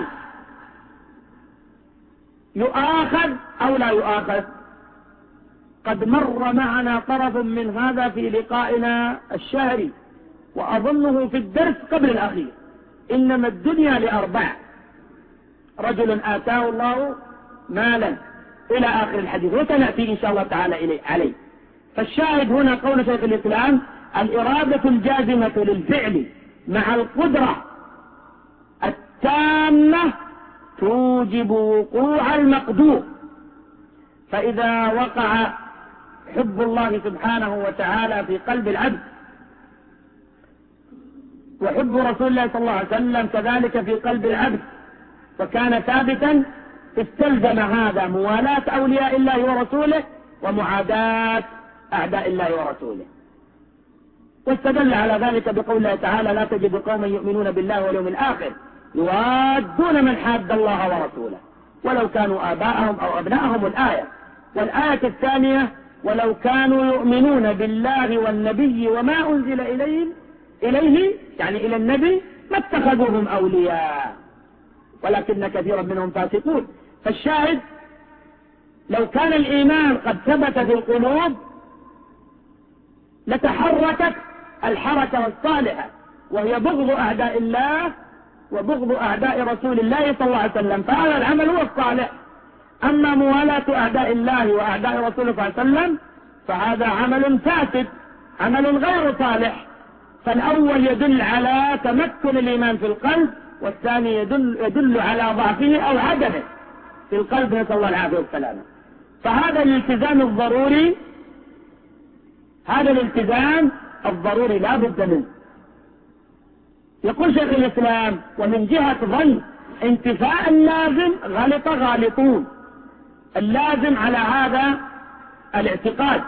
يؤاخذ أو لا يؤاخذ؟ قد مر معنا طرف من هذا في لقائنا الشهري، وأظنه في الدرس قبل الأخير. إنما الدنيا لأربع: رجل آتاه الله مالا إلى آخر الحديث، وسنأتي إن شاء الله تعالى عليه. فالشاهد هنا قول شيخ الإسلام: الإرادة الجازمة للفعل مع القدرة التامة توجب وقوع المقدور. فإذا وقع حب الله سبحانه وتعالى في قلب العبد وحب رسول الله صلى الله عليه وسلم كذلك في قلب العبد وكان ثابتا، استلزم هذا موالاة أولياء الله ورسوله ومعاداة أعداء الله ورسوله. واستدل على ذلك بقول الله تعالى: لا تجد قوما يؤمنون بالله واليوم الآخر يوادون من حاد الله ورسوله ولو كانوا آباءهم أو أبناءهم. الآية. والآية الثانية: ولو كانوا يؤمنون بالله والنبي وما أنزل إليه يعني إلى النبي ما اتخذوهم أولياء ولكن كثيرا منهم فاسقون. فالشاهد: لو كان الإيمان قد ثبت في القلوب لتحركت الحركة الصالحة، وهي بغض أعداء الله وبغض أعداء رسول الله صلى الله عليه وسلم، فهذا العمل هو الصالح. أما موالاة أعداء الله وأعداء رسوله صلى الله عليه وسلم فهذا عمل فاسد، عمل غير صالح. فالأول يدل على تمكن الإيمان في القلب، والثاني يدل على ضعفه أو عدمه في القلب، نسأل الله العافية والسلامة. فهذا الالتزام الضروري، هذا الالتزام الضروري لا بد منه. يقول شيخ الإسلام: ومن جهة ظن انتفاء اللازم غلط غالطون. اللازم على هذا الاعتقاد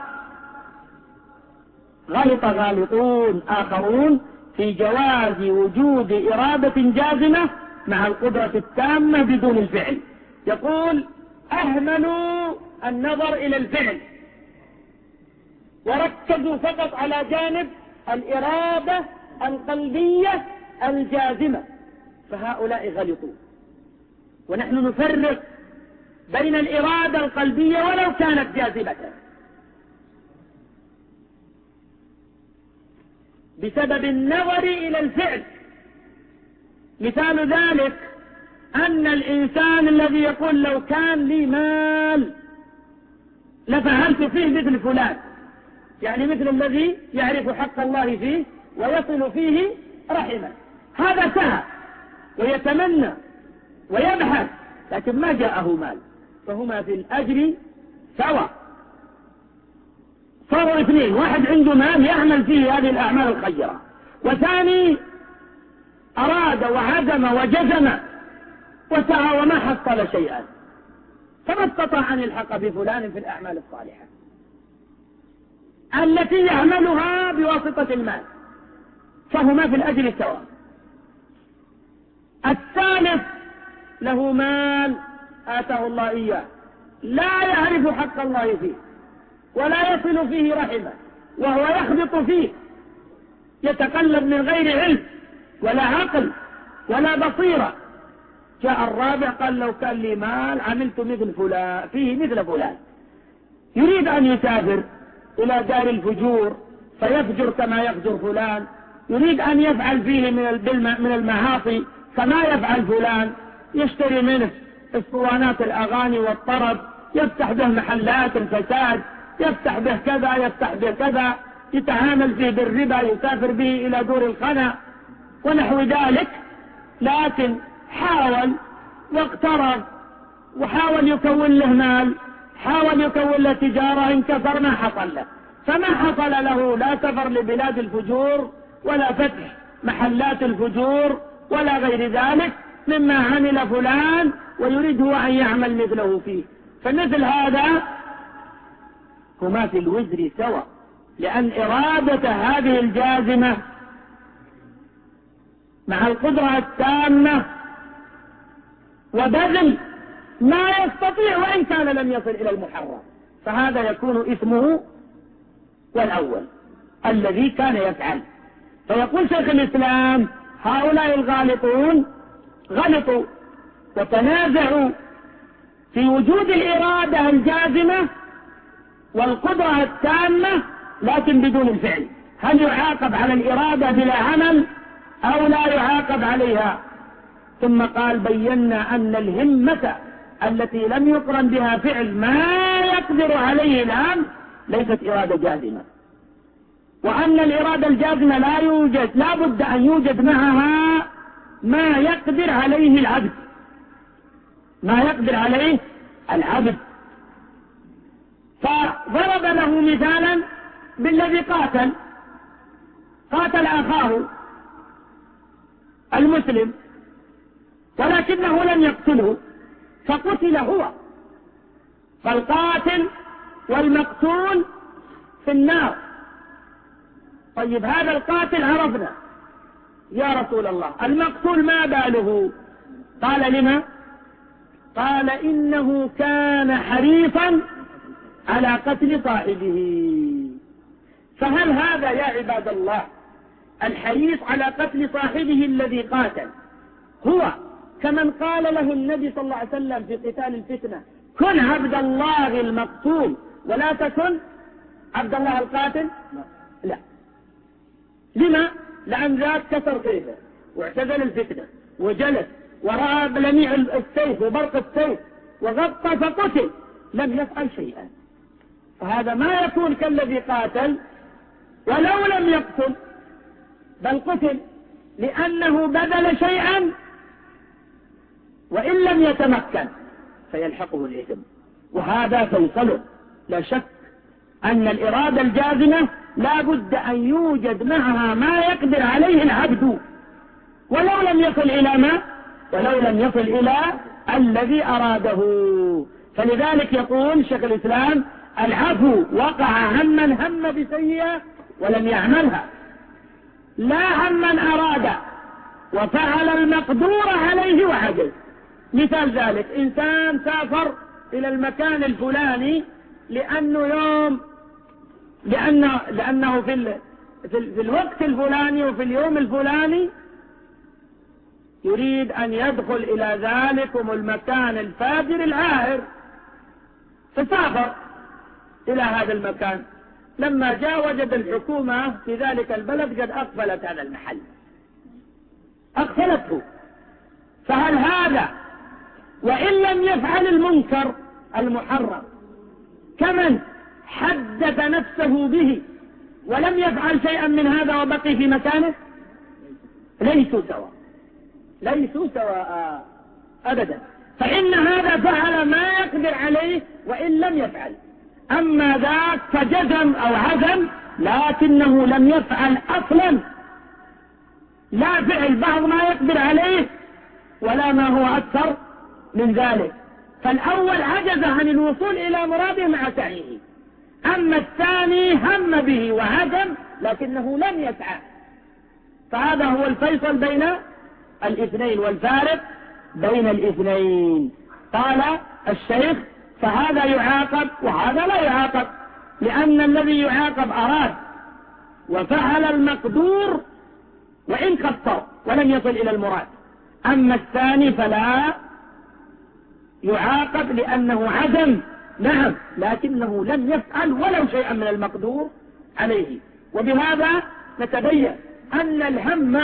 غلط غالطون آخرون في جواز وجود إرادة جازمة مع القدرة التامة بدون الفعل. يقول: أهملوا النظر إلى الفعل وركزوا فقط على جانب الإرادة القلبية الجازمة، فهؤلاء غلطوا. ونحن نفرق بين الإرادة القلبية ولو كانت جاذبة بسبب النظر إلى الفعل. مثال ذلك أن الإنسان الذي يقول: لو كان لي مال لفعلت فيه مثل فلان، يعني مثل الذي يعرف حق الله فيه ويصل فيه رحمه. هذا سعى ويتمنى ويبحث، لكن ما جاءه مال، فهما في الأجر سواء. صاروا اثنين، واحد عنده مال يعمل فيه هذه الأعمال الخيرة، وثاني أراد وعزم وجزم وسعى وما حصل شيئا، فما استطاع أن يلحق بفلان في الأعمال الصالحة التي يعملها بواسطة المال، فهما في الأجر سواء. الثالث له مال آتاه الله إياه، لا يعرف حق الله فيه ولا يصل فيه رحمه، وهو يخبط فيه، يتقلب من غير علم ولا عقل ولا بصيرة. جاء الرابع قال لو كان لي مال عملت مثل فلان فيه مثل فلان، يريد أن يسافر إلى دار الفجور فيفجر كما يفجر فلان، يريد أن يفعل فيه من المعاصي كما يفعل فلان، يشتري منه اسطوانات الأغاني والطرب، يفتح به محلات الفساد، يفتح به كذا يفتح به كذا، يتعامل فيه بالربا، يسافر به إلى دور الخنا ونحو ذلك. لكن حاول واقترب وحاول يكون له مال، حاول يكون له تجارة، انكسر ما حصل له، فما حصل له لا سفر لبلاد الفجور ولا فتح محلات الفجور ولا غير ذلك مما عمل فلان، ويريد هو أن يعمل مثله فيه. فمثل هذا هما في الوزر سوا، لأن إرادة هذه الجازمة مع القدرة التامة وبذل ما يستطيع وإن كان لم يصل إلى المحرم، فهذا يكون إثمه والأول الذي كان يفعل. فيقول شيخ الإسلام هؤلاء الغالطون غلطوا وتنازعوا في وجود الإرادة الجازمة والقدرة التامة لكن بدون الفعل، هل يعاقب على الإرادة بلا عمل أو لا يعاقب عليها؟ ثم قال بينا أن الهمة التي لم يقرن بها فعل ما يقدر عليه الآن ليست إرادة جازمة، وأن الإرادة الجازمة لا بد أن يوجد معها ما يقدر عليه العبد، ما يقدر عليه العبد. فضرب له مثالا بالذي قاتل أخاه المسلم ولكنه لم يقتله فقتل هو، فالقاتل والمقتول في النار. طيب هذا القاتل عرفنا يا رسول الله، المقتول ما باله؟ قال لما؟ قال إنه كان حريصا على قتل صاحبه. فهل هذا يا عباد الله الحريص على قتل صاحبه الذي قاتل هو كمن قال له النبي صلى الله عليه وسلم في قتال الفتنة كن عبد الله المقتول ولا تكن عبد الله القاتل؟ لا. لما؟ لأن ذاك كسر سيفه واعتزل الفتنة وجلس ورأى بلميع السيف وبرق السيف وغطى فقتل، لم يفعل شيئا. فهذا ما يكون كالذي قاتل ولو لم يقتل بل قتل، لأنه بذل شيئا وإن لم يتمكن فيلحقه الإثم، وهذا فيصله. لا شك أن الإرادة الجازمة لا بد أن يوجد معها ما يقدر عليه العبد ولو لم يصل إلى ما؟ ولو لم يصل إلى الذي أراده. فلذلك يقول شيخ الإسلام العفو وقع عمن هم بسيئة ولم يعملها، لا عمن أراد وفعل المقدور عليه وعجز. مثال ذلك إنسان سافر إلى المكان الفلاني لأنه في الوقت الفلاني وفي اليوم الفلاني يريد أن يدخل إلى ذلكم المكان الفاجر العاهر، فسافر إلى هذا المكان. لما جاء وجد الحكومة في ذلك البلد قد أقفلت هذا المحل، أقفلته. فهل هذا وإن لم يفعل المنكر المحرم كمن حدث نفسه به ولم يفعل شيئا من هذا وبقي في مكانه؟ ليسوا سواء أبدا. فإن هذا فعل ما يقدر عليه وإن لم يفعل، أما ذاك فجزم أو عزم لكنه لم يفعل أصلا، لا فعل بعض ما يقدر عليه ولا ما هو أكثر من ذلك. فالأول عجز عن الوصول إلى مراده مع سعيه، أما الثاني هم به وعزم لكنه لم يسعى. فهذا هو الفيصل بين الاثنين والفارق بين الاثنين. قال الشيخ فهذا يعاقب وهذا لا يعاقب، لأن الذي يعاقب أراد وفعل المقدور وإن قصر ولم يصل إلى المراد، أما الثاني فلا يعاقب لأنه عزم نعم لكنه لم يفعل ولو شيئا من المقدور عليه. وبهذا نتبين أن الهم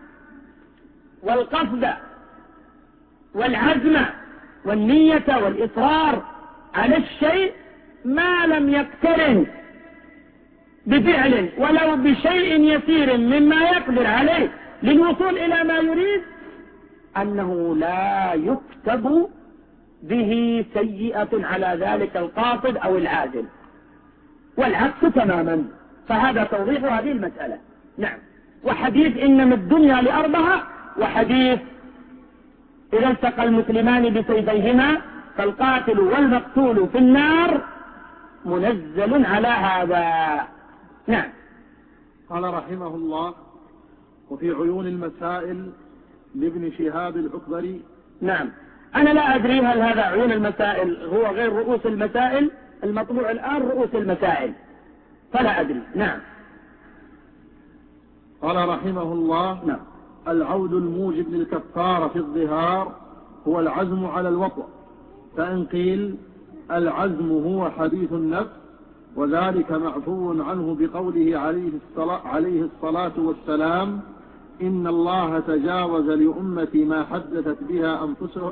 والقصد والعزم والنية والإصرار على الشيء ما لم يقترن بفعل ولو بشيء يسير مما يقدر عليه للوصول إلى ما يريد أنه لا يكتب به سيئة على ذلك القاصد أو العازل، والعكس تماما. فهذا توضيح هذه المسألة. نعم. وحديث إنما الدنيا لأربعة، وحديث إذا التقى المسلمان بسيفيهما فالقاتل والمقتول في النار منزل على هذا. نعم. قال رحمه الله: وفي عيون المسائل لابن شهاب الأكبري. نعم. أنا لا أدري هل هذا عيون المسائل هو غير رؤوس المسائل المطبوع الآن رؤوس المسائل، فلا أدري. نعم. قال رحمه الله: نعم. العود الموجب للكفارة في الظهار هو العزم على الوطء، فإن قيل العزم هو حديث النفس وذلك معفو عنه بقوله عليه الصلاة والسلام: إن الله تجاوز لأمتي ما حدثت بها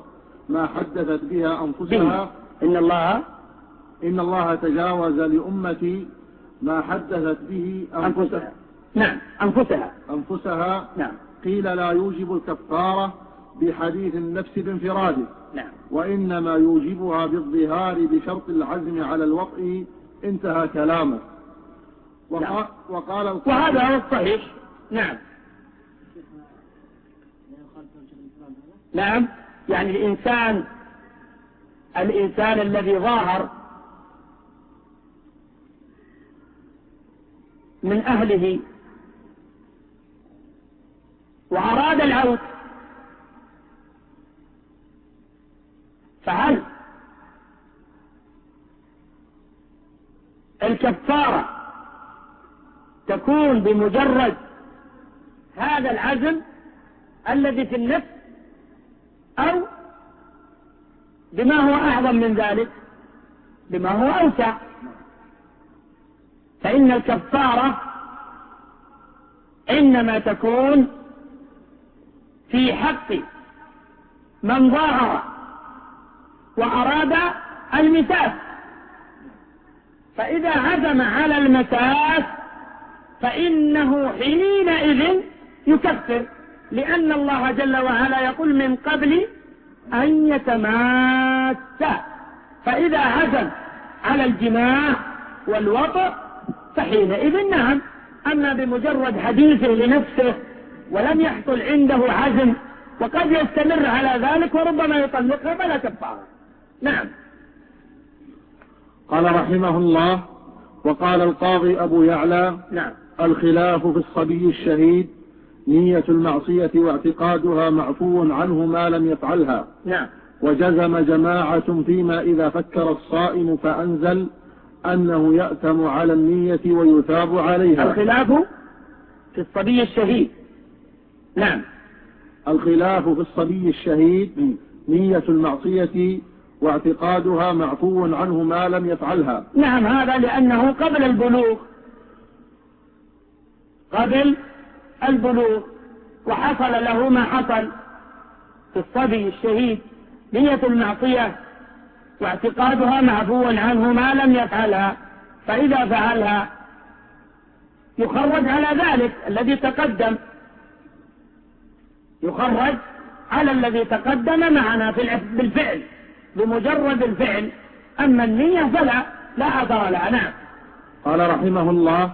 أنفسها إن الله تجاوز لأمتي ما حدثت به أنفسها. نعم. أنفسها. نعم. قيل لا يوجب الكفارة بحديث النفس بانفراده، نعم. وإنما يوجبها بالظهار بشرط العزم على الوطء. انتهى كلامه. وقال وهذا هو الصحيح. نعم. نعم. يعني الإنسان الذي ظاهر من أهله وأراد العود، فهل الكفارة تكون بمجرد هذا العزم الذي في النفس أو بما هو أعظم من ذلك، بما هو أوسع؟ فإن الكفارة إنما تكون في حق من ظاهر وأراد المساس، فإذا عزم على المساس فإنه حينئذ يكفر، لأن الله جل وعلا يقول من قبل أن يتماسا. فإذا عزم على الجماع والوطء فحينئذ نعم. أما بمجرد حديثه لنفسه ولم يحصل عنده عزم وقد يستمر على ذلك وربما يطلقها فلا كفارة. نعم. قال رحمه الله: وقال القاضي أبو يعلى: نعم. الخلاف في الصبي الشهيد نية المعصية واعتقادها معفو عنه ما لم يفعلها. نعم. وجزم جماعة فيما إذا فكر الصائم فأنزل أنه يأتم على النية ويثاب عليها. الخلاف في الصبي الشهيد. نعم. الخلاف في الصبي الشهيد نية المعصية واعتقادها معفو عنه ما لم يفعلها. نعم. هذا لأنه قبل البلوغ وحصل له ما حصل في الصبي الشهيد. نية المعصية واعتقادها معفو عنه ما لم يفعلها، فإذا فعلها يخرج على ذلك الذي تقدم، يخرج على الذي تقدم معنا بالفعل بمجرد الفعل. أما النية فلا أثر لها. نعم. قال رحمه الله.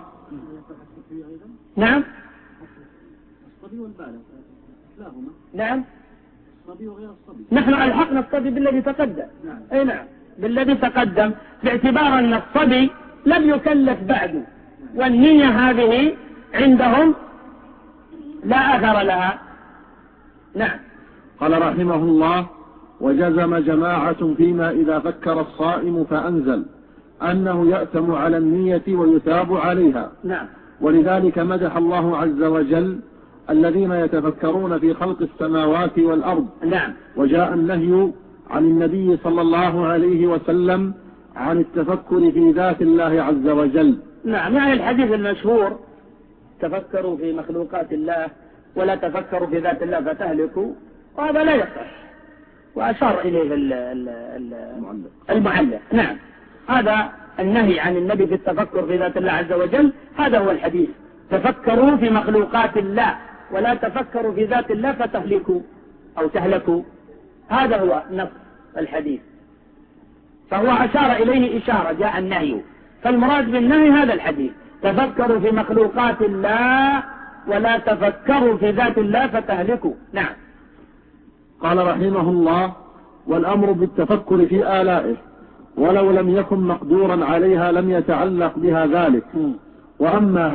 نعم. الصبي والبالغ كلاهما. نعم. الصبي وغير الصبي. نحن ألحقنا الصبي بالذي تقدم. نعم. أي نعم، بالذي تقدم، باعتبار أن الصبي لم يكلف بعده، والنية هذه عندهم لا أثر لها. نعم. قال رحمه الله: وجزم جماعة فيما إذا فكر الصائم فأنزل أنه يأتم على النية ويثاب عليها. نعم. ولذلك مدح الله عز وجل الذين يتفكرون في خلق السماوات والأرض. نعم. وجاء النهي عن النبي صلى الله عليه وسلم عن التفكر في ذات الله عز وجل. نعم، يعني الحديث المشهور: تفكروا في مخلوقات الله ولا تفكروا في ذات الله فتهلكوا، وهذا لا يصح، وأشار إليه المعلق. نعم، هذا النهي عن النبي في التفكر في ذات الله عز وجل، هذا هو الحديث: تفكروا في مخلوقات الله ولا تفكروا في ذات الله فتهلكوا أو تهلكوا، هذا هو نص الحديث. فهو أشار إليه إشارة، جاء النهي، فالمراد بالنهي هذا الحديث: تفكروا في مخلوقات الله ولا تفكروا في ذات الله فتهلكوا. نعم. قال رحمه الله: والأمر بالتفكر في آلائه ولو لم يكن مقدورا عليها لم يتعلق بها ذلك. وأما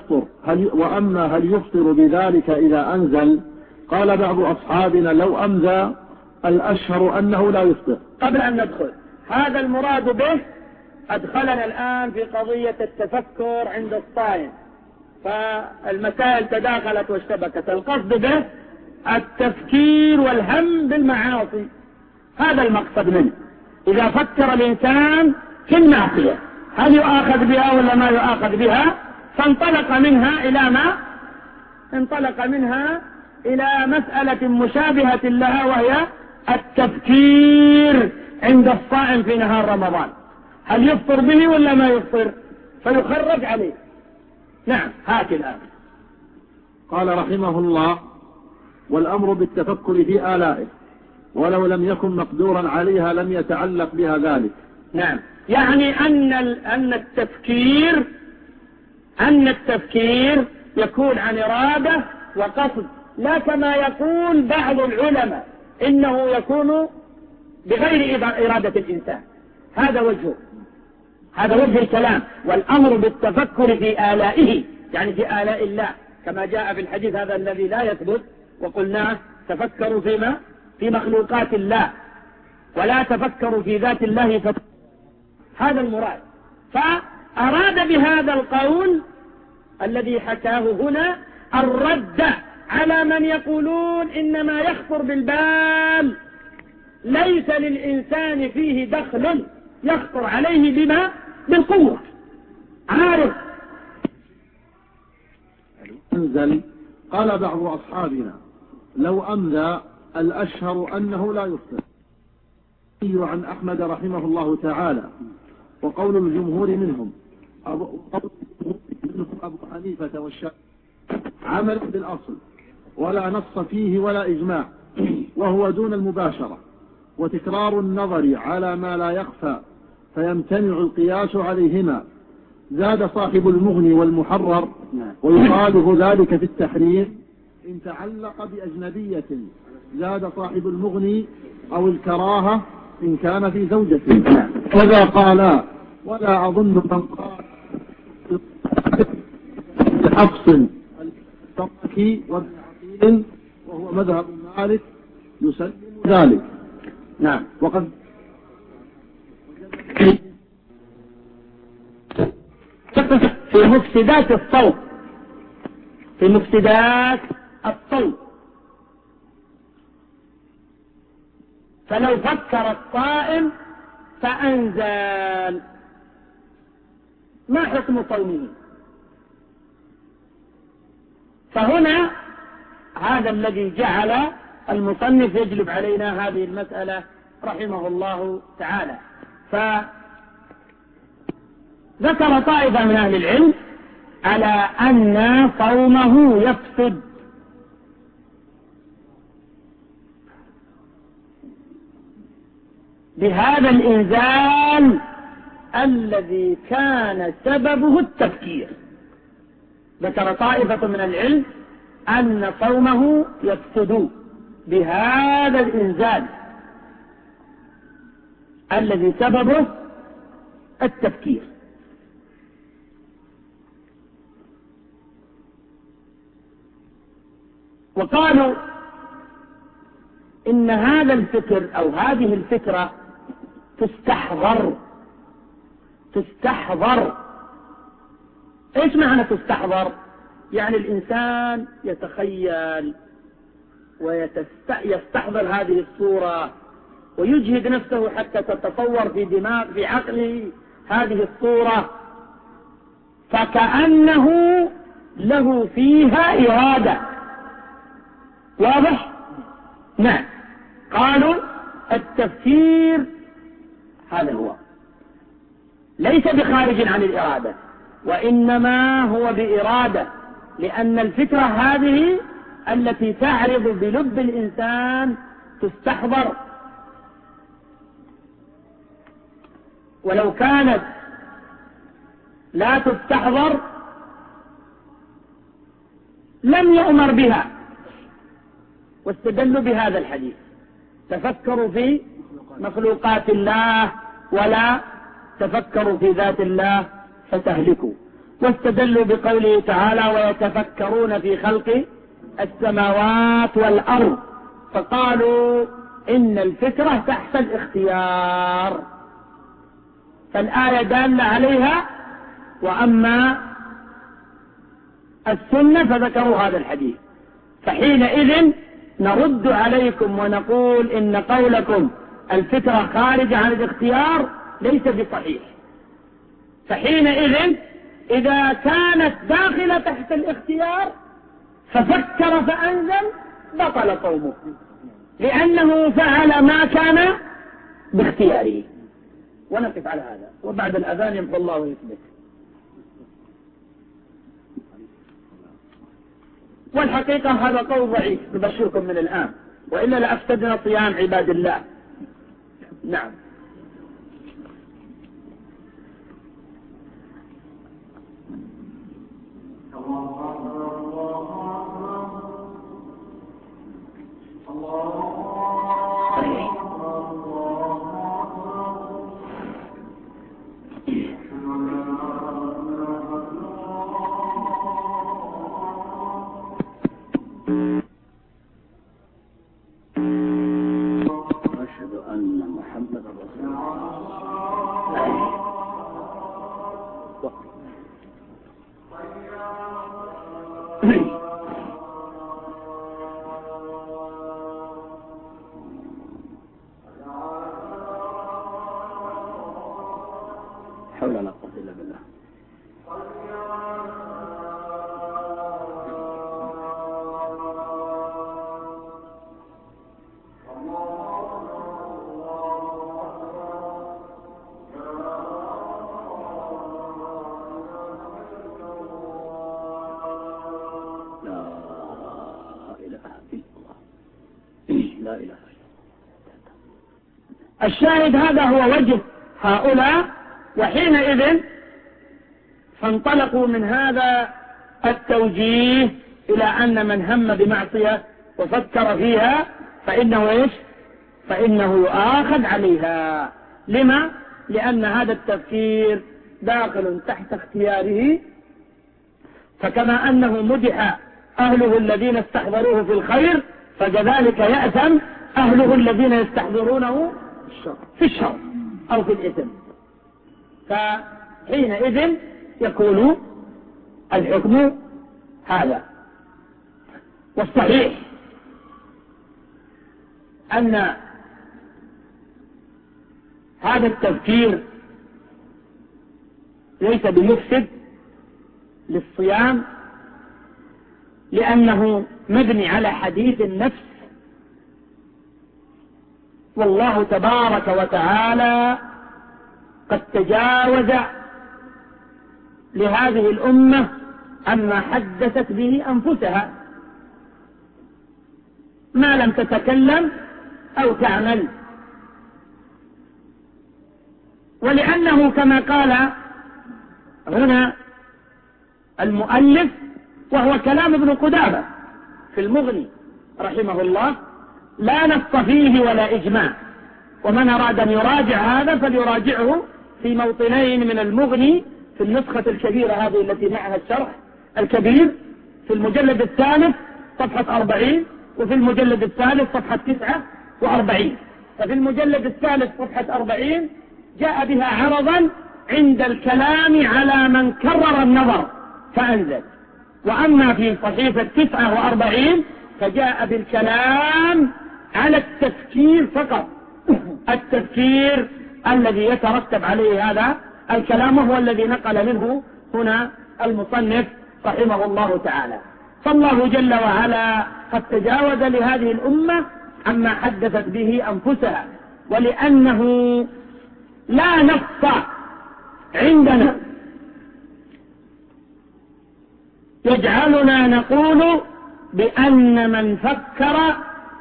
هل يفطر بذلك إذا أنزل؟ قال بعض أصحابنا: لو أمذى الأشهر أنه لا يفطر. قبل أن ندخل هذا المراد به، أدخلنا الآن في قضية التفكر عند الصائم، فالمسائل تداخلت واشتبكت. القصد به التفكير والهم بالمعاصي، هذا المقصد منه. إذا فكر الإنسان في المعصية هل يؤاخذ بها ولا ما يؤاخذ بها، فانطلق منها إلى ما انطلق منها إلى مسألة مشابهة لها، وهي التفكير عند الصائم في نهار رمضان: هل يفطر به ولا ما يفطر، فيخرج عليه. نعم، هكذا. قال رحمه الله: والأمر بالتفكر في آلائه ولو لم يكن مقدورا عليها لم يتعلق بها ذلك. نعم، يعني أن التفكير يكون عن إرادة وقصد، لا كما يقول بعض العلماء إنه يكون بغير إرادة الإنسان. هذا وجه الكلام. والأمر بالتفكر في آلائه يعني في آلاء الله، كما جاء في الحديث هذا الذي لا يثبت وقلناه: تفكروا في مخلوقات الله ولا تفكروا في ذات الله هذا المراد. فأراد بهذا القول الذي حكاه هنا الرد على من يقولون إنما يخطر بالبال، ليس للإنسان فيه دخل، يخطر عليه بالقوة، عارف. انزل. قال بعض أصحابنا: لو أمذى الأشهر أنه لا يفطر. عن أحمد رحمه الله تعالى، وقول الجمهور منهم أبو حنيفة والشافعي عمل بالأصل ولا نص فيه ولا إجماع، وهو دون المباشرة، وتكرار النظر على ما لا يخفى فيمتنع القياس عليهما. زاد صاحب المغني والمحرر: ويقال ذلك في التحريم إن تعلق بأجنبية. زاد صاحب المغني: أو الكراهة إن كان في زوجته. كذا قال. ولا أظن من قال بحفص التركي وابن عقيل وهو مذهب مالك يسلم ذلك. نعم. وقد في مفسدات الصوت، فلو فكر الصائم فأنزل ما حكم صومه؟ فهنا هذا الذي جعل المصنف يجلب علينا هذه المسألة رحمه الله تعالى. فذكر طائفة من أهل العلم على أن صومه يفسد، بهذا الإنزال الذي كان سببه التفكير. ذكر طائفة من العلم أن صومه يفسد بهذا الإنزال الذي سببه التفكير. وقالوا إن هذا الفكر أو هذه الفكرة تستحضر. ايش معنى تستحضر؟ يعني الإنسان يتخيل ويستحضر هذه الصورة ويجهد نفسه حتى تتصور في عقله هذه الصورة، فكأنه له فيها إرادة. واضح؟ نعم. قالوا التفكير هذا هو، ليس بخارج عن الإرادة، وإنما هو بإرادة، لأن الفكرة هذه التي تعرض بلب الإنسان تستحضر. ولو كانت لا تستحضر لم يؤمر بها. واستدلوا بهذا الحديث: تفكروا في مخلوقات الله ولا تفكروا في ذات الله فتهلكوا. واستدلوا بقوله تعالى: ويتفكرون في خلق السماوات والأرض، فقالوا إن الفكرة تحت الاختيار، فالآية دالة عليها، وأما السنة فذكروا هذا الحديث. فحينئذ نرد عليكم ونقول إن قولكم الفكرة خارجة عن الاختيار ليس بصحيح. فحينئذ إذا كانت داخلة تحت الاختيار ففكر فأنزل بطل صومه، لأنه فعل ما كان باختياره. ونقف على هذا، وبعد الأذان يمحو الله ويثبت. والحقيقة هذا قول ضعيف نبشركم من الآن، وإلا لأفسدنا صيام عباد الله. نعم. حول ولا قوة إلا بالله. لا إله إلا الله. الشاهد هذا هو وجه هؤلاء. وحينئذ فانطلقوا من هذا التوجيه إلى أن من هم بمعصية وفكر فيها فإنه إيش؟ فإنه يؤاخذ عليها. لما؟ لأن هذا التفكير داخل تحت اختياره، فكما أنه مدح أهله الذين استحضروه في الخير، فكذلك يأثم أهله الذين يستحضرونه في الشر أو في الإثم. فحينئذ يكون الحكم هذا. والصحيح أن هذا التفكير ليس بمفسد للصيام، لأنه مبني على حديث النفس والله تبارك وتعالى قد تجاوز لهذه الأمة عما حدثت به أنفسها ما لم تتكلم أو تعمل. ولأنه كما قال هنا المؤلف وهو كلام ابن قدامة في المغني رحمه الله لا نص فيه ولا إجماع، ومن أراد أن يراجع هذا فليراجعه في موطنين من المغني في النسخة الكبيرة هذه التي معها الشرح الكبير في المجلد الثالث صفحة 40، وفي المجلد الثالث صفحة 49. ففي المجلد الثالث صفحة 40 جاء بها عرضا عند الكلام على من كرر النظر فأنزل، وأما في صحيفة 49 فجاء بالكلام على التفكير فقط، التفكير الذي يترتب عليه هذا الكلام وهو الذي نقل منه هنا المصنف رحمه الله تعالى. فالله جل وعلا قد تجاوز لهذه الأمة عما حدثت به أنفسها، ولأنه لا نص عندنا يجعلنا نقول بأن من فكر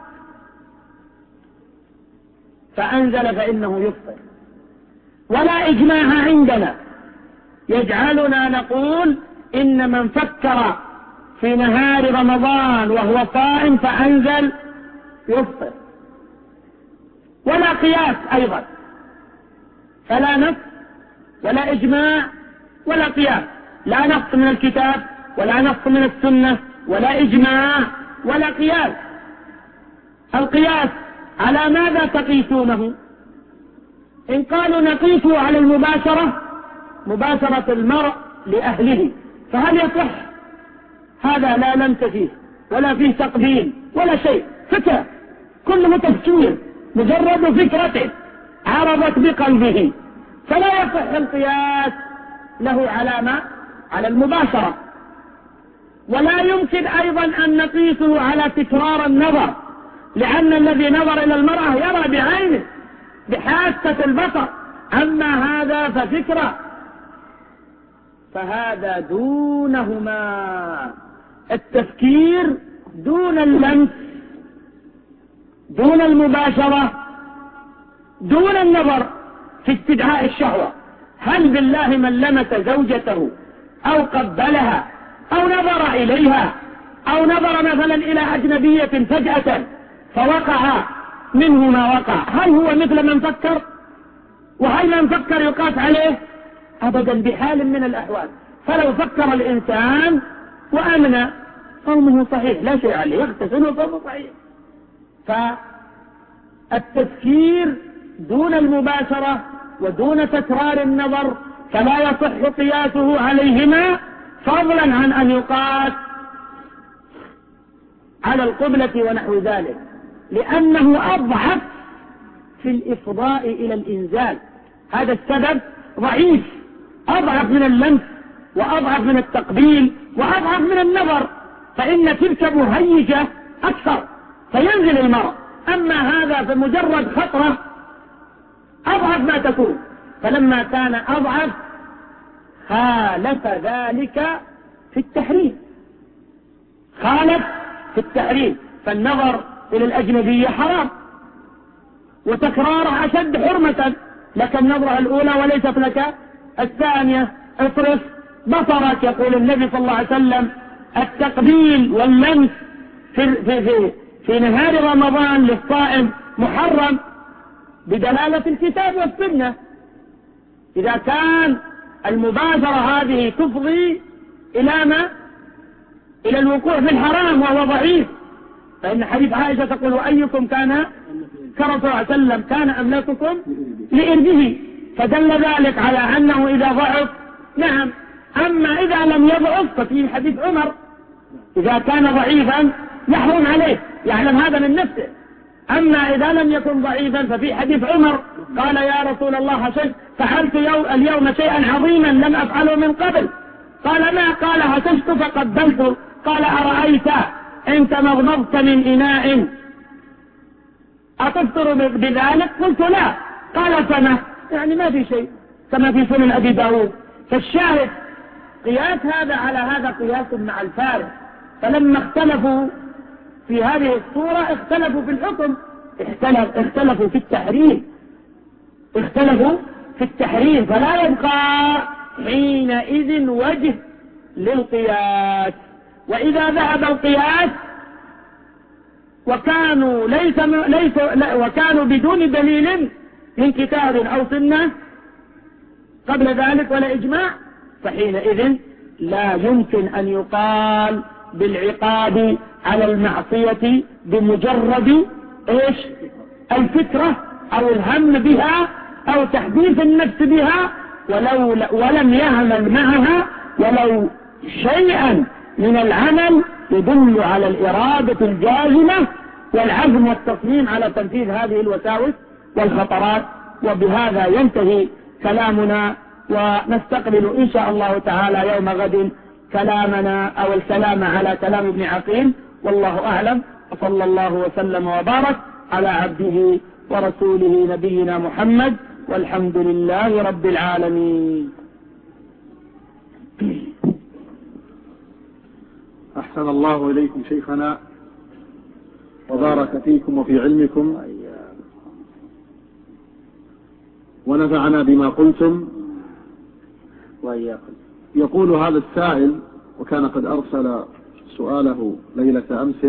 فأنزل فإنه يفطر، ولا إجماع عندنا يجعلنا نقول إن من فكر في نهار رمضان وهو صائم فأنزل يفطر، ولا قياس أيضا، فلا نص ولا إجماع ولا قياس، لا نص من الكتاب ولا نص من السنة ولا إجماع ولا قياس. القياس على ماذا تقيسونه؟ إن قالوا نقيسه على المباشرة، مباشرة المرء لأهله، فهل يصح؟ هذا لا لمس فيه ولا فيه تقديم ولا شيء، فكرة كله تفكير، مجرد فكرة عرضت بقلبه، فلا يصح القياس له على المباشرة. ولا يمكن أيضا أن نقيسه على تكرار النظر، لأن الذي نظر إلى المرأة يرى بعينه بحاسة البصر، أما هذا ففكرة، فهذا دونهما، التفكير دون اللمس، دون المباشرة، دون النظر في استدعاء الشهوة. هل بالله من لمس زوجته أو قبلها أو نظر إليها أو نظر مثلا إلى أجنبية فجأة فوقع منه ما وقع، هل هو مثل من فكر؟ وهل من فكر يقاس عليه؟ أبدا بحال من الأحوال. فلو فكر الإنسان وأمن صومه صحيح لا شيء عليه، يغتسل وصومه صحيح. فالتفكير دون المباشرة ودون تكرار النظر فلا يصح قياسه عليهما، فضلا عن أن يقاس على القبلة ونحو ذلك، لأنه أضعف في الإفضاء إلى الإنزال. هذا السبب ضعيف، أضعف من اللمس وأضعف من التقبيل وأضعف من النظر، فإن تلك مهيجة أكثر فينزل المرء، أما هذا فمجرد خطرة أضعف ما تكون. فلما كان أضعف خالف ذلك في التحريم، خالف في التحريم، فالنظر إلى الأجنبية حرام وتكراره أشد حرمة، لك النظرة الأولى وليست لك الثانية، اصرف بصرك. يقول النبي صلى الله عليه وسلم التقبيل واللمس في نهار رمضان للصائم محرم بدلالة الكتاب والسنة. إذا كان المباشرة هذه تفضي إلى ما؟ إلى الوقوع في الحرام وهو ضعيف، فإن حديث عائشة تقول وأيكم كان كرم صلى الله عليه وسلم كان أملككم لإربه، فدل ذلك على أنه إذا ضعف نعم، أما إذا لم يضعف ففي حديث عمر إذا كان ضعيفا يحرم عليه، يعلم هذا من نفسه. أما إذا لم يكن ضعيفا ففي حديث عمر قال يا رسول الله فعلت اليوم شيئا عظيما لم أفعله من قبل، قال ما؟ قال هششت فقبلت، قال أرأيت إن تمضمضت من إناء أتفطر بذلك؟ قلت لا. قال فما؟ يعني ما في شيء، كما في سنن أبي داود. فالشاهد قياس هذا على هذا قياس مع الفارق. فلما اختلفوا في هذه الصورة اختلفوا في الحكم، اختلفوا في التحريم، فلا يبقى حينئذ وجه للقياس. وإذا ذهب القياس وكانوا بدون دليل من كتاب أو سنة قبل ذلك ولا إجماع، فحينئذ لا يمكن أن يقال بالعقاب على المعصية بمجرد الفكرة أو الهم بها أو تحديث النفس بها، ولم يعمل معها ولو شيئا من العمل يدل على الإرادة الجازمة والعزم والتصميم على تنفيذ هذه الوساوس والخطرات. وبهذا ينتهي كلامنا، ونستقبل إن شاء الله تعالى يوم غد كلامنا أو الكلام على كلام ابن عقيل. والله أعلم، وصلى الله وسلم وبارك على عبده ورسوله نبينا محمد، والحمد لله رب العالمين. أحسن الله إليكم شيخنا وبارك فيكم وفي علمكم ونفعنا بما قلتم وإياكم. يقول هذا السائل، وكان قد أرسل سؤاله ليلة أمس،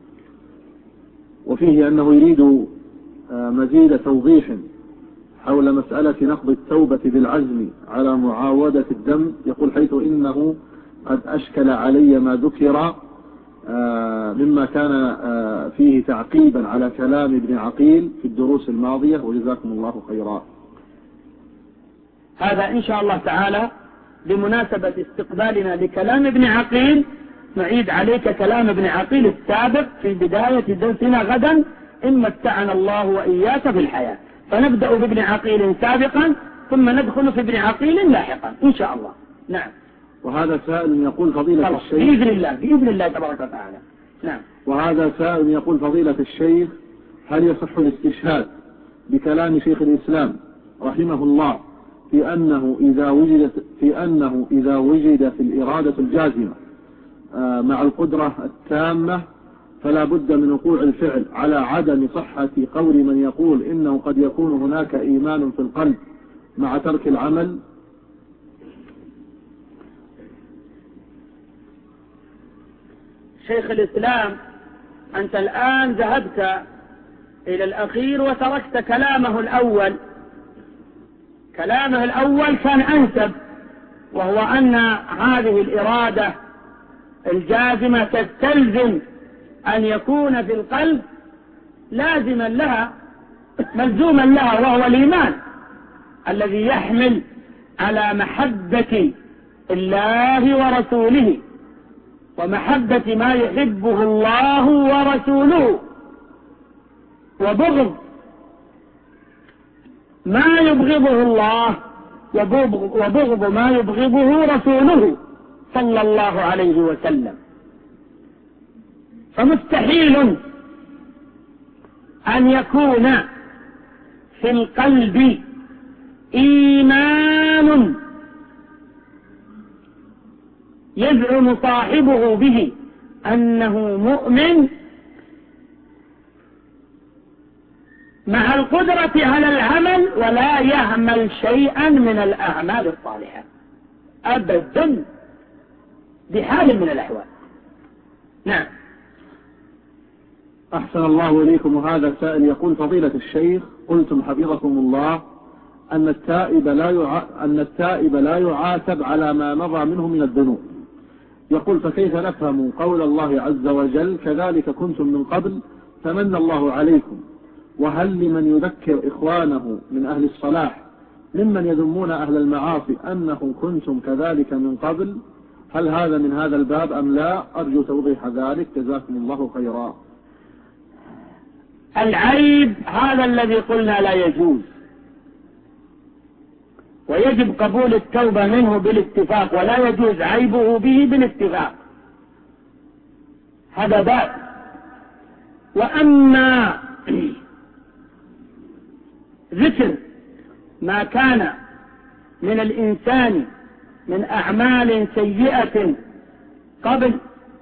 وفيه أنه يريد مزيد توضيح حول مسألة نقض التوبة بالعزم على معاودة الدم. يقول حيث إنه قد أشكل علي ما ذكر مما كان فيه تعقيبا على كلام ابن عقيل في الدروس الماضية، وجزاكم الله خيرا. هذا إن شاء الله تعالى بمناسبة استقبالنا لكلام ابن عقيل نعيد عليك كلام ابن عقيل السابق في بداية درسنا غدا، إن متعنا الله وإياك في الحياة. فنبدأ بابن عقيل سابقا ثم ندخل في ابن عقيل لاحقا إن شاء الله. نعم. وهذا سائل يقول فضيلة الشيخ بإذن الله تبارك وتعالى. نعم. وهذا سائل يقول فضيلة الشيخ، هل يصح الاستشهاد بكلام شيخ الإسلام رحمه الله في أنه إذا وجد في الإرادة الجازمة مع القدرة التامة فلا بد من وقوع الفعل، على عدم صحة قول من يقول إنه قد يكون هناك إيمان في القلب مع ترك العمل؟ شيخ الإسلام، أنت الآن ذهبت إلى الأخير وتركت كلامه الأول. كلامه الأول كان أنسب، وهو أن هذه الإرادة الجازمة تستلزم أن يكون في القلب لازما لها ملزوما لها، وهو الإيمان الذي يحمل على محبة الله ورسوله ومحبة ما يحبه الله ورسوله، وبغض ما يبغضه الله وبغض ما يبغضه رسوله صلى الله عليه وسلم. فمستحيل أن يكون في القلب إيمان يزعم صاحبه به أنه مؤمن مع القدرة على العمل ولا يعمل شيئا من الأعمال الصالحة أبدا بحال من الأحوال. نعم. أحسن الله إليكم. وهذا سائل يقول فضيلة الشيخ، قلتم حفظكم الله أن التائب لا يعاتب على ما مضى منه من الذنوب. يقول فكيف نفهم قول الله عز وجل كذلك كنتم من قبل فمن الله عليكم؟ وهل لمن يذكر إخوانه من أهل الصلاح ممن يذمون أهل المعاصي أنهم كنتم كذلك من قبل؟ هل هذا من هذا الباب أم لا؟ أرجو توضيح ذلك، جزاكم الله خيرا. العيب هذا الذي قلنا لا يجوز، ويجب قبول التوبة منه بالاتفاق، ولا يجوز عيبه به بالاتفاق، هذا باب. وأما ذكر ما كان من الإنسان من أعمال سيئة قبل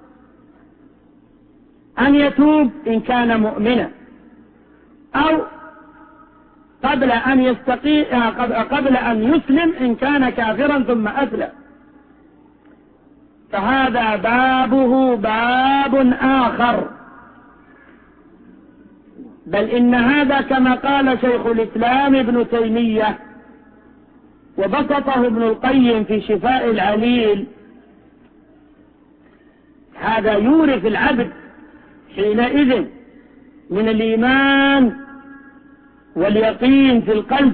أن يتوب إن كان مؤمنا، أو قبل أن يسلم إن كان كافرا ثم أسلم، فهذا بابه باب آخر. بل إن هذا كما قال شيخ الإسلام ابن تيمية وبسطه ابن القيم في شفاء العليل، هذا يورث العبد حينئذ من الإيمان واليقين في القلب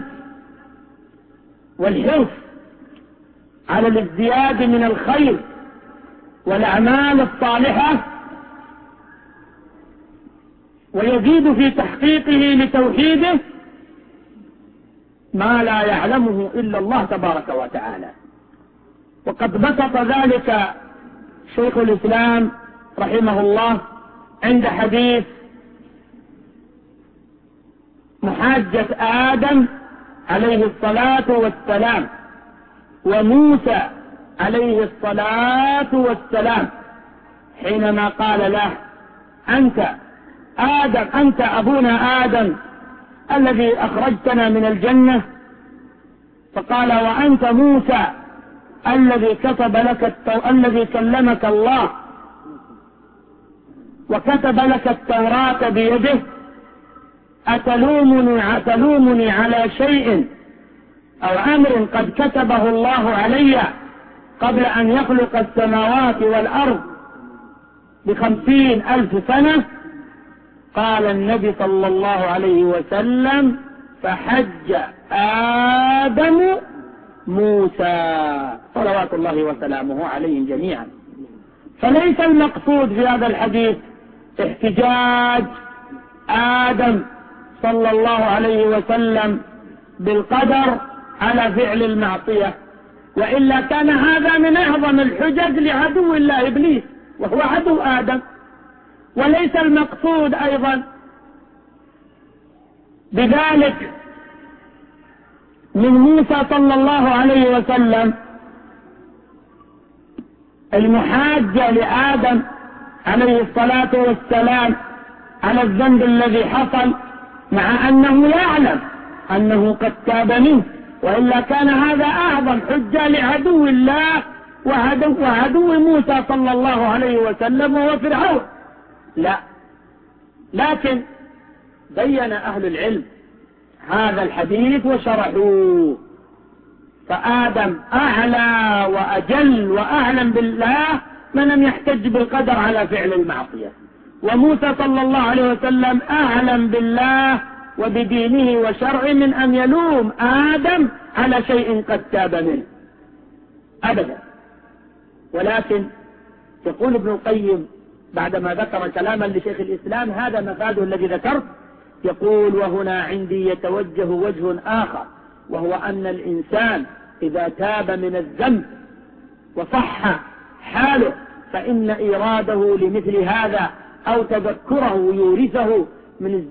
والحرص على الازدياد من الخير والأعمال الصالحة، ويزيد في تحقيقه لتوحيده ما لا يعلمه إلا الله تبارك وتعالى. وقد بسط ذلك شيخ الإسلام رحمه الله عند حديث محاجة آدم عليه الصلاة والسلام وموسى عليه الصلاة والسلام، حينما قال له أنت أبونا آدم الذي أخرجتنا من الجنة، فقال وأنت موسى الذي كلمك الله وكتب لك التوراة بيده، أتلومني على شيء أو أمر قد كتبه الله علي قبل أن يخلق السماوات والأرض ب50,000 سنة؟ قال النبي صلى الله عليه وسلم فحج آدم موسى صلوات الله وسلامه عليهم جميعا. فليس المقصود في هذا الحديث احتجاج آدم صلى الله عليه وسلم بالقدر على فعل المعصية، وإلا كان هذا من أعظم الحجج لعدو الله إبليس وهو عدو آدم. وليس المقصود أيضا بذلك من موسى صلى الله عليه وسلم المحاجة لآدم عليه الصلاة والسلام على الذنب الذي حصل، مع أنه يعلم أنه قد تاب منه، وإلا كان هذا أعظم حجة لعدو الله وعدو موسى صلى الله عليه وسلم وهو فرعون. لا، لكن بين أهل العلم هذا الحديث وشرحوه، فآدم أعلى وأجل وأعلم بالله من لم يحتج بالقدر على فعل المعصية، وموسى صلى الله عليه وسلم أعلم بالله وبدينه وشرعه من أن يلوم آدم على شيء قد تاب منه أبدا. ولكن يقول ابن القيم بعدما ذكر كلاما لشيخ الإسلام هذا مفاده الذي ذكرت، يقول وهنا عندي يتوجه وجه آخر، وهو أن الإنسان إذا تاب من الذنب وصح حاله فإن إراده لمثل هذا أو تذكره يورثه من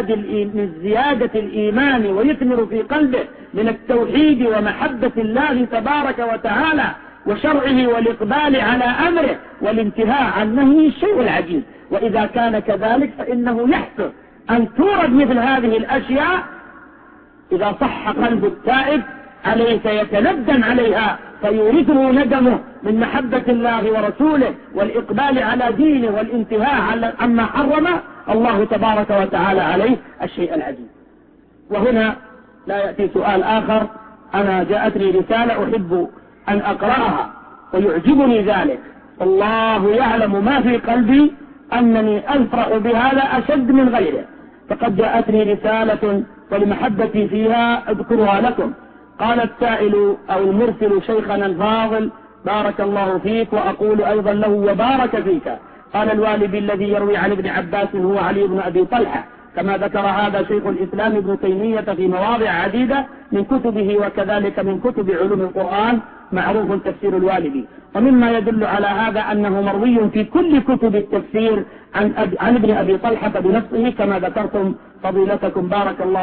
زيادة الإيمان ويثمر في قلبه من التوحيد ومحبة الله تبارك وتعالى وشرعه والإقبال على أمره والانتهاء عن نهيه الشيء العجيب. وإذا كان كذلك فإنه يحسن أن تورد مثل هذه الأشياء إذا صح قلب التائب عليه سيتندم عليها فيورثه ندمه من محبة الله ورسوله والإقبال على دينه والانتهاء عما حرم الله تبارك وتعالى عليه الشيء العجيب. وهنا لا يأتي سؤال آخر، أنا جاءتني رسالة أحب أن أقرأها ويعجبني ذلك، الله يعلم ما في قلبي أنني أفرح بهذا أشد من غيره. فقد جاءتني رسالة ولمحبتي فيها أذكرها لكم. قال السائل أو المرسل شيخنا الفاضل بارك الله فيك، وأقول أيضا له وبارك فيك. قال الوالد الذي يروي عن ابن عباس هو علي بن أبي طلحة، كما ذكر هذا شيخ الإسلام ابن تيمية في مواضع عديدة من كتبه، وكذلك من كتب علوم القرآن معروف تفسير الوالدي. ومما يدل على هذا أنه مروي في كل كتب التفسير عن ابن أبي طلحة بنفسه كما ذكرتم فضيلتكم بارك الله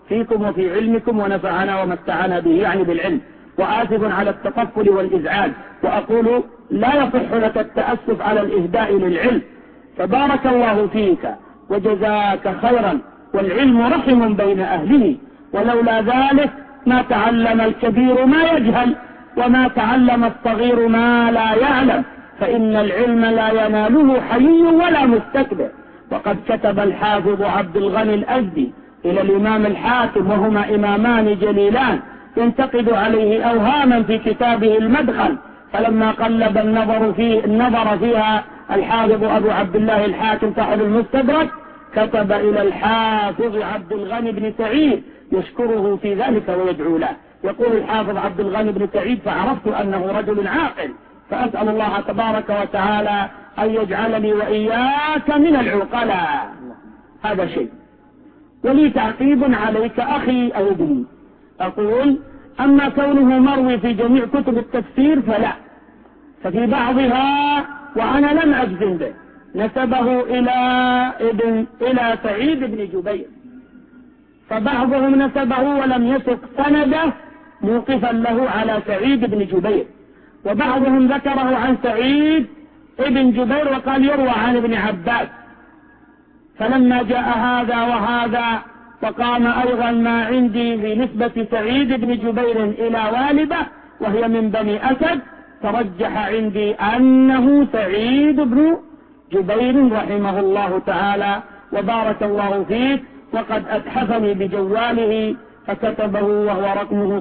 فيكم وفي علمكم ونفعنا ومتعنا به، يعني بالعلم. وآسف على التطفل والإزعاج، وأقول لا يصح لك التأسف على الإهداء للعلم، فبارك الله فيك وجزاك خيرا، والعلم رحم بين أهله، ولولا ذلك ما تعلم الكبير ما يجهل، وما تعلم الصغير ما لا يعلم، فإن العلم لا يناله حيي ولا مستكبر. وقد كتب الحافظ عبد الغني الأزدي إلى الإمام الحاكم، وهما إمامان جليلان، ينتقد عليه أوهاما في كتابه المدخل، فلما قلب النظر فيها الحافظ أبو عبد الله الحاكم صاحب المستدرك، كتب إلى الحافظ عبد الغني بن سعيد يشكره في ذلك ويدعو له. يقول الحافظ عبد الغني بن سعيد: فعرفت أنه رجل عاقل، فأسأل الله تبارك وتعالى أن يجعلني وإياك من العقلاء. هذا شيء. ولي تعقيب عليك أخي أو ابني، أقول: أما كونه مروي في جميع كتب التفسير فلا، ففي بعضها وأنا لم أجزم به نسبه إلى سعيد بن جبير، فبعضهم نسبه ولم يسق سنده موقفا له على سعيد بن جبير، وبعضهم ذكره عن سعيد ابن جبير وقال يروى عن ابن عباس. فلما جاء هذا وهذا وقام أيضا ما عندي بنسبة سعيد بن جبير إلى والبة وهي من بني أسد، ترجح عندي أنه سعيد بن جبير رحمه الله تعالى وبارك الله فيه. وقد أتحفني بجواله فكتبه وهو رقمه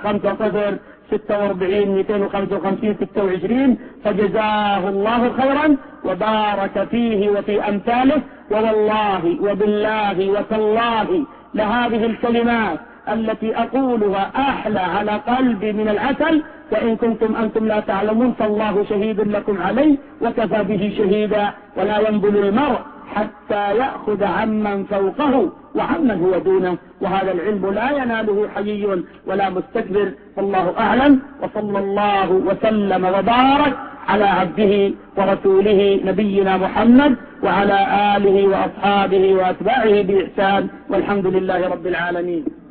05046 فجزاه الله خيرا وبارك فيه وفي أمثاله. ووالله وبالله وتالله لهذه الكلمات التي أقولها أحلى على قلبي من العسل، وإن كنتم أنتم لا تعلمون فالله شهيد لكم عليه وكفى به شهيدا. ولا ينبل المرء حتى يأخذ عمن فوقه وعمن هو دونه، وهذا العلم لا يناله حيي ولا مستكبر. والله أعلم، وصلى الله وسلم وبارك على عبده ورسوله نبينا محمد وعلى آله وأصحابه وأتباعه بإحسان، والحمد لله رب العالمين.